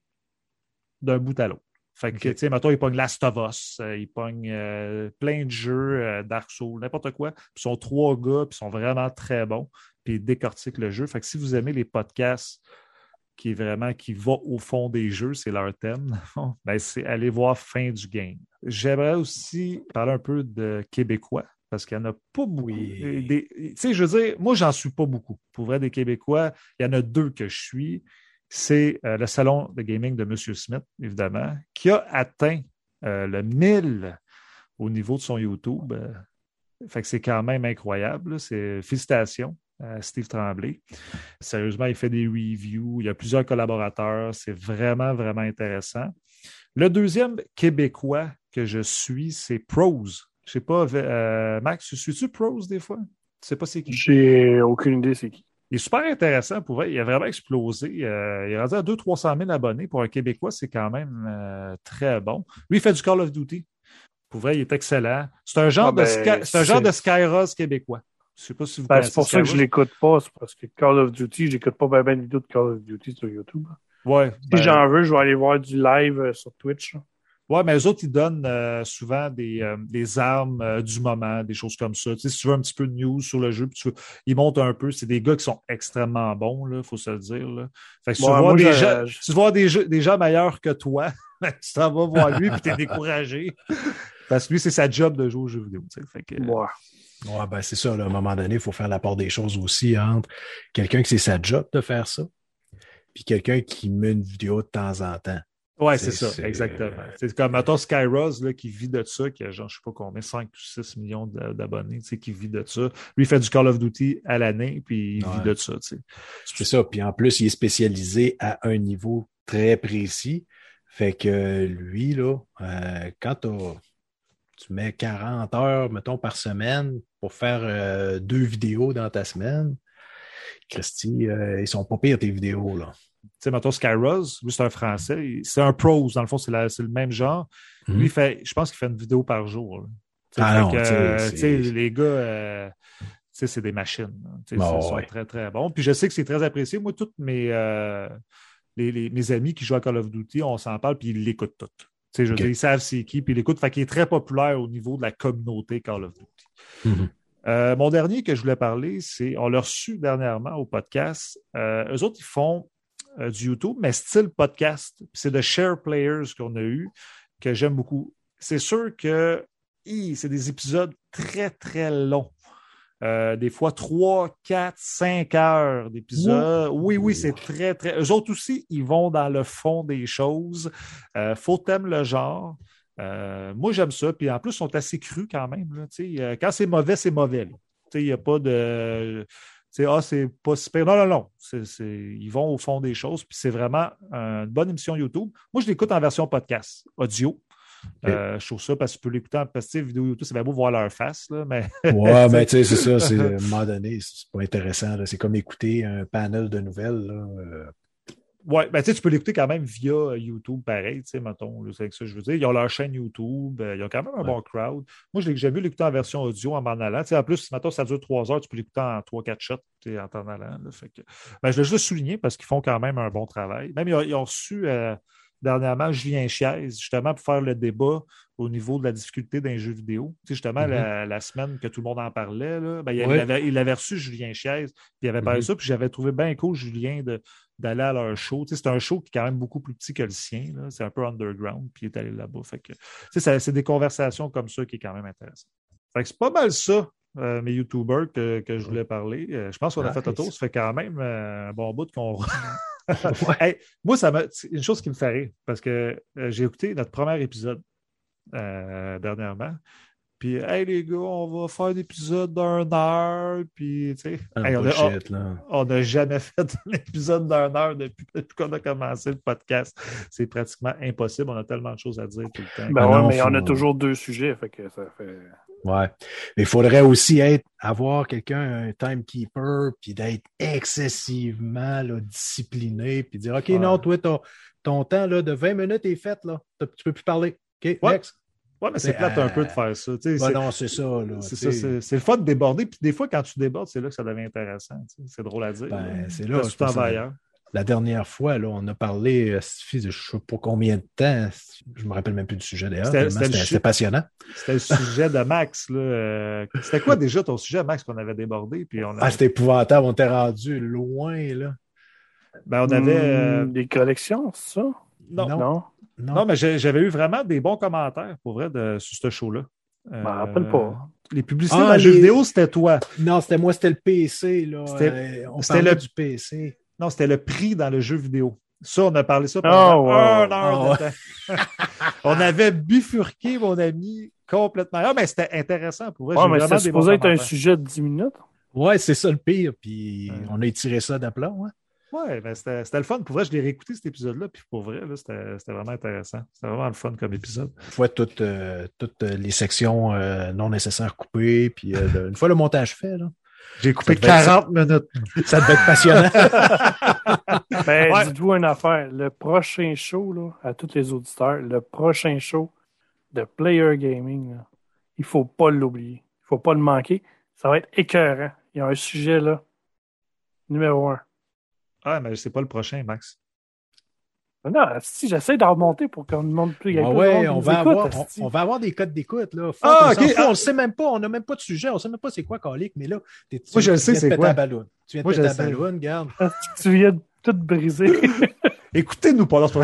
d'un bout à l'autre. Fait que, okay. tu sais, mettons, il pogne Last of Us, euh, il pogne euh, plein de jeux, euh, Dark Souls, n'importe quoi. Puis ils sont trois gars, puis ils sont vraiment très bons, puis ils décortiquent le jeu. Fait que si vous aimez les podcasts qui est vraiment qui va au fond des jeux, c'est leur thème, ben, c'est aller voir Fin du Game. J'aimerais aussi parler un peu de Québécois, parce qu'il n'y en a pas beaucoup. Oui. Tu sais, je veux dire, moi, j'en suis pas beaucoup. Pour vrai, des Québécois, il y en a deux que je suis. C'est euh, le salon de gaming de M. Smith, évidemment, qui a atteint euh, le mille au niveau de son YouTube. Euh, fait que c'est quand même incroyable. Là. C'est, félicitations. Steve Tremblay. Sérieusement, il fait des reviews, il y a plusieurs collaborateurs, c'est vraiment, vraiment intéressant. Le deuxième Québécois que je suis, c'est Prose. Je ne sais pas, euh, Max, suis-tu Prose des fois? Tu ne sais pas c'est qui? J'ai aucune idée c'est qui. Il est super intéressant, pour vrai. Il a vraiment explosé. Euh, il est rendu à deux cents à trois cent mille abonnés. Pour un Québécois, c'est quand même euh, très bon. Lui, il fait du Call of Duty. Pour vrai, il est excellent. C'est un genre, ah ben, de, Sky, c'est un genre de Skyros québécois. Je sais pas si vous ben, c'est pour ça que je l'écoute pas, c'est parce que Call of Duty, je n'écoute pas bien ben de vidéos de Call of Duty sur YouTube. Ouais. Si ben... j'en veux, je vais aller voir du live euh, sur Twitch. Ouais, mais eux autres, ils donnent euh, souvent des, euh, des armes euh, du moment, des choses comme ça. Tu sais, si tu veux un petit peu de news sur le jeu, puis tu veux... ils montent un peu. C'est des gars qui sont extrêmement bons, il faut se le dire. Là. Fait que si, ouais, tu, vois moi, des gens, je... si tu vois des, jeux, des gens meilleurs que toi, tu t'en vas voir lui puis t'es découragé. Parce que lui, c'est sa job de jouer aux jeux vidéo. Tu sais. Fait que, ouais. Ouais, ben c'est ça, là, à un moment donné, il faut faire la part des choses aussi entre quelqu'un qui c'est sa job de faire ça, puis quelqu'un qui met une vidéo de temps en temps. Oui, c'est, c'est ça, c'est... exactement. C'est comme, mettons, Skyros, là, qui vit de ça, qui a genre, je sais pas combien, cinq ou six millions d'abonnés, tu sais, qui vit de ça. Lui, il fait du Call of Duty à l'année, puis il ouais. vit de ça, tu sais. C'est ça, puis en plus, il est spécialisé à un niveau très précis. Fait que lui, là, euh, quand t'as... tu mets quarante heures, mettons, par semaine pour faire euh, deux vidéos dans ta semaine. Christy, euh, ils sont pas pires, tes vidéos, là. Tu sais, mettons, Skyros, lui, c'est un Français. C'est un pros, dans le fond, c'est, la, c'est le même genre. Mm-hmm. Lui, il fait, je pense qu'il fait une vidéo par jour. Ah non, que, euh, c'est... les gars, euh, c'est des machines. Ils oh, sont ouais. très, très bons. Puis je sais que c'est très apprécié. Moi, tous mes, euh, les, les, mes amis qui jouent à Call of Duty, on s'en parle, puis ils l'écoutent tous. Tu sais, je okay. veux dire, ils savent c'est qui, puis ils l'écoutent. Fait qu'il est très populaire au niveau de la communauté Call of Duty. Mm-hmm. Euh, mon dernier que je voulais parler, c'est, on l'a reçu dernièrement au podcast. Euh, eux autres, ils font euh, du YouTube, mais style podcast. C'est de Share Players qu'on a eu, que j'aime beaucoup. C'est sûr que hi, c'est des épisodes très, très longs. Euh, des fois, trois, quatre, cinq heures d'épisodes. Oui, oui, c'est très, très... Eux autres aussi, ils vont dans le fond des choses. Euh, faut t'aimer le genre. Euh, moi, j'aime ça. Puis en plus, ils sont assez crus quand même. Là, euh, quand c'est mauvais, c'est mauvais. Il n'y a pas de... Ah, c'est pas super. Non, non, non. C'est, c'est... Ils vont au fond des choses. Puis c'est vraiment une bonne émission YouTube. Moi, je l'écoute en version podcast, audio. Okay. Euh, je trouve ça parce que tu peux l'écouter en positif, vidéo YouTube, c'est bien beau voir leur face, là, mais. Ouais, mais tu sais, c'est ça, c'est, à un moment donné, c'est pas intéressant, là. C'est comme écouter un panel de nouvelles, là. Euh... Ouais, ben tu sais, tu peux l'écouter quand même via YouTube, pareil, tu sais, mettons, c'est ça que je veux dire. Ils ont leur chaîne YouTube, euh, ils ont quand même un ouais. bon crowd. Moi, j'ai, j'ai vu l'écouter en version audio en m'en allant. Tu sais, en plus, mettons, ça dure trois heures, tu peux l'écouter en trois quatre shots, tu sais, en t'en allant, là. Fait que, ben, je l'ai juste souligner parce qu'ils font quand même un bon travail. Même, ils ont, ils ont reçu. Euh, Dernièrement, Julien Chiez, justement, pour faire le débat au niveau de la difficulté d'un jeu vidéo. Tu sais, justement, mm-hmm. la, la semaine que tout le monde en parlait, là, ben, il, oui. avait, il avait reçu Julien Chiez, puis il avait parlé mm-hmm. de ça, puis j'avais trouvé bien cool, Julien, de, d'aller à leur show. Tu sais, c'est un show qui est quand même beaucoup plus petit que le sien. Là. C'est un peu underground, puis il est allé là-bas. Fait que, tu sais, ça, c'est des conversations comme ça qui est quand même intéressant. Fait que c'est pas mal ça. Euh, mes YouTubers que, que je voulais parler. Euh, je pense qu'on a ah, fait le tour. Ça fait quand même euh, un bon bout qu'on... ouais. Hey, moi, ça m'a... c'est une chose qui me fait rire parce que euh, j'ai écouté notre premier épisode euh, dernièrement. Puis, hey les gars, on va faire l'épisode d'une heure. Puis, tu sais, Ah, hey, on bullshit, a- n'a jamais fait un épisode d'une heure depuis, depuis qu'on a commencé le podcast. C'est pratiquement impossible. On a tellement de choses à dire tout le temps. Ben Ah ouais, non, mais faut- on a toujours deux sujets, fait que ça fait. Ouais. Mais il faudrait aussi être, avoir quelqu'un, un timekeeper, puis d'être excessivement là, discipliné, puis dire OK, Ouais. non, toi, ton, ton temps là, de vingt minutes est fait, là. T'as- Tu peux plus parler. OK, Ouais. next. Ouais, mais c'est C'est, plate un euh, peu de faire ça. tu sais, Ben c'est- non, c'est ça, là. c'est tu ça, sais. c'est c'est le fun de déborder. Puis des fois, quand tu débordes, c'est là que ça devient intéressant. tu sais. C'est drôle à dire. Ben, là. c'est là, Parce que c'est tu t'en pour ça. vas ailleurs. La dernière fois, là, on a parlé, euh, je ne sais pas combien de temps, je me rappelle même plus du sujet d'ailleurs, C'était- tellement c'était le c'était chi- c'était passionnant. C'était le sujet de Max. Là. Euh, C'était quoi déjà ton sujet, Max, qu'on avait débordé? Puis on, a- Ah, c'était épouvantable, on était rendu loin, là. ben, on avait. euh, Hmm, des collections, c'est ça? Non, non. Non. Non? Non, mais j'ai- j'avais eu vraiment des bons commentaires pour vrai de, sur ce show-là. Je m'en rappelle pas. Les publicités Ah, dans les jeux les- vidéo, c'était toi. non, c'était moi, c'était le P C, là. C'était- Euh, on c'était parlait le- du P C. Non, c'était le prix dans le jeu vidéo. Ça, on a parlé ça Ah, pendant ouais, une ouais. heure Ah, de temps. On avait bifurqué, mon ami, complètement. Ah, mais c'était intéressant pour vrai. Ouais, J'ai mais vraiment c'était des bons supposé être un commentaires. sujet de dix minutes. Ouais, c'est ça le pire, puis Ouais. on a étiré ça d'aplomb, hein. Ouais, ben c'était c'était le fun. Pour vrai, je l'ai réécouté cet épisode-là, puis pour vrai, là, c'était c'était vraiment intéressant. C'était vraiment le fun comme épisode. Une fois toutes, euh, toutes les sections euh, non nécessaires coupées, puis euh, le- une fois le montage fait, là, J'ai coupé Ça devait être- quarante minutes. ça devait être passionnant. Ben, Ouais. dites-vous une affaire. Le prochain show, là, à tous les auditeurs, le prochain show de Player Gaming, là, il faut pas l'oublier. Il faut pas le manquer. Ça va être écœurant. Il y a un sujet, là, numéro un. Ah, mais c'est pas le prochain, Max. Non, si j'essaie d'en remonter pour qu'on ne monte plus. il y ait Ah plus de ouais, monde qui on nous va, écoute, avoir, on, asti. on va avoir des codes d'écoute. Là. Faut Ah, qu'on s'en ok. fout, on ne sait même pas, on n'a même pas de sujet, on ne sait même pas c'est quoi, Calique, mais là, t'es- tu, Moi, je le tu sais, viens de c'est péter quoi. la ballonne. Tu viens de Moi, je péter le la sais. ballonne, regarde. Tu viens de tout briser. Écoutez-nous pendant ce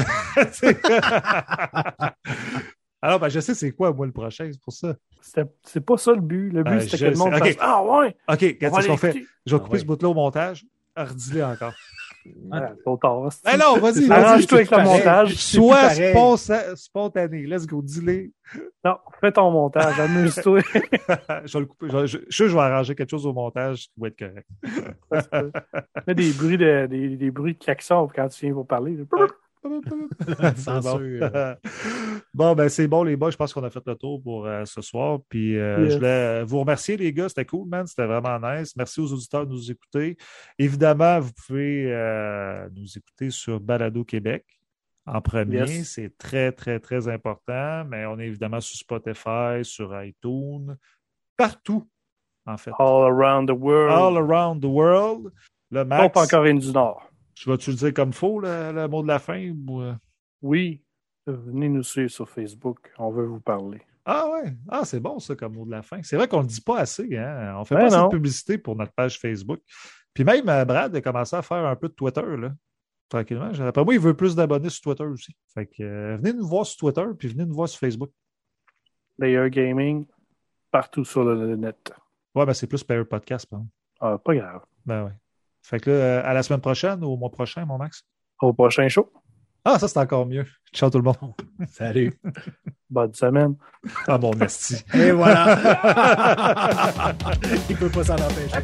Alors, ben, je sais c'est quoi, moi, le prochain, c'est pour ça. C'était- C'est pas ça le but. Le but, Ben, c'était je que le sais. monde Ok. fasse Ah ouais! OK, On qu'est-ce va qu'on aller fait? écouter. Je vais Ah, couper oui. ce bout-là au montage. Redis-le encore. Ah, trop tard. asti. Ben non, vas-y, vas-y. Arrange-toi avec le pareil. montage. C'est Sois plus pareil. sponsa- spontané. Let's go, dis-le. Non, fais ton montage. Amuse-toi. je vais le couper. Je, je, je suis sûr que je vais arranger quelque chose au montage qui va être correct. Fais des bruits de, des, des bruits de klaxon quand tu viens pour parler. C'est Censure. bon. Bon, ben c'est bon, les boys. Je pense qu'on a fait le tour pour euh, ce soir. Puis euh, Yes. je voulais vous remercier, les gars. C'était cool, man. C'était vraiment nice. Merci aux auditeurs de nous écouter. Évidemment, vous pouvez euh, nous écouter sur Balado Québec en premier. Yes. C'est très, très, très important. Mais on est évidemment sur Spotify, sur iTunes, partout, en fait. All around the world. All around the world. Le Max, Sauf en Corée du Nord. tu vas-tu le dire comme faux, le, le mot de la fin? Ou... euh? Oui, venez nous suivre sur Facebook. On veut vous parler. Ah ouais, ah, c'est bon ça comme mot de la fin. C'est vrai qu'on ne le dit pas assez, hein? On fait Ben pas assez non. de publicité pour notre page Facebook. Puis même euh, Brad a commencé à faire un peu de Twitter, là. Tranquillement. Après moi, il veut plus d'abonnés sur Twitter aussi. Fait que euh, venez nous voir sur Twitter, puis venez nous voir sur Facebook. Player Gaming, partout sur le net. Ouais, ben c'est plus Player Podcast, par exemple. Ah, pas grave. Ben ouais. Fait que là, euh, à la semaine prochaine ou au mois prochain, mon Max? Au prochain show. Ah, ça c'est encore mieux. Ciao tout le monde. Salut. Bonne semaine. Ah mon esti. Et voilà. Il peut pas s'en empêcher.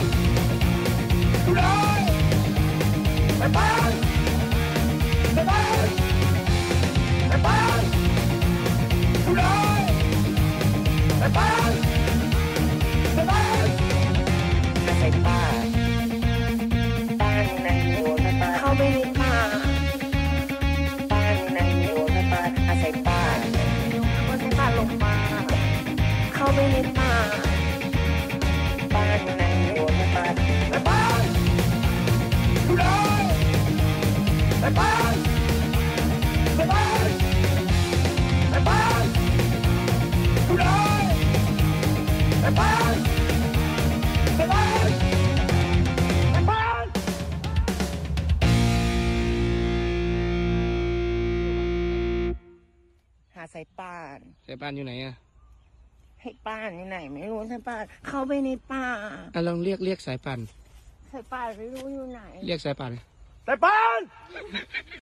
เข้าไปในป่าบ้านนั้นอยู่ในป่าอาศัยป่าก็ใช้ป่าลงมาเข้าไปในป่าบ้านนั้นอยู่ในป่าไปบ้านไปบ้านไปบ้านไปบ้านไปบ้านไปบ้านไปบ้านไปบ้าน หาสายป่านสายป่านอยู่ไหนอ่ะให้ป่านอยู่ไหนไม่รู้สายป่านเข้าไปในป่าอ่ะลองเรียกเรียกสายป่านสายป่านไม่รู้อยู่ไหนเรียกสายป่านสายป่าน